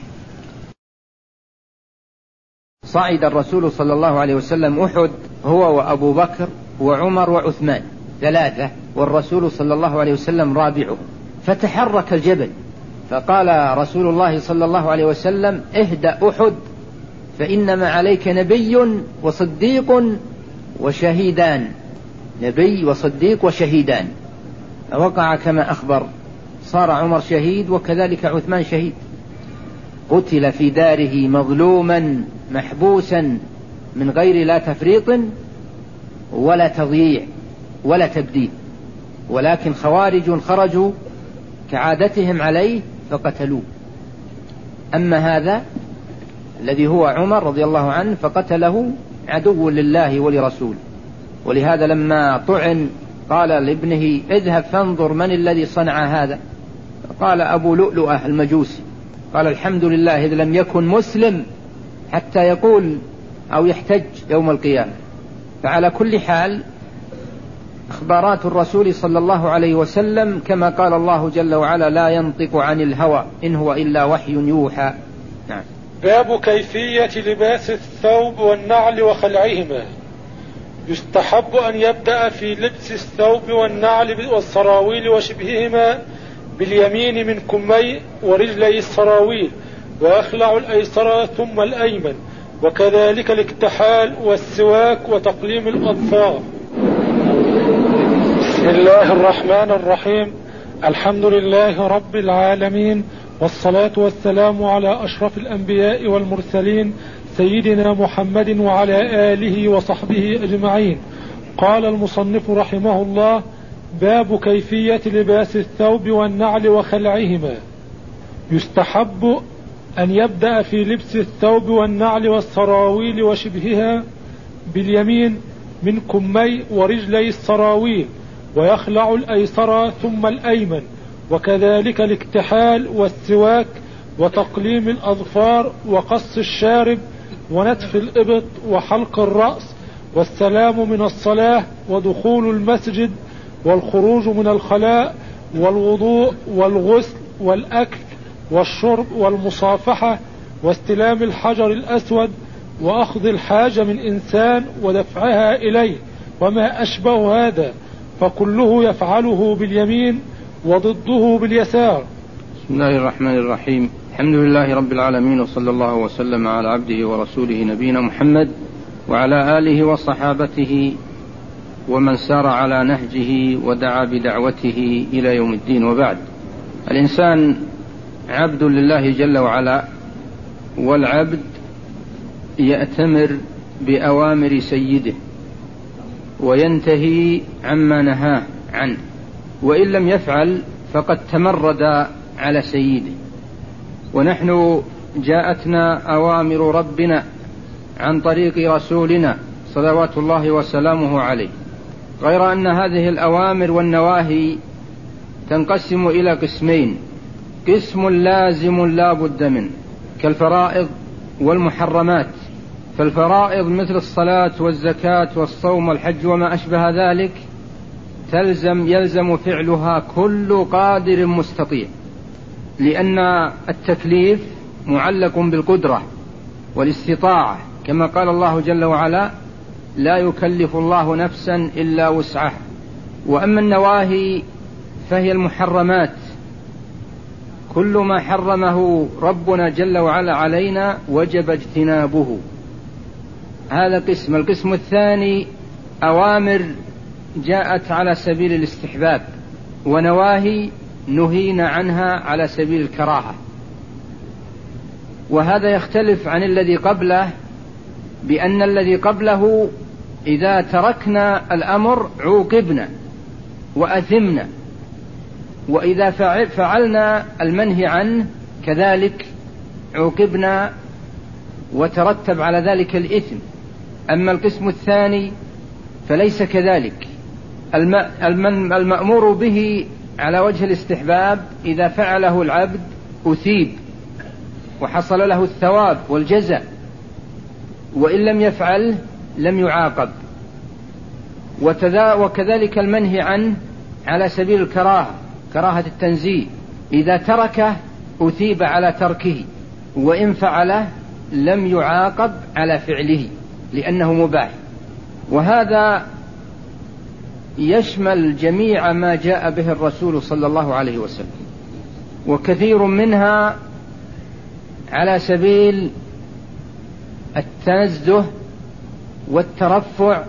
صعد الرسول صلى الله عليه وسلم أحد هو وأبو بكر وعمر وعثمان ثلاثة، والرسول صلى الله عليه وسلم رابعه، فتحرك الجبل، فقال رسول الله صلى الله عليه وسلم اهدأ أحد فإنما عليك نبي وصديق وشهيدان، نبي وصديق وشهيدان. وقع كما أخبر، صار عمر شهيد وكذلك عثمان شهيد، قتل في داره مظلوما محبوسا من غير لا تفريط ولا تضييع ولا تبديل، ولكن خوارج خرجوا كعادتهم عليه فقتلوه. أما هذا الذي هو عمر رضي الله عنه فقتله عدو لله ولرسوله. ولهذا لما طعن قال لابنه اذهب فانظر من الذي صنع هذا، قال أبو لؤلؤة المجوسي، قال الحمد لله إذ لم يكن مسلم حتى يقول أو يحتج يوم القيامة. فعلى كل حال أخبارات الرسول صلى الله عليه وسلم كما قال الله جل وعلا لا ينطق عن الهوى إن هو إلا وحي يوحى. نعم. باب كيفية لباس الثوب والنعل وخلعهما. يستحب أن يبدأ في لبس الثوب والنعل والسراويل وشبههما باليمين من كمي ورجلي السراويل، ويخلع الأيسر ثم الأيمن، وكذلك الاكتحال والسواك وتقليم الأظفار. بسم الله الرحمن الرحيم. الحمد لله رب العالمين، والصلاة والسلام على أشرف الأنبياء والمرسلين سيدنا محمد وعلى آله وصحبه أجمعين. قال المصنف رحمه الله: باب كيفية لباس الثوب والنعل وخلعهما. يستحب أن يبدأ في لبس الثوب والنعل والسراويل وشبهها باليمين من كمي ورجلي السراويل، ويخلع الأيسر ثم الأيمن، وكذلك الاكتحال والسواك وتقليم الأظفار وقص الشارب ونتف الإبط وحلق الرأس، والسلام من الصلاة ودخول المسجد والخروج من الخلاء والوضوء والغسل والأكل والشرب والمصافحة واستلام الحجر الأسود وأخذ الحاجة من إنسان ودفعها إليه وما أشبه هذا، فكله يفعله باليمين وضده باليسار. بسم الله الرحمن الرحيم. الحمد لله رب العالمين، وصلى الله وسلم على عبده ورسوله نبينا محمد وعلى آله وصحابته ومن سار على نهجه ودعا بدعوته إلى يوم الدين. وبعد، الإنسان عبد لله جل وعلا، والعبد يأتمر بأوامر سيده وينتهي عما نهاه عنه، وإن لم يفعل فقد تمرد على سيده. ونحن جاءتنا أوامر ربنا عن طريق رسولنا صلوات الله وسلامه عليه، غير أن هذه الأوامر والنواهي تنقسم إلى قسمين: قسم لازم لا بد منه كالفرائض والمحرمات. فالفرائض مثل الصلاة والزكاة والصوم والحج وما أشبه ذلك تلزم يلزم فعلها كل قادر مستطيع، لأن التكليف معلق بالقدرة والاستطاعة، كما قال الله جل وعلا: لا يكلف الله نفسا إلا وسعها. وأما النواهي فهي المحرمات، كل ما حرمه ربنا جل وعلا علينا وجب اجتنابه. هذا قسم. القسم الثاني أوامر جاءت على سبيل الاستحباب، ونواهي نهينا عنها على سبيل الكراهة. وهذا يختلف عن الذي قبله، بأن الذي قبله إذا تركنا الأمر عوقبنا وأثمنا، وإذا فعلنا المنهي عنه كذلك عوقبنا وترتب على ذلك الإثم. أما القسم الثاني فليس كذلك. المأمور به على وجه الاستحباب إذا فعله العبد أثيب وحصل له الثواب والجزاء، وإن لم يفعل لم يعاقب. وكذلك المنهي عنه على سبيل الكراهة، كراهة التنزيه، إذا تركه أثيب على تركه، وإن فعله لم يعاقب على فعله لأنه مباح. وهذا يشمل جميع ما جاء به الرسول صلى الله عليه وسلم، وكثير منها على سبيل التنزه والترفع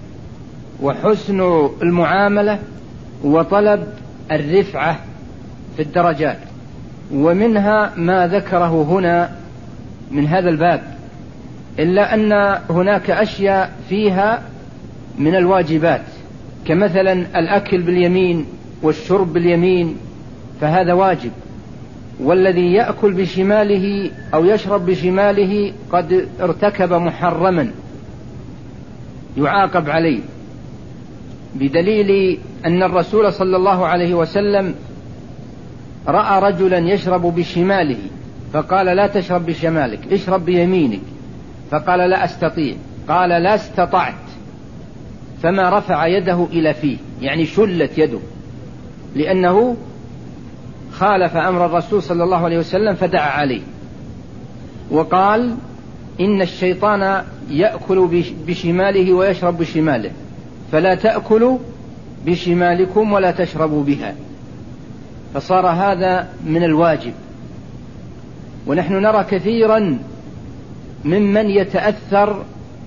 وحسن المعاملة وطلب الرفعة في الدرجات. ومنها ما ذكره هنا من هذا الباب، إلا أن هناك أشياء فيها من الواجبات، كمثلا الأكل باليمين والشرب باليمين، فهذا واجب. والذي يأكل بشماله أو يشرب بشماله قد ارتكب محرما يعاقب عليه، بدليل أن الرسول صلى الله عليه وسلم رأى رجلا يشرب بشماله فقال: لا تشرب بشمالك، اشرب بيمينك. فقال: لا أستطيع. قال: لا استطعت. فما رفع يده إلى فيه، يعني شلت يده، لأنه خالف أمر الرسول صلى الله عليه وسلم فدعا عليه. وقال: إن الشيطان يأكل بشماله ويشرب بشماله، فلا تأكلوا بشمالكم ولا تشربوا بها. فصار هذا من الواجب. ونحن نرى كثيرا ممن يتأثر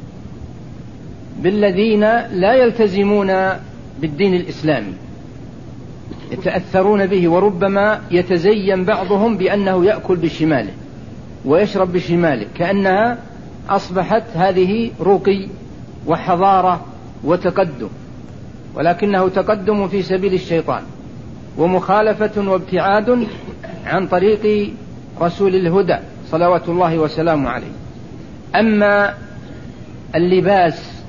بالذين لا يلتزمون بالدين الإسلامي، يتأثرون به، وربما يتزين بعضهم بأنه يأكل بشماله ويشرب بشماله، كأنها أصبحت هذه رقي وحضارة وتقدم، ولكنه تقدم في سبيل الشيطان ومخالفة وابتعاد عن طريق رسول الهدى صلوات الله وسلامه عليه. أما اللباس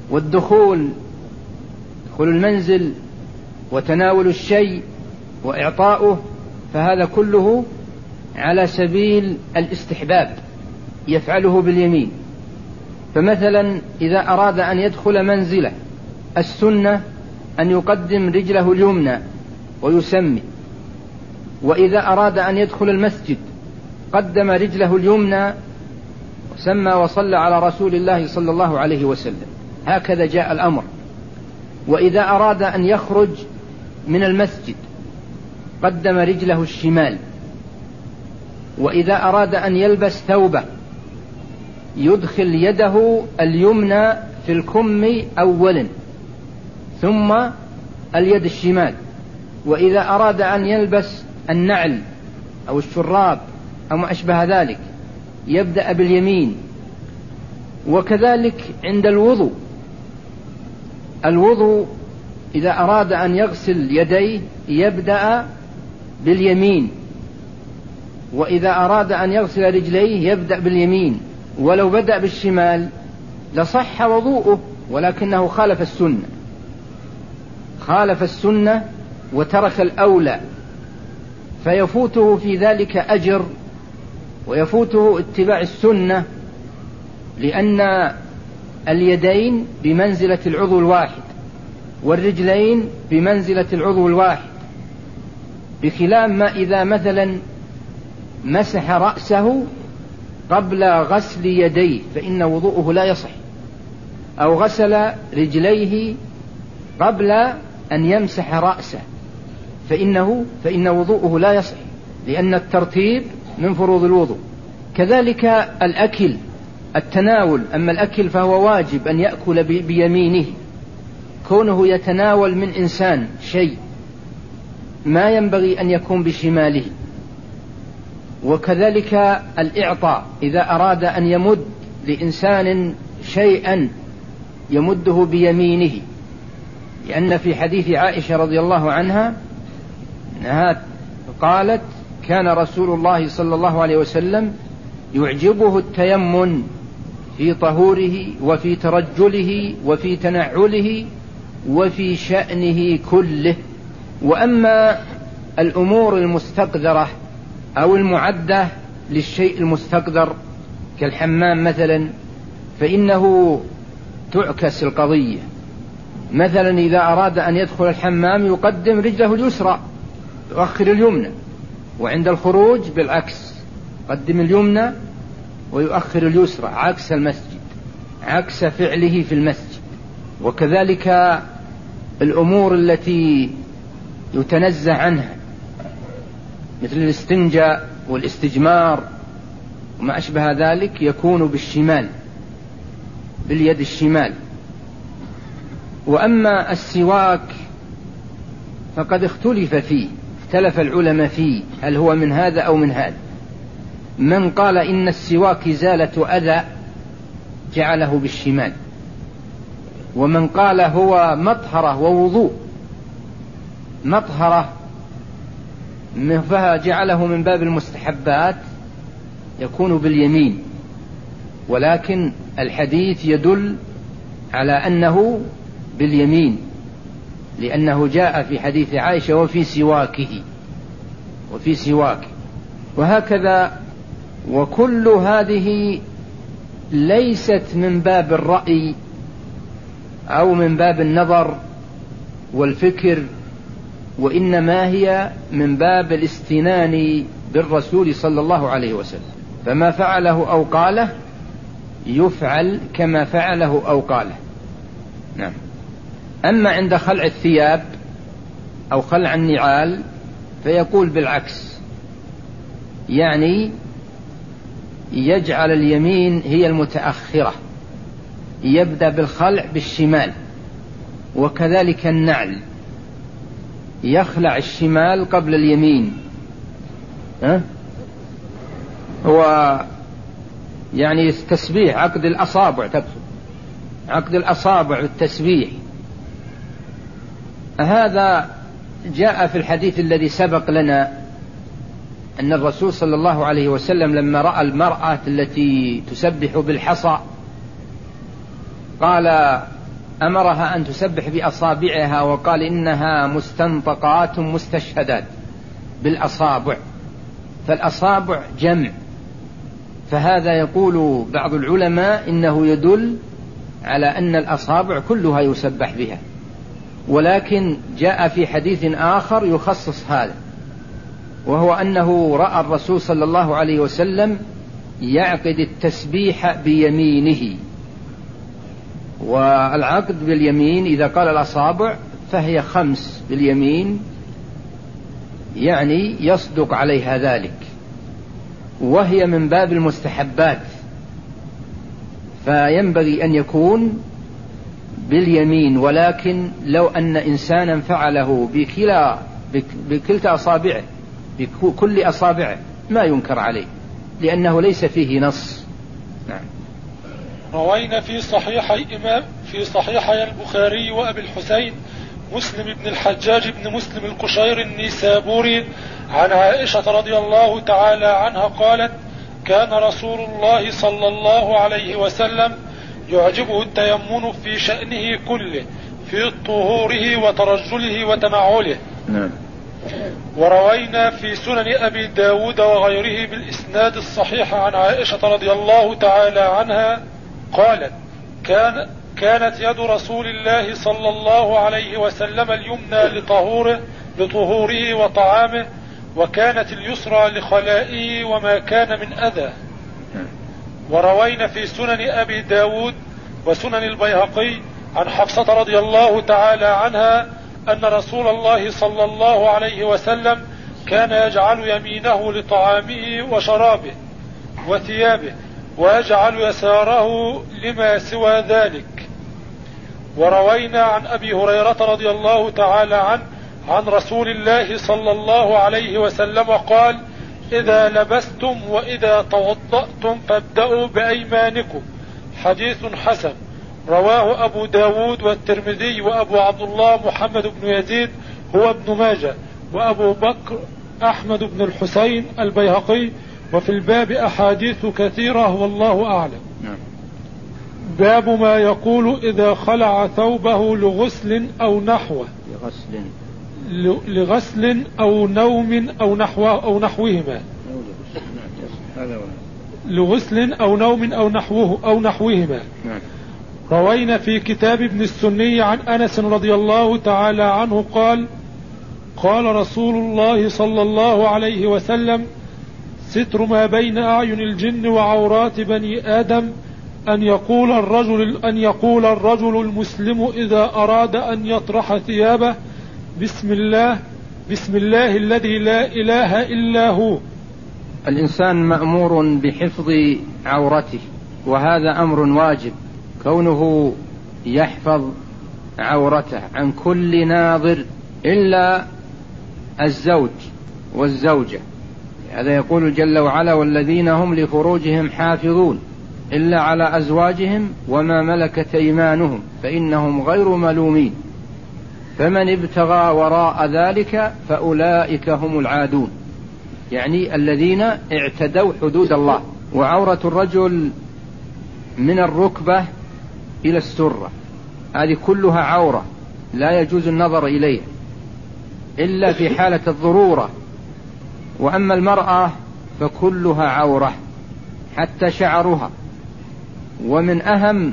والدخول، دخول المنزل وتناول الشيء وإعطاؤه، فهذا كله على سبيل الاستحباب يفعله باليمين. فمثلا إذا أراد أن يدخل منزله السنة أن يقدم رجله اليمنى ويسمي، وإذا أراد أن يدخل المسجد قدم رجله اليمنى وسمى وصلى على رسول الله صلى الله عليه وسلم، هكذا جاء الأمر. وإذا أراد أن يخرج من المسجد قدم رجله الشمال، وإذا أراد أن يلبس ثوبه يدخل يده اليمنى في الكم أولا ثم اليد الشمال. وإذا أراد أن يلبس النعل أو الشراب أو ما أشبه ذلك يبدأ باليمين. وكذلك عند الوضوء، الوضوء إذا أراد أن يغسل يديه يبدأ باليمين، وإذا أراد أن يغسل رجليه يبدأ باليمين. ولو بدأ بالشمال لصح وضوءه، ولكنه خالف السنة، خالف السنة وترك الأولى، فيفوته في ذلك أجر ويفوته اتباع السنة، لأن اليدين بمنزلة العضو الواحد والرجلين بمنزلة العضو الواحد، بخلاف ما إذا مثلا مسح رأسه قبل غسل يديه فإن وضوءه لا يصح، أو غسل رجليه قبل أن يمسح رأسه فإنه فإن وضوءه لا يصح، لأن الترتيب من فروض الوضوء. كذلك الأكل، التناول، أما الأكل فهو واجب أن يأكل بيمينه، كونه يتناول من إنسان شيء ما ينبغي أن يكون بشماله. وكذلك الإعطاء، إذا أراد أن يمد لإنسان شيئا يمده بيمينه، لأن في حديث عائشة رضي الله عنها أنها قالت: كان رسول الله صلى الله عليه وسلم يعجبه التيمن في طهوره وفي ترجله وفي تنعله وفي شأنه كله. وأما الأمور المستقدرة أو المعدة للشيء المستقدر كالحمام مثلا فإنه تعكس القضية. مثلا إذا أراد أن يدخل الحمام يقدم رجله اليسرى يؤخر اليمنى، وعند الخروج بالعكس يقدم اليمنى ويؤخر اليسرى، عكس المسجد، عكس فعله في المسجد. وكذلك الأمور التي يتنزه عنها مثل الاستنجاء والاستجمار وما أشبه ذلك يكون بالشمال، باليد الشمال. وأما السواك فقد اختلف فيه، اختلف العلماء فيه هل هو من هذا أو من هذا. من قال إن السواك إزالة أذى جعله بالشمال، ومن قال هو مطهرة ووضوء، مطهرة فجعله من باب المستحبات يكون باليمين. ولكن الحديث يدل على أنه باليمين، لأنه جاء في حديث عائشة وفي سواكه وفي سواكه وهكذا. وكل هذه ليست من باب الرأي أو من باب النظر والفكر، وإنما هي من باب الاستنان بالرسول صلى الله عليه وسلم، فما فعله أو قاله يفعل كما فعله أو قاله. نعم. أما عند خلع الثياب أو خلع النعال فيقول بالعكس، يعني يجعل اليمين هي المتأخرة، يبدأ بالخلع بالشمال. وكذلك النعل يخلع الشمال قبل اليمين، ها؟ هو يعني التسبيح، عقد الأصابع، تقصد عقد الأصابع والتسبيح. هذا جاء في الحديث الذي سبق لنا أن الرسول صلى الله عليه وسلم لما رأى المرأة التي تسبح بالحصى قال أمرها أن تسبح بأصابعها وقال إنها مستنطقات مستشهدات بالأصابع، فالأصابع جمع، فهذا يقول بعض العلماء إنه يدل على أن الأصابع كلها يسبح بها، ولكن جاء في حديث آخر يخصص هذا، وهو أنه رأى الرسول صلى الله عليه وسلم يعقد التسبيح بيمينه، والعقد باليمين إذا قال الأصابع فهي خمس باليمين، يعني يصدق عليها ذلك، وهي من باب المستحبات، فينبغي أن يكون باليمين، ولكن لو أن إنسانا فعله بكلا بكلتا أصابعه بكل أصابعه ما ينكر عليه، لأنه ليس فيه نص. نعم. روينا في صحيحي إمام في صحيحي البخاري وأبي الحسين مسلم بن الحجاج بن مسلم القشير النيسابوري عن عائشة رضي الله تعالى عنها قالت: كان رسول الله صلى الله عليه وسلم يعجبه التيمن في شأنه كله، في طهوره وترجله وتنعله. نعم. وروينا في سنن أبي داود وغيره بالإسناد الصحيح عن عائشة رضي الله تعالى عنها قالت: كان كانت يد رسول الله صلى الله عليه وسلم اليمنى لطهوره لطهوره وطعامه، وكانت اليسرى لخلائه وما كان من أذى. وروينا في سنن أبي داود وسنن البيهقي عن حفصة رضي الله تعالى عنها أن رسول الله صلى الله عليه وسلم كان يجعل يمينه لطعامه وشرابه وثيابه، ويجعل يساره لما سوى ذلك. وروينا عن أبي هريرة رضي الله تعالى عنه عن رسول الله صلى الله عليه وسلم قال: إذا لبستم وإذا توضأتم فابدأوا بأيمانكم. حديث حسن، رواه أبو داود والترمذي وأبو عبد الله محمد بن يزيد هو ابن ماجه، وأبو بكر أحمد بن الحسين البيهقي، وفي الباب أحاديث كثيرة والله أعلم. باب ما يقول إذا خلع ثوبه لغسل أو نحوه لغسل لغسل أو نوم أو نحوه أو نحوهما لغسل أو نوم أو نحوه أو نحوهما. روينا في كتاب ابن السني عن أنس رضي الله تعالى عنه قال: قال رسول الله صلى الله عليه وسلم: ستر ما بين أعين الجن وعورات بني آدم أن يقول الرجل أن يقول الرجل المسلم إذا أراد أن يطرح ثيابه: بسم الله بسم الله الذي لا إله إلا هو. الإنسان مأمور بحفظ عورته، وهذا أمر واجب، كونه يحفظ عورته عن كل ناظر إلا الزوج والزوجة. هذا يقول جل وعلا: والذين هم لفروجهم حافظون إلا على أزواجهم وما ملكت أيمانهم فإنهم غير ملومين، فمن ابتغى وراء ذلك فأولئك هم العادون، يعني الذين اعتدوا حدود الله. وعورة الرجل من الركبة إلى السرة، هذه كلها عورة لا يجوز النظر إليها إلا في حالة الضرورة. وأما المرأة فكلها عورة حتى شعرها. ومن أهم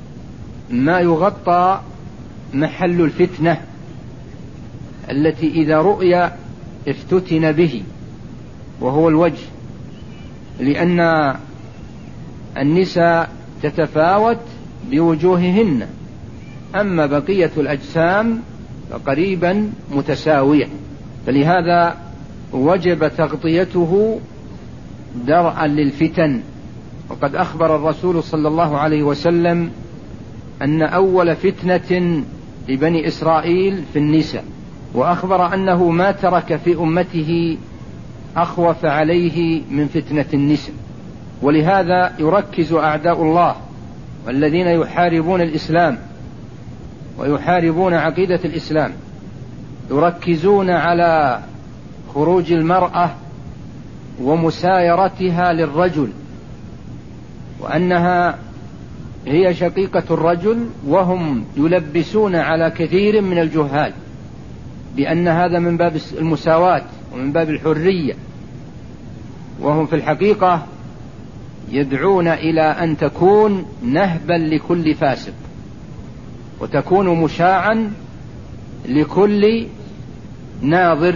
ما يغطى محل الفتنة التي إذا رؤي افتتن به، وهو الوجه، لأن النساء تتفاوت بوجوههن، أما بقية الأجسام فقريبا متساوية، فلهذا وجب تغطيته درءا للفتن. وقد أخبر الرسول صلى الله عليه وسلم أن أول فتنة لبني إسرائيل في النساء، وأخبر أنه ما ترك في أمته أخوف عليه من فتنة النساء. ولهذا يركز أعداء الله والذين يحاربون الإسلام ويحاربون عقيدة الإسلام يركزون على خروج المرأة ومسايرتها للرجل، وأنها هي شقيقة الرجل، وهم يلبسون على كثير من الجهال بأن هذا من باب المساواة ومن باب الحرية، وهم في الحقيقة يدعون إلى أن تكون نهبا لكل فاسق، وتكون مشاعا لكل ناظر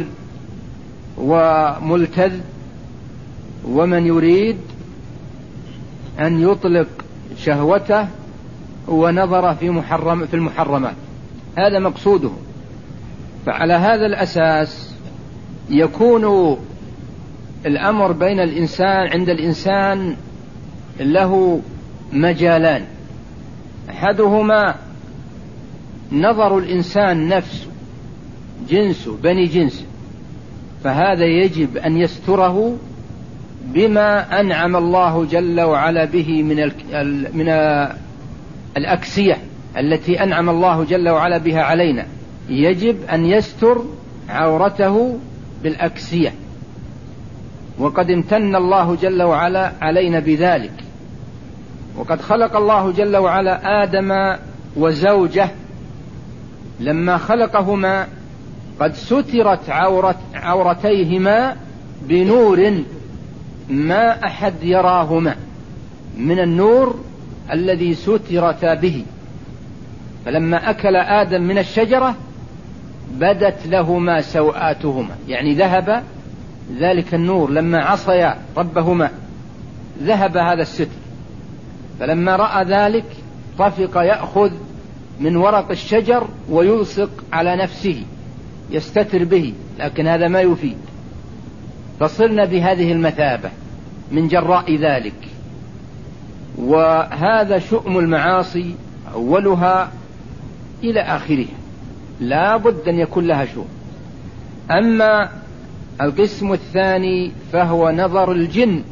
وملتذ ومن يريد أن يطلق شهوته ونظر في محرم في المحرمات. هذا مقصوده. فعلى هذا الأساس يكون الأمر بين الإنسان عند الإنسان له مجالان، أحدهما نظر الإنسان نفسه جنسه بني جنسه، فهذا يجب أن يستره بما أنعم الله جل وعلا به من من الأكسية التي أنعم الله جل وعلا بها علينا. يجب أن يستر عورته بالأكسية، وقد امتن الله جل وعلا علينا بذلك. وقد خلق الله جل وعلا آدم وزوجه، لما خلقهما قد سترت عورت عورتيهما بنور ما أحد يراهما من النور الذي سترتا به. فلما أكل آدم من الشجرة بدت لهما سوآتهما، يعني ذهب ذلك النور. لما عصيا ربهما ذهب هذا الستر. فلما رأى ذلك طفق يأخذ من ورق الشجر ويلصق على نفسه يستتر به، لكن هذا ما يفيد. فصرنا بهذه المثابة من جراء ذلك. وهذا شؤم المعاصي أولها إلى آخرها، لا بد أن يكون لها شؤم. أما القسم الثاني فهو نظر الجن،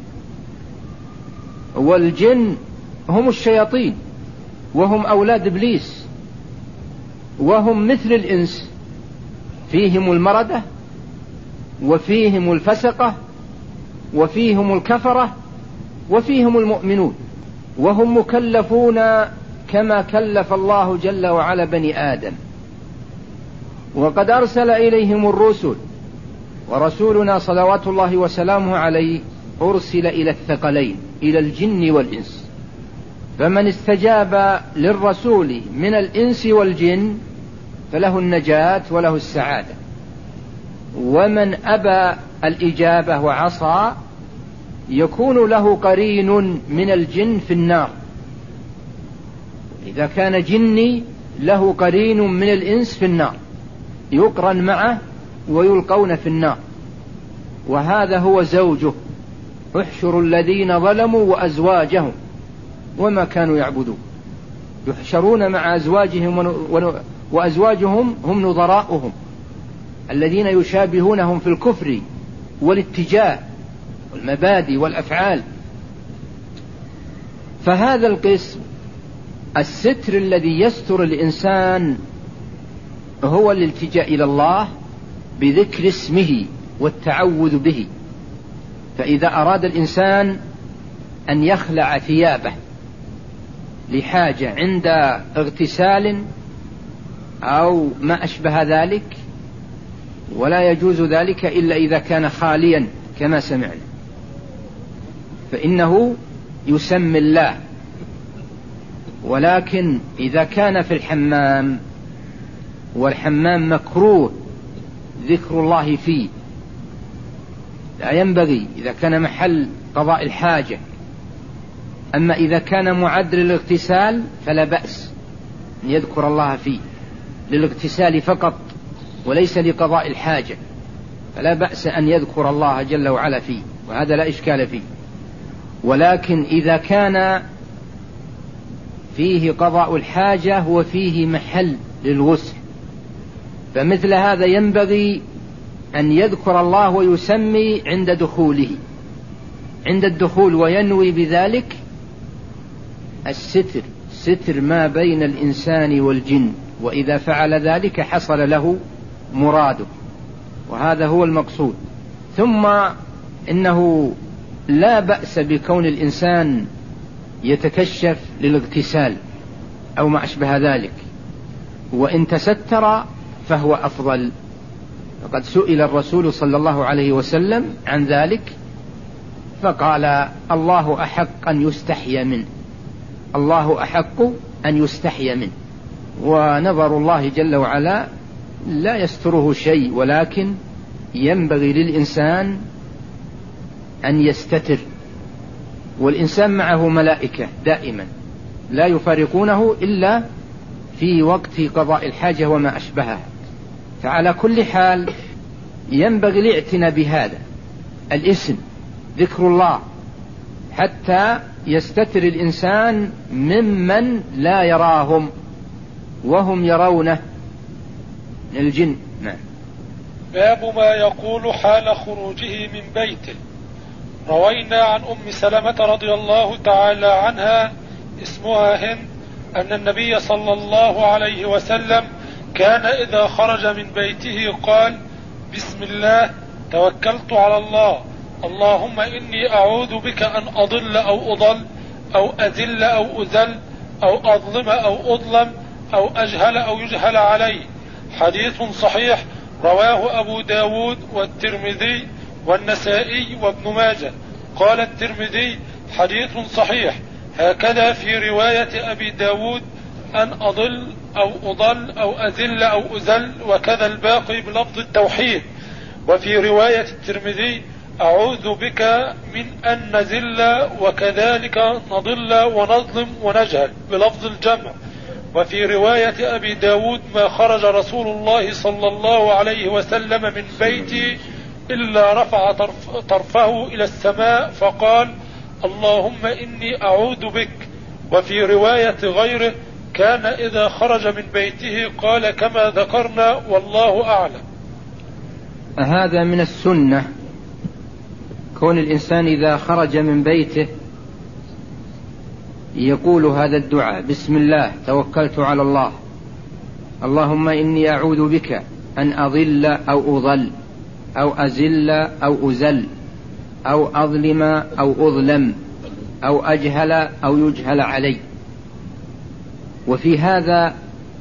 والجن هم الشياطين وهم أولاد إبليس، وهم مثل الإنس، فيهم المردة وفيهم الفسقة وفيهم الكفرة وفيهم المؤمنون، وهم مكلفون كما كلف الله جل وعلا بني آدم. وقد أرسل إليهم الرسل، ورسولنا صلوات الله وسلامه عليه أرسل إلى الثقلين، إلى الجن والإنس. فمن استجاب للرسول من الإنس والجن فله النجاة وله السعادة، ومن أبى الإجابة وعصى يكون له قرين من الجن في النار. إذا كان جني له قرين من الإنس في النار، يقرن معه ويلقون في النار. وهذا هو زوجه: احشروا الذين ظلموا وأزواجهم وما كانوا يعبدون. يحشرون مع أزواجهم، وأزواجهم هم نظراؤهم الذين يشابهونهم في الكفر والاتجاه والمبادئ والأفعال. فهذا القسم الستر الذي يستر الإنسان هو الالتجاء إلى الله بذكر اسمه والتعوذ به. فإذا أراد الإنسان أن يخلع ثيابه لحاجة عند اغتسال أو ما أشبه ذلك، ولا يجوز ذلك إلا إذا كان خاليا كما سمعنا، فإنه يسمي الله. ولكن إذا كان في الحمام، والحمام مكروه ذكر الله فيه، لا ينبغي إذا كان محل قضاء الحاجة. أما إذا كان معد للاغتسال فلا بأس أن يذكر الله فيه للاغتسال فقط وليس لقضاء الحاجة، فلا بأس أن يذكر الله جل وعلا فيه، وهذا لا إشكال فيه. ولكن إذا كان فيه قضاء الحاجة وفيه محل للغسل، فمثل هذا ينبغي أن يذكر الله ويسمي عند دخوله، عند الدخول، وينوي بذلك الستر، ستر ما بين الإنسان والجن. وإذا فعل ذلك حصل له مراده، وهذا هو المقصود. ثم إنه لا بأس بكون الإنسان يتكشف للاغتسال أو ما أشبه ذلك، وإن تستر فهو أفضل. فقد سئل الرسول صلى الله عليه وسلم عن ذلك فقال: الله أحق أن يستحي منه، الله أحق أن يستحي منه. ونظر الله جل وعلا لا يستره شيء، ولكن ينبغي للإنسان أن يستتر، والإنسان معه ملائكة دائما لا يفارقونه إلا في وقت قضاء الحاجة وما أشبهها. فعلى كل حال ينبغي الاعتناء بهذا الاسم ذكر الله حتى يستتر الإنسان ممن لا يراهم وهم يرونه من الجن. نعم. باب ما يقول حال خروجه من بيته. روينا عن أم سلمة رضي الله تعالى عنها اسمها هند أن النبي صلى الله عليه وسلم كان إذا خرج من بيته قال: بسم الله توكلت على الله، اللهم إني أعوذ بك أن أضل أو أضل أو أذل أو أذل أو أظلم أو أظلم أو أجهل أو يجهل علي. حديث صحيح رواه أبو داود والترمذي والنسائي وابن ماجه. قال الترمذي: حديث صحيح. هكذا في رواية أبي داود أن أضل أو أضل أو أذل أو أذل، وكذا الباقي بلفظ التوحيد. وفي رواية الترمذي: أعوذ بك من أن نذل وكذلك نضل ونظلم ونجهل بلفظ الجمع. وفي رواية أبي داود: ما خرج رسول الله صلى الله عليه وسلم من بيتي إلا رفع طرف طرفه إلى السماء فقال: اللهم إني أعوذ بك. وفي رواية غيره: كان إذا خرج من بيته قال كما ذكرنا والله أعلم. هذا من السنة، كون الإنسان إذا خرج من بيته يقول هذا الدعاء: بسم الله توكلت على الله، اللهم إني أعوذ بك أن أضل أو أضل أو أزل أو أزل أو أظلم أو أظلم أو أجهل أو يجهل علي. وفي هذا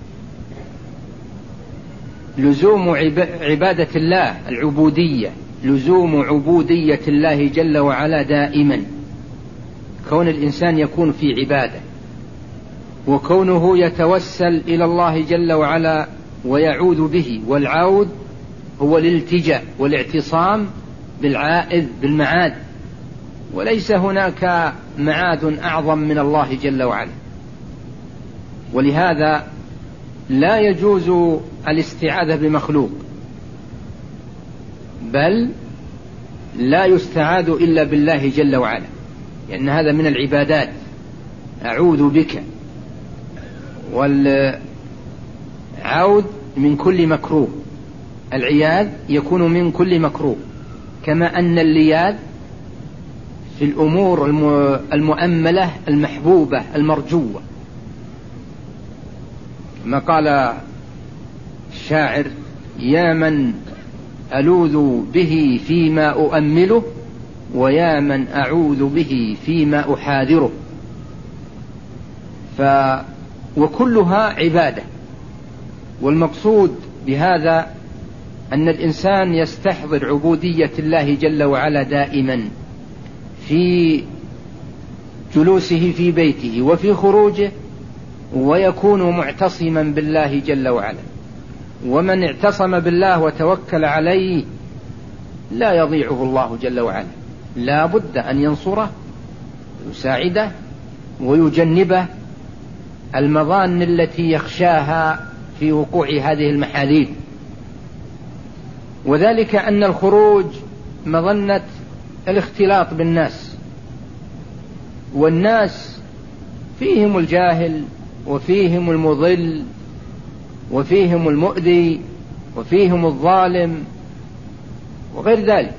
لزوم عبادة الله، العبودية، لزوم عبودية الله جل وعلا دائما، كون الإنسان يكون في عبادة، وكونه يتوسل إلى الله جل وعلا ويعوذ به. والعود هو الالتجاء والاعتصام بالعائذ بالمعاد، وليس هناك معاد أعظم من الله جل وعلا. ولهذا لا يجوز الاستعاذة بمخلوق، بل لا يستعاذ إلا بالله جل وعلا، لأن هذا من العبادات. أعوذ بك، والعود من كل مكروه، العياذ يكون من كل مكروه، كما أن اللياذ في الأمور المؤملة المحبوبة المرجوة. ما قال الشاعر: يا من ألوذ به فيما أؤمله ويا من أعوذ به فيما أحاذره. ف وكلها عبادة. والمقصود بهذا أن الإنسان يستحضر عبودية الله جل وعلا دائما في جلوسه في بيته وفي خروجه، ويكون معتصما بالله جل وعلا. ومن اعتصم بالله وتوكل عليه لا يضيعه الله جل وعلا، لا بد أن ينصره ويساعده ويجنبه المظان التي يخشاها في وقوع هذه المحاذير. وذلك أن الخروج مظنة الاختلاط بالناس، والناس فيهم الجاهل وفيهم المضل وفيهم المؤذي وفيهم الظالم وغير ذلك.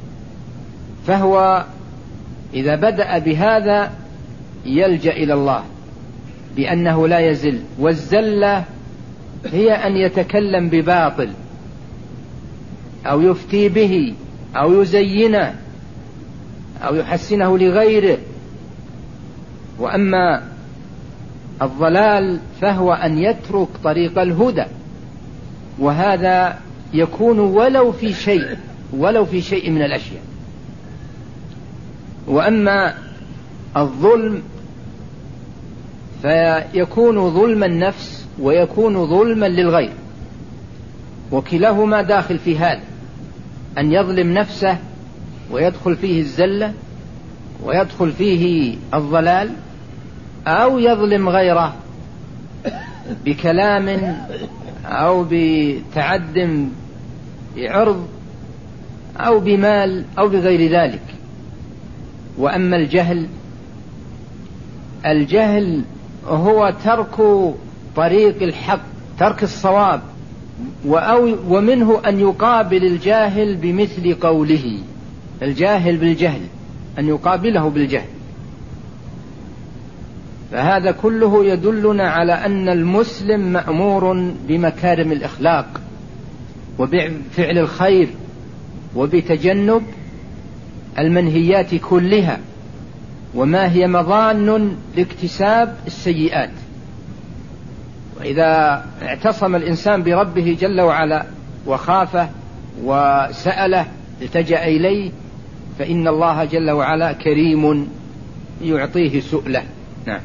فهو إذا بدأ بهذا يلجأ إلى الله بأنه لا يزل. والزلة هي أن يتكلم بباطل أو يفتي به أو يزينه أو يحسنه لغيره وأما الضلال فهو أن يترك طريق الهدى، وهذا يكون ولو في شيء ولو في شيء من الأشياء. وأما الظلم فيكون ظلم النفس ويكون ظلما للغير، وكلاهما داخل في هذا، أن يظلم نفسه ويدخل فيه الزلة ويدخل فيه الضلال، أو يظلم غيره بكلام أو بتعد بعرض أو بمال أو بغير ذلك. وأما الجهل الجهل هو ترك طريق الحق، ترك الصواب، ومنه أن يقابل الجاهل بمثل قوله، الجاهل بالجهل أن يقابله بالجهل. فهذا كله يدلنا على أن المسلم مأمور بمكارم الأخلاق وبفعل الخير وبتجنب المنهيات كلها، وما هي مظان لاكتساب السيئات. وإذا اعتصم الإنسان بربه جل وعلا وخافه وسأله التجأ إليه فإن الله جل وعلا كريم يعطيه سؤله. نعم.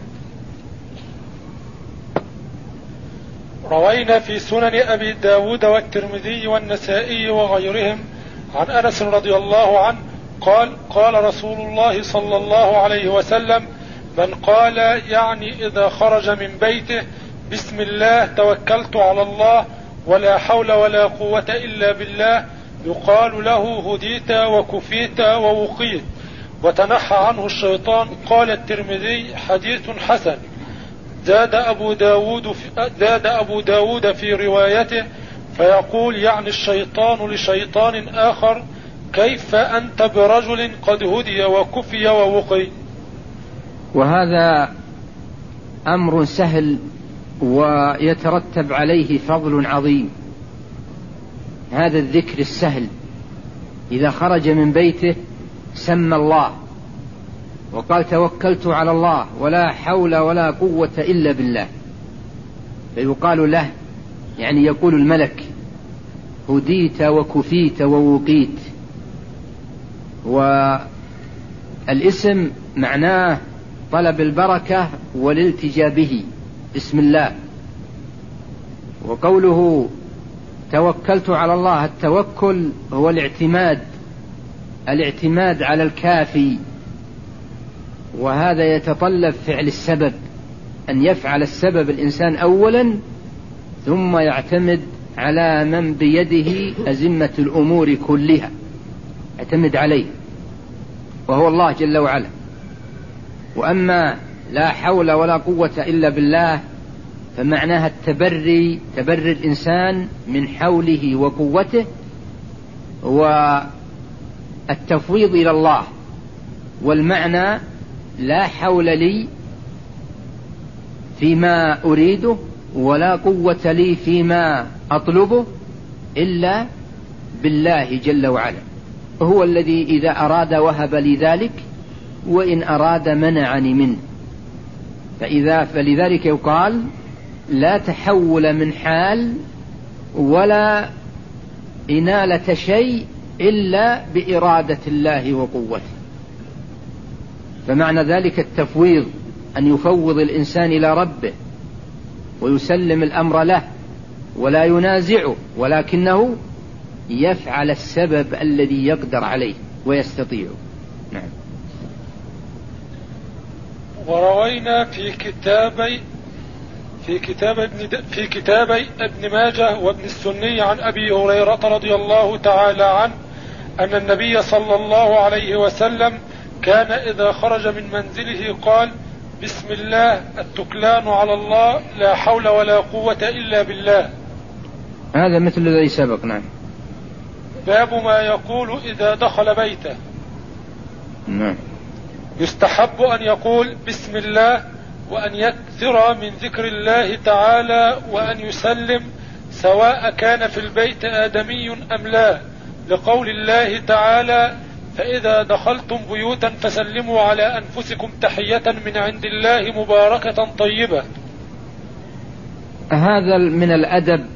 روينا في سنن أبي داود والترمذي والنسائي وغيرهم عن أنس رضي الله عنه قال قال رسول الله صلى الله عليه وسلم: من قال يعني إذا خرج من بيته بسم الله توكلت على الله ولا حول ولا قوة إلا بالله، يقال له هديت وكفيت ووقيت وتنحى عنه الشيطان. قال الترمذي: حديث حسن. زاد أبو داود في, زاد أبو داود في روايته فيقول يعني الشيطان لشيطان آخر: كيف أنت برجل قد هدي وكفي ووقي. وهذا أمر سهل ويترتب عليه فضل عظيم. هذا الذكر السهل إذا خرج من بيته سمى الله وقال توكلت على الله ولا حول ولا قوة إلا بالله، فيقال له يعني يقول الملك: هديت وكفيت ووقيت. والاسم معناه طلب البركة والالتجاء به، بسم الله. وقوله توكلت على الله، التوكل هو الاعتماد الاعتماد على الكافي، وهذا يتطلب فعل السبب، أن يفعل السبب الإنسان أولا ثم يعتمد على من بيده أزمة الأمور كلها، اعتمد عليه وهو الله جل وعلا. وأما لا حول ولا قوة إلا بالله فمعناها التبري، تبري الإنسان من حوله وقوته والتفويض إلى الله. والمعنى لا حول لي فيما أريده ولا قوة لي فيما أطلبه إلا بالله جل وعلا، هو الذي إذا أراد وهب لي ذلك وإن أراد منعني منه. فإذا فلذلك يقال لا تحول من حال ولا إنالة شيء إلا بإرادة الله وقوته. فمعنى ذلك التفويض، أن يفوض الإنسان إلى ربه ويسلم الأمر له ولا ينازعه، ولكنه يفعل السبب الذي يقدر عليه ويستطيعه. نعم. وروينا في كتابي في كتاب ابن في كتابي ابن ماجه وابن السني عن أبي هريرة رضي الله تعالى عنه أن النبي صلى الله عليه وسلم كان إذا خرج من منزله قال: بسم الله التكلان على الله لا حول ولا قوة إلا بالله. هذا مثل الذي سبق. نعم. باب ما يقول إذا دخل بيته. نعم. يستحب أن يقول بسم الله وأن يكثر من ذكر الله تعالى وأن يسلم سواء كان في البيت آدمي أم لا، لقول الله تعالى: فإذا دخلتم بيوتا فسلموا على أنفسكم تحية من عند الله مباركة طيبة. هذا من الأدب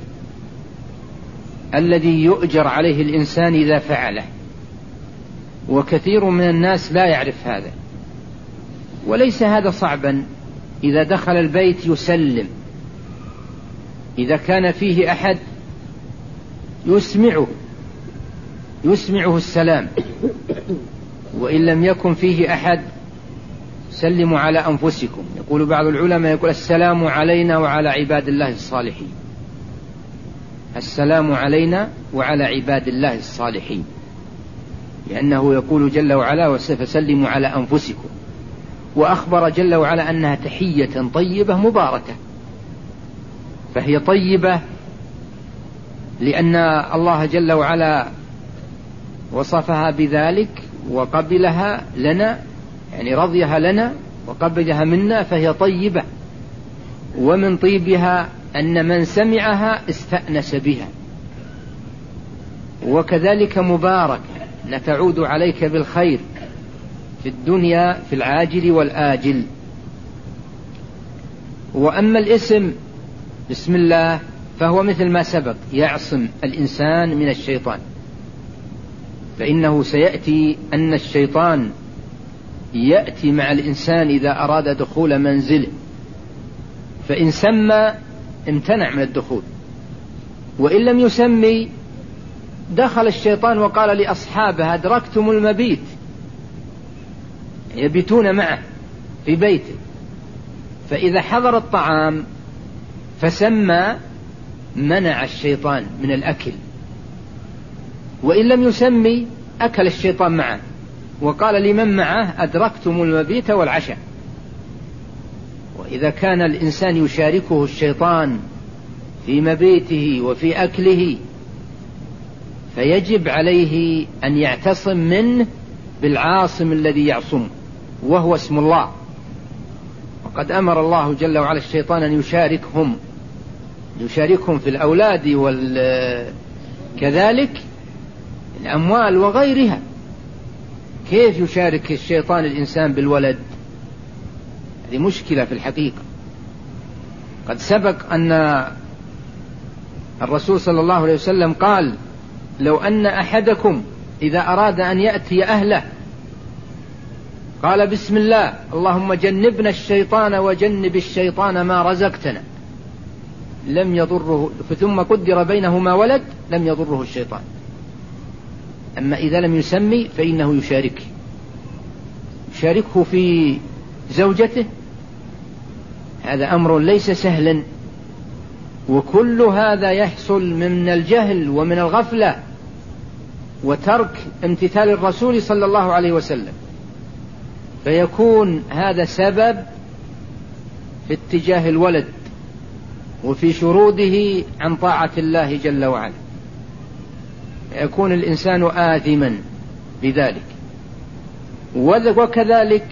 الذي يؤجر عليه الإنسان إذا فعله، وكثير من الناس لا يعرف هذا. وليس هذا صعبا، إذا دخل البيت يسلم، إذا كان فيه أحد يسمعه يسمعه السلام، وإن لم يكن فيه أحد سلموا على أنفسكم. يقول بعض العلماء يقول السلام علينا وعلى عباد الله الصالحين، السلام علينا وعلى عباد الله الصالحين، لأنه يقول جل وعلا فسلموا على أنفسكم، وأخبر جل وعلا أنها تحية طيبة مباركة. فهي طيبة لأن الله جل وعلا وصفها بذلك وقبلها لنا، يعني رضيها لنا وقبلها منا، فهي طيبة. ومن طيبها أن من سمعها استأنس بها، وكذلك مبارك، نتعود عليك بالخير في الدنيا في العاجل والآجل. وأما الاسم بسم الله فهو مثل ما سبق، يعصم الإنسان من الشيطان، فإنه سيأتي أن الشيطان يأتي مع الإنسان إذا أراد دخول منزله، فإن سمى امتنع من الدخول، وإن لم يسمي دخل الشيطان وقال لأصحابه أدركتم المبيت، يبيتون معه في بيته. فإذا حضر الطعام فسمى منع الشيطان من الأكل، وإن لم يسمي أكل الشيطان معه وقال لمن معه أدركتم المبيت والعشاء. وإذا كان الإنسان يشاركه الشيطان في مبيته وفي أكله فيجب عليه أن يعتصم منه بالعاصم الذي يعصمه، وهو اسم الله. وقد أمر الله جل وعلا الشيطان أن يشاركهم يشاركهم في الأولاد وكذلك الأموال وغيرها. كيف يشارك الشيطان الإنسان بالولد؟ هذه مشكلة في الحقيقة. قد سبق أن الرسول صلى الله عليه وسلم قال لو أن أحدكم إذا أراد أن يأتي أهله قال بسم الله اللهم جنبنا الشيطان وجنب الشيطان ما رزقتنا لم يضره، ثم قدر بينهما ولد لم يضره الشيطان. أما إذا لم يسمي فإنه يشاركه يشاركه في زوجته. هذا أمر ليس سهلا، وكل هذا يحصل من الجهل ومن الغفلة وترك امتثال الرسول صلى الله عليه وسلم، فيكون هذا سبب في اتجاه الولد وفي شروده عن طاعة الله جل وعلا، يكون الإنسان آثما بذلك. وكذلك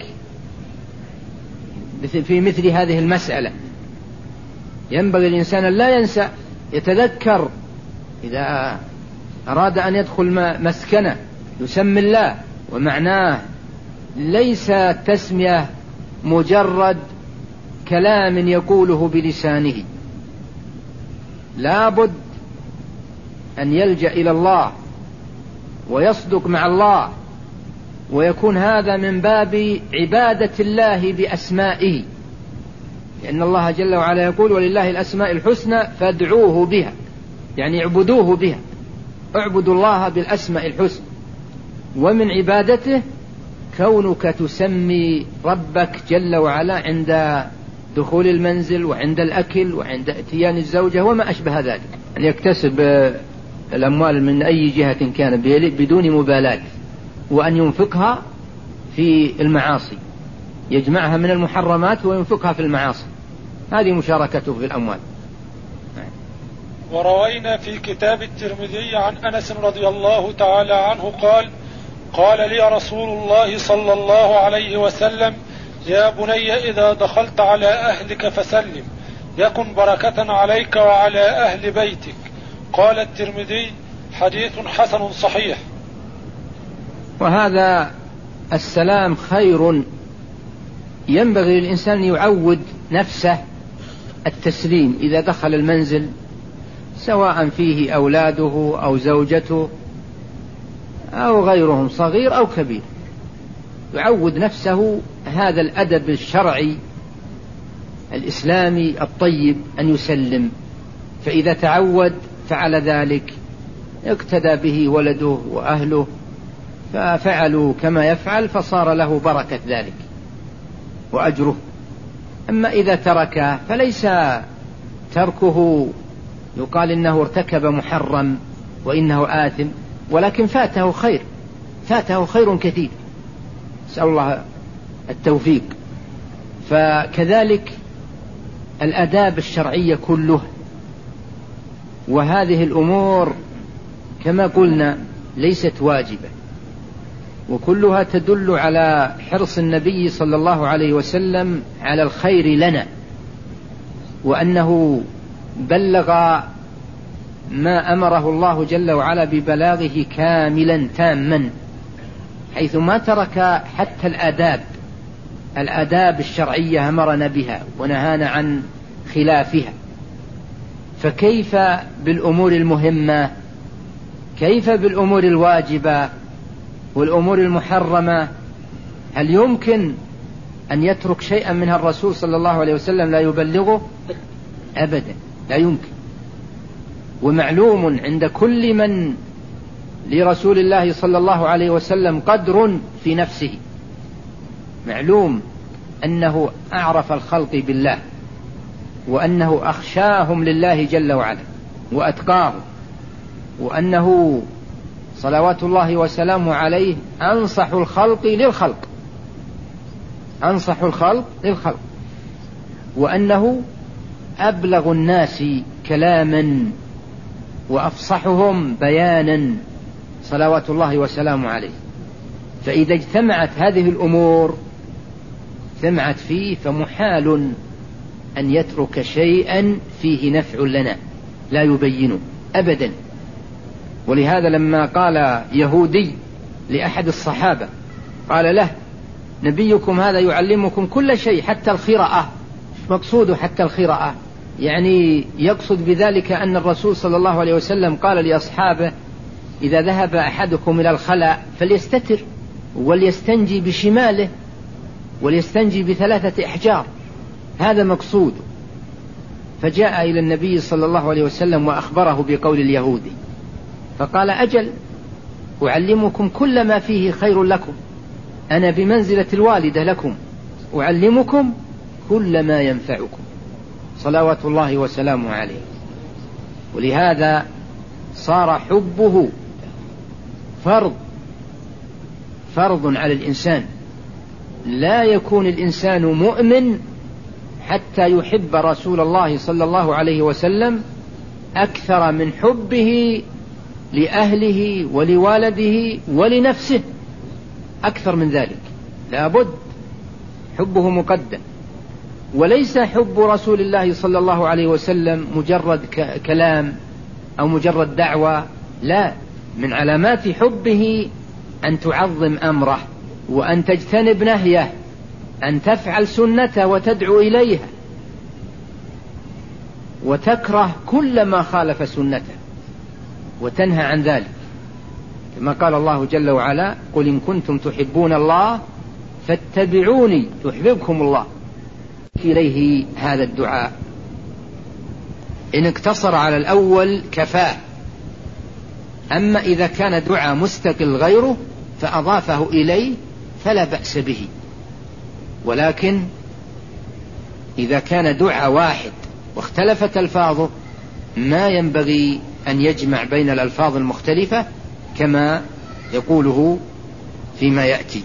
في مثل هذه المسألة ينبغي الإنسان أن لا ينسى، يتذكر إذا أراد أن يدخل مسكنه يسمي الله، ومعناه ليس تسمية مجرد كلام يقوله بلسانه، لابد أن يلجأ إلى الله ويصدق مع الله، ويكون هذا من باب عبادة الله بأسمائه، لأن الله جل وعلا يقول ولله الأسماء الحسنى فادعوه بها، يعني اعبدوه بها، اعبدوا الله بالأسماء الحسنى. ومن عبادته كونك تسمي ربك جل وعلا عند دخول المنزل وعند الأكل وعند اتيان الزوجة وما أشبه ذلك، أن يكتسب الأموال من أي جهة كان بدون مبالاة، وأن ينفقها في المعاصي، يجمعها من المحرمات وينفقها في المعاصي، هذه مشاركته في الأموال. وروينا في كتاب الترمذي عن أنس رضي الله تعالى عنه قال قال لي رسول الله صلى الله عليه وسلم يا بني إذا دخلت على أهلك فسلم يكن بركة عليك وعلى أهل بيتك. قال الترمذي حديث حسن صحيح. وهذا السلام خير، ينبغي للإنسان يعود نفسه التسليم إذا دخل المنزل، سواء فيه أولاده أو زوجته أو غيرهم صغير أو كبير، يعود نفسه هذا الأدب الشرعي الإسلامي الطيب أن يسلم، فإذا تعود فعل ذلك اقتدى به ولده وأهله ففعلوا كما يفعل، فصار له بركة ذلك وأجره. أما إذا تركه فليس تركه يقال إنه ارتكب محرم وإنه آثم، ولكن فاته خير، فاته خير كثير، نسأل الله التوفيق. فكذلك الآداب الشرعية كلها، وهذه الأمور كما قلنا ليست واجبة، وكلها تدل على حرص النبي صلى الله عليه وسلم على الخير لنا، وأنه بلغ ما أمره الله جل وعلا ببلاغه كاملا تاما، حيث ما ترك حتى الآداب الآداب الشرعية أمرنا بها ونهانا عن خلافها. فكيف بالأمور المهمة؟ كيف بالأمور الواجبة والأمور المحرمة؟ هل يمكن أن يترك شيئا منها الرسول صلى الله عليه وسلم لا يبلغه؟ أبدا، لا يمكن. ومعلوم عند كل من لرسول الله صلى الله عليه وسلم قدر في نفسه، معلوم أنه أعرف الخلق بالله، وأنه أخشاهم لله جل وعلا وأتقاهم، وأنه صلوات الله وسلامه عليه أنصح الخلق للخلق، أنصح الخلق للخلق، وأنه أبلغ الناس كلاما وأفصحهم بيانا صلوات الله وسلامه عليه. فإذا اجتمعت هذه الأمور اجتمعت فيه، فمحال أن يترك شيئا فيه نفع لنا لا يبينه أبدا. ولهذا لما قال يهودي لأحد الصحابة، قال له: نبيكم هذا يعلمكم كل شيء حتى الخراءة. مقصوده حتى الخراءة، يعني يقصد بذلك أن الرسول صلى الله عليه وسلم قال لأصحابه: إذا ذهب أحدكم إلى الخلاء فليستتر وليستنجي بشماله وليستنجي بثلاثة أحجار، هذا مقصود. فجاء إلى النبي صلى الله عليه وسلم وأخبره بقول اليهودي، فقال: أجل، أعلمكم كل ما فيه خير لكم، أنا بمنزلة الوالدة لكم، أعلمكم كل ما ينفعكم صلوات الله وسلامه عليه. ولهذا صار حبه فرض فرض على الإنسان، لا يكون الإنسان مؤمن حتى يحب رسول الله صلى الله عليه وسلم أكثر من حبه لأهله ولوالده ولنفسه، أكثر من ذلك لا بد، حبه مقدم. وليس حب رسول الله صلى الله عليه وسلم مجرد كلام أو مجرد دعوة، لا، من علامات حبه أن تعظم أمره وأن تجتنب نهيه، أن تفعل سنته وتدعو إليها، وتكره كل ما خالف سنته وتنهى عن ذلك، كما قال الله جل وعلا: قل إن كنتم تحبون الله فاتبعوني يحببكم الله. إليه هذا الدعاء إن اقتصر على الأول كفاه، أما إذا كان دعاء مستقل غيره فأضافه إليه فلا بأس به. ولكن إذا كان دعاء واحد واختلفت ألفاظه ما ينبغي أن يجمع بين الألفاظ المختلفة كما يقوله فيما يأتي.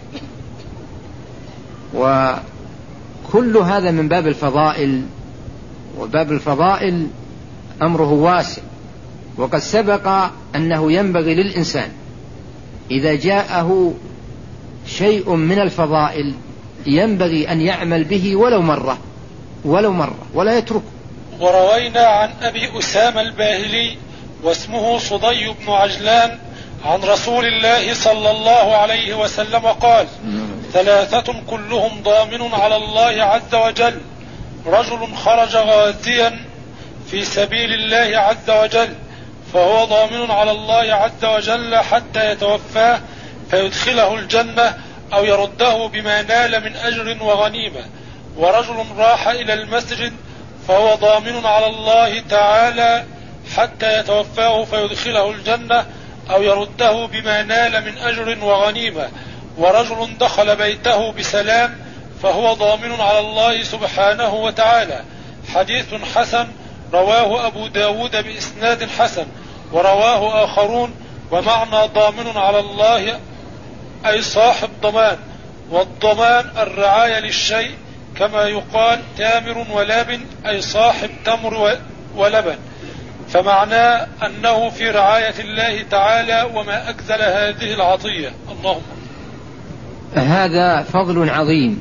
وكل هذا من باب الفضائل، وباب الفضائل أمره واسع، وقد سبق أنه ينبغي للإنسان إذا جاءه شيء من الفضائل ينبغي أن يعمل به ولو مرة ولو مرة ولا يتركه. وروينا عن أبي أسامة الباهلي واسمه صدي بن عجلان عن رسول الله صلى الله عليه وسلم قال: ثلاثة كلهم ضامن على الله عز وجل: رجل خرج غازيا في سبيل الله عز وجل فهو ضامن على الله عز وجل حتى يتوفاه فيدخله الجنة أو يرده بما نال من أجر وغنيمة. ورجل راح إلى المسجد فهو ضامن على الله تعالى حتى يتوفاه فيدخله الجنة أو يرده بما نال من أجر وغنيمة. ورجل دخل بيته بسلام فهو ضامن على الله سبحانه وتعالى. حديث حسن رواه أبو داود بإسناد حسن، ورواه آخرون. ومعنى ضامن على الله أي صاحب ضمان، والضمان الرعاية للشيء، كما يقال تامر ولبن أي صاحب تمر ولبن، فمعناه أنه في رعاية الله تعالى وما أجزل هذه العطية. اللهم هذا فضل عظيم،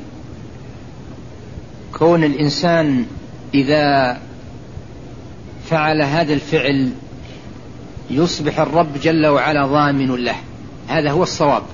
كون الإنسان إذا فعل هذا الفعل يصبح الرب جل وعلا ضامن له. هذا هو الصواب،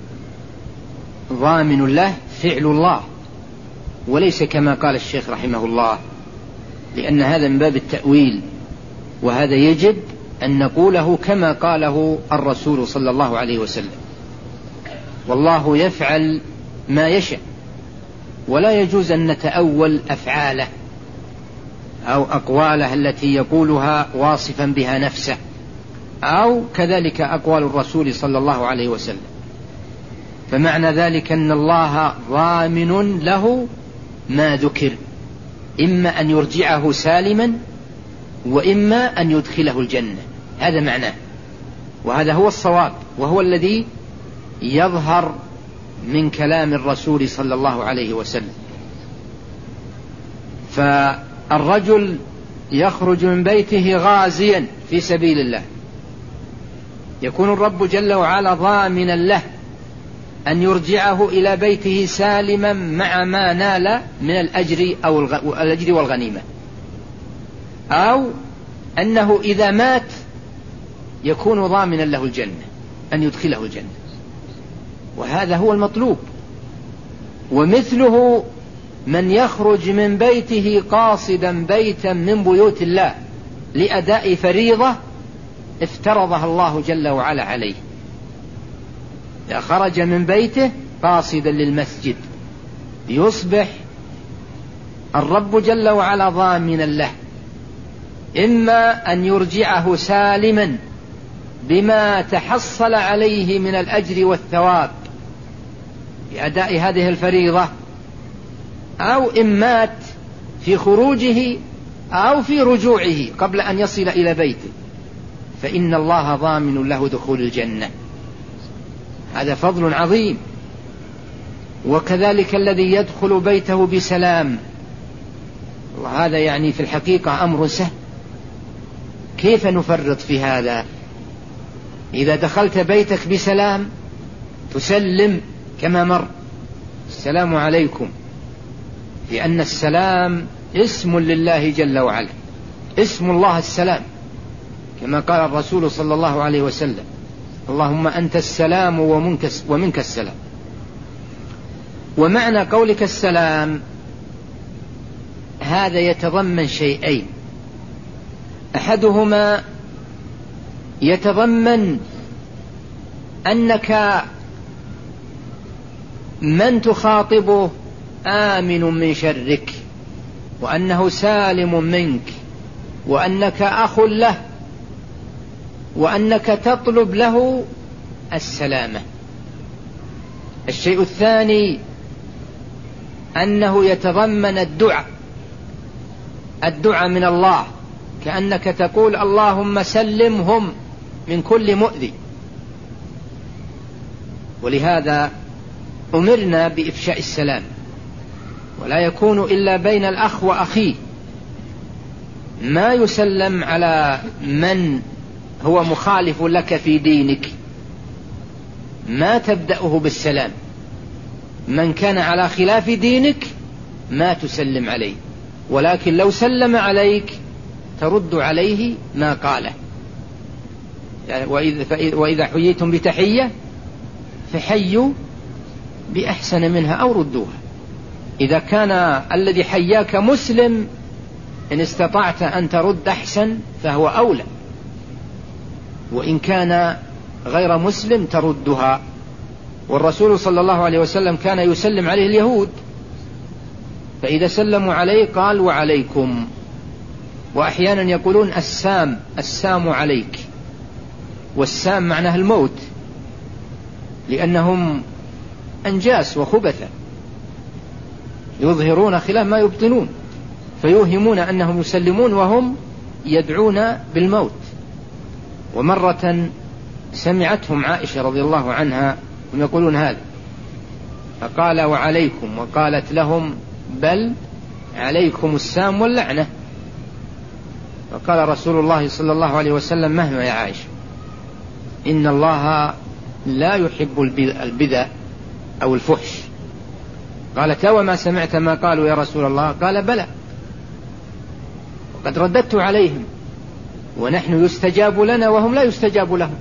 ضامن له فعل الله، وليس كما قال الشيخ رحمه الله، لأن هذا من باب التأويل، وهذا يجب أن نقوله كما قاله الرسول صلى الله عليه وسلم. والله يفعل ما يشاء، ولا يجوز أن نتأول أفعاله أو أقواله التي يقولها واصفا بها نفسه، أو كذلك أقوال الرسول صلى الله عليه وسلم. فمعنى ذلك أن الله ضامن له ما ذكر، إما أن يرجعه سالما وإما أن يدخله الجنة. هذا معناه، وهذا هو الصواب، وهو الذي يظهر من كلام الرسول صلى الله عليه وسلم. فالرجل يخرج من بيته غازيا في سبيل الله، يكون الرب جل وعلا ضامنا له أن يرجعه إلى بيته سالما مع ما نال من الأجر أو الأجر والغنيمة، أو أنه إذا مات يكون ضامنا له الجنة، أن يدخله الجنة، وهذا هو المطلوب. ومثله من يخرج من بيته قاصدا بيتا من بيوت الله لأداء فريضة افترضها الله جل وعلا عليه، إذا خرج من بيته قاصدا للمسجد يصبح الرب جل وعلا ضامنا له، إما أن يرجعه سالما بما تحصل عليه من الأجر والثواب بأداء هذه الفريضة، أو إن مات في خروجه أو في رجوعه قبل أن يصل إلى بيته فإن الله ضامن له دخول الجنة. هذا فضل عظيم. وكذلك الذي يدخل بيته بسلام، وهذا يعني في الحقيقة أمر سهل، كيف نفرط في هذا؟ إذا دخلت بيتك بسلام تسلم كما مر، السلام عليكم، لأن السلام اسم لله جل وعلا، اسم الله السلام، كما قال الرسول صلى الله عليه وسلم: اللهم أنت السلام ومنك السلام. ومعنى قولك السلام هذا يتضمن شيئين: أحدهما يتضمن أنك من تخاطبه آمن من شرك، وأنه سالم منك، وأنك أخ له، وأنك تطلب له السلامة. الشيء الثاني أنه يتضمن الدعاء، الدعاء من الله، كأنك تقول: اللهم سلمهم من كل مؤذي. ولهذا أمرنا بإفشاء السلام، ولا يكون إلا بين الأخ وأخيه، ما يسلم على من هو مخالف لك في دينك، ما تبدأه بالسلام. من كان على خلاف دينك ما تسلم عليه، ولكن لو سلم عليك ترد عليه ما قاله، يعني وإذا, وإذا حييتم بتحية فحيوا بأحسن منها أو ردوها. إذا كان الذي حياك مسلم إن استطعت أن ترد أحسن فهو أولى، وإن كان غير مسلم تردها. والرسول صلى الله عليه وسلم كان يسلم عليه اليهود، فإذا سلموا عليه قال وعليكم. وأحيانا يقولون السام السام عليك، والسام معناه الموت، لأنهم أنجاس وخبثة يظهرون خلاف ما يبطنون، فيوهمون أنهم يسلمون وهم يدعون بالموت. ومرة سمعتهم عائشة رضي الله عنها هم يقولون هذا، فقال وعليكم، وقالت لهم بل عليكم السام واللعنة. فقال رسول الله صلى الله عليه وسلم مهما يا عائشة، إن الله لا يحب البذا أو الفحش. قالت وما سمعت ما قالوا يا رسول الله؟ قال بلى، وقد رددت عليهم، ونحن يستجاب لنا وهم لا يستجاب لهم.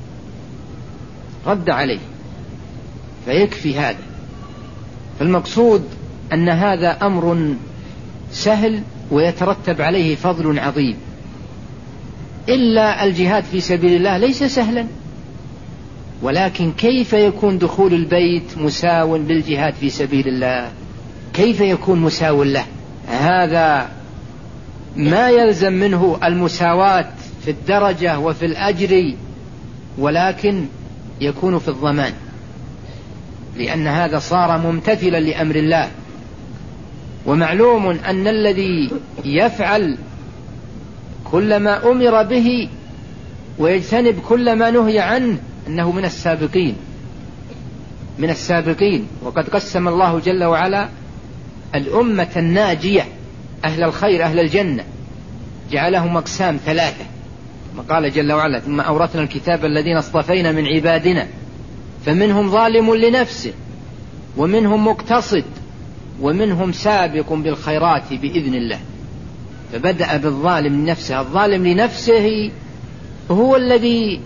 رد عليه، فيكفي هذا. فالمقصود أن هذا أمر سهل ويترتب عليه فضل عظيم. إلا الجهاد في سبيل الله ليس سهلا، ولكن كيف يكون دخول البيت مساو للجهاد في سبيل الله؟ كيف يكون مساو له؟ هذا ما يلزم منه المساواة في الدرجة وفي الأجر، ولكن يكون في الضمان، لأن هذا صار ممتثلا لأمر الله. ومعلوم أن الذي يفعل كل ما أمر به ويجتنب كل ما نهي عنه أنه من السابقين من السابقين. وقد قسم الله جل وعلا الأمة الناجية أهل الخير أهل الجنة، جعلهم أقسام ثلاثة، ما قال جل وعلا ثم أورثنا الكتاب الذين اصطفينا من عبادنا فمنهم ظالم لنفسه ومنهم مقتصد ومنهم سابق بالخيرات بإذن الله. فبدأ بالظالم لنفسه. الظالم لنفسه هو الذي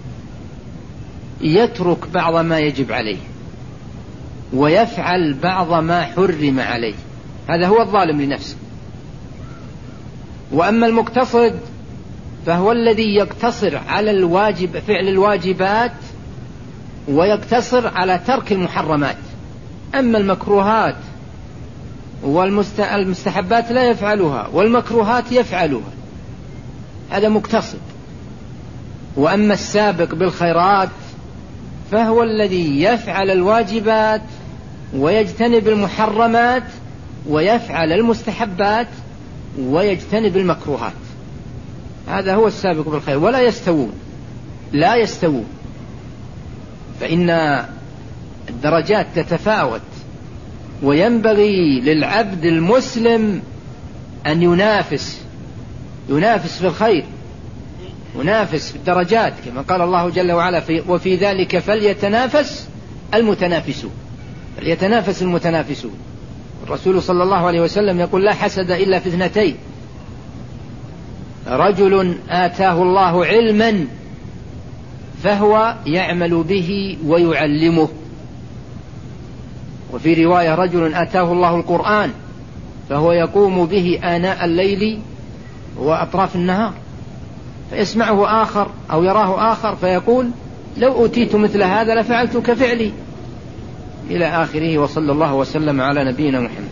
يترك بعض ما يجب عليه ويفعل بعض ما حرم عليه، هذا هو الظالم لنفسه. وأما المقتصد فهو الذي يقتصر على الواجب فعل الواجبات ويقتصر على ترك المحرمات، أما المكروهات والمستحبات لا يفعلها والمكروهات يفعلها، هذا مقتصد. وأما السابق بالخيرات فهو الذي يفعل الواجبات ويجتنب المحرمات ويفعل المستحبات ويجتنب المكروهات، هذا هو السابق بالخير. ولا يستوون لا يستوون فإن الدرجات تتفاوت، وينبغي للعبد المسلم أن ينافس ينافس في الخير، ينافس في الدرجات، كما قال الله جل وعلا في وفي ذلك فليتنافس المتنافسون فليتنافس المتنافسون. الرسول صلى الله عليه وسلم يقول لا حسد إلا في اثنتين، رجل آتاه الله علما فهو يعمل به ويعلمه، وفي رواية رجل آتاه الله القرآن فهو يقوم به آناء الليل وأطراف النهار، فيسمعه آخر أو يراه آخر فيقول لو أوتيت مثل هذا لفعلت كفعلي، إلى آخره. وصلى الله وسلم على نبينا محمد.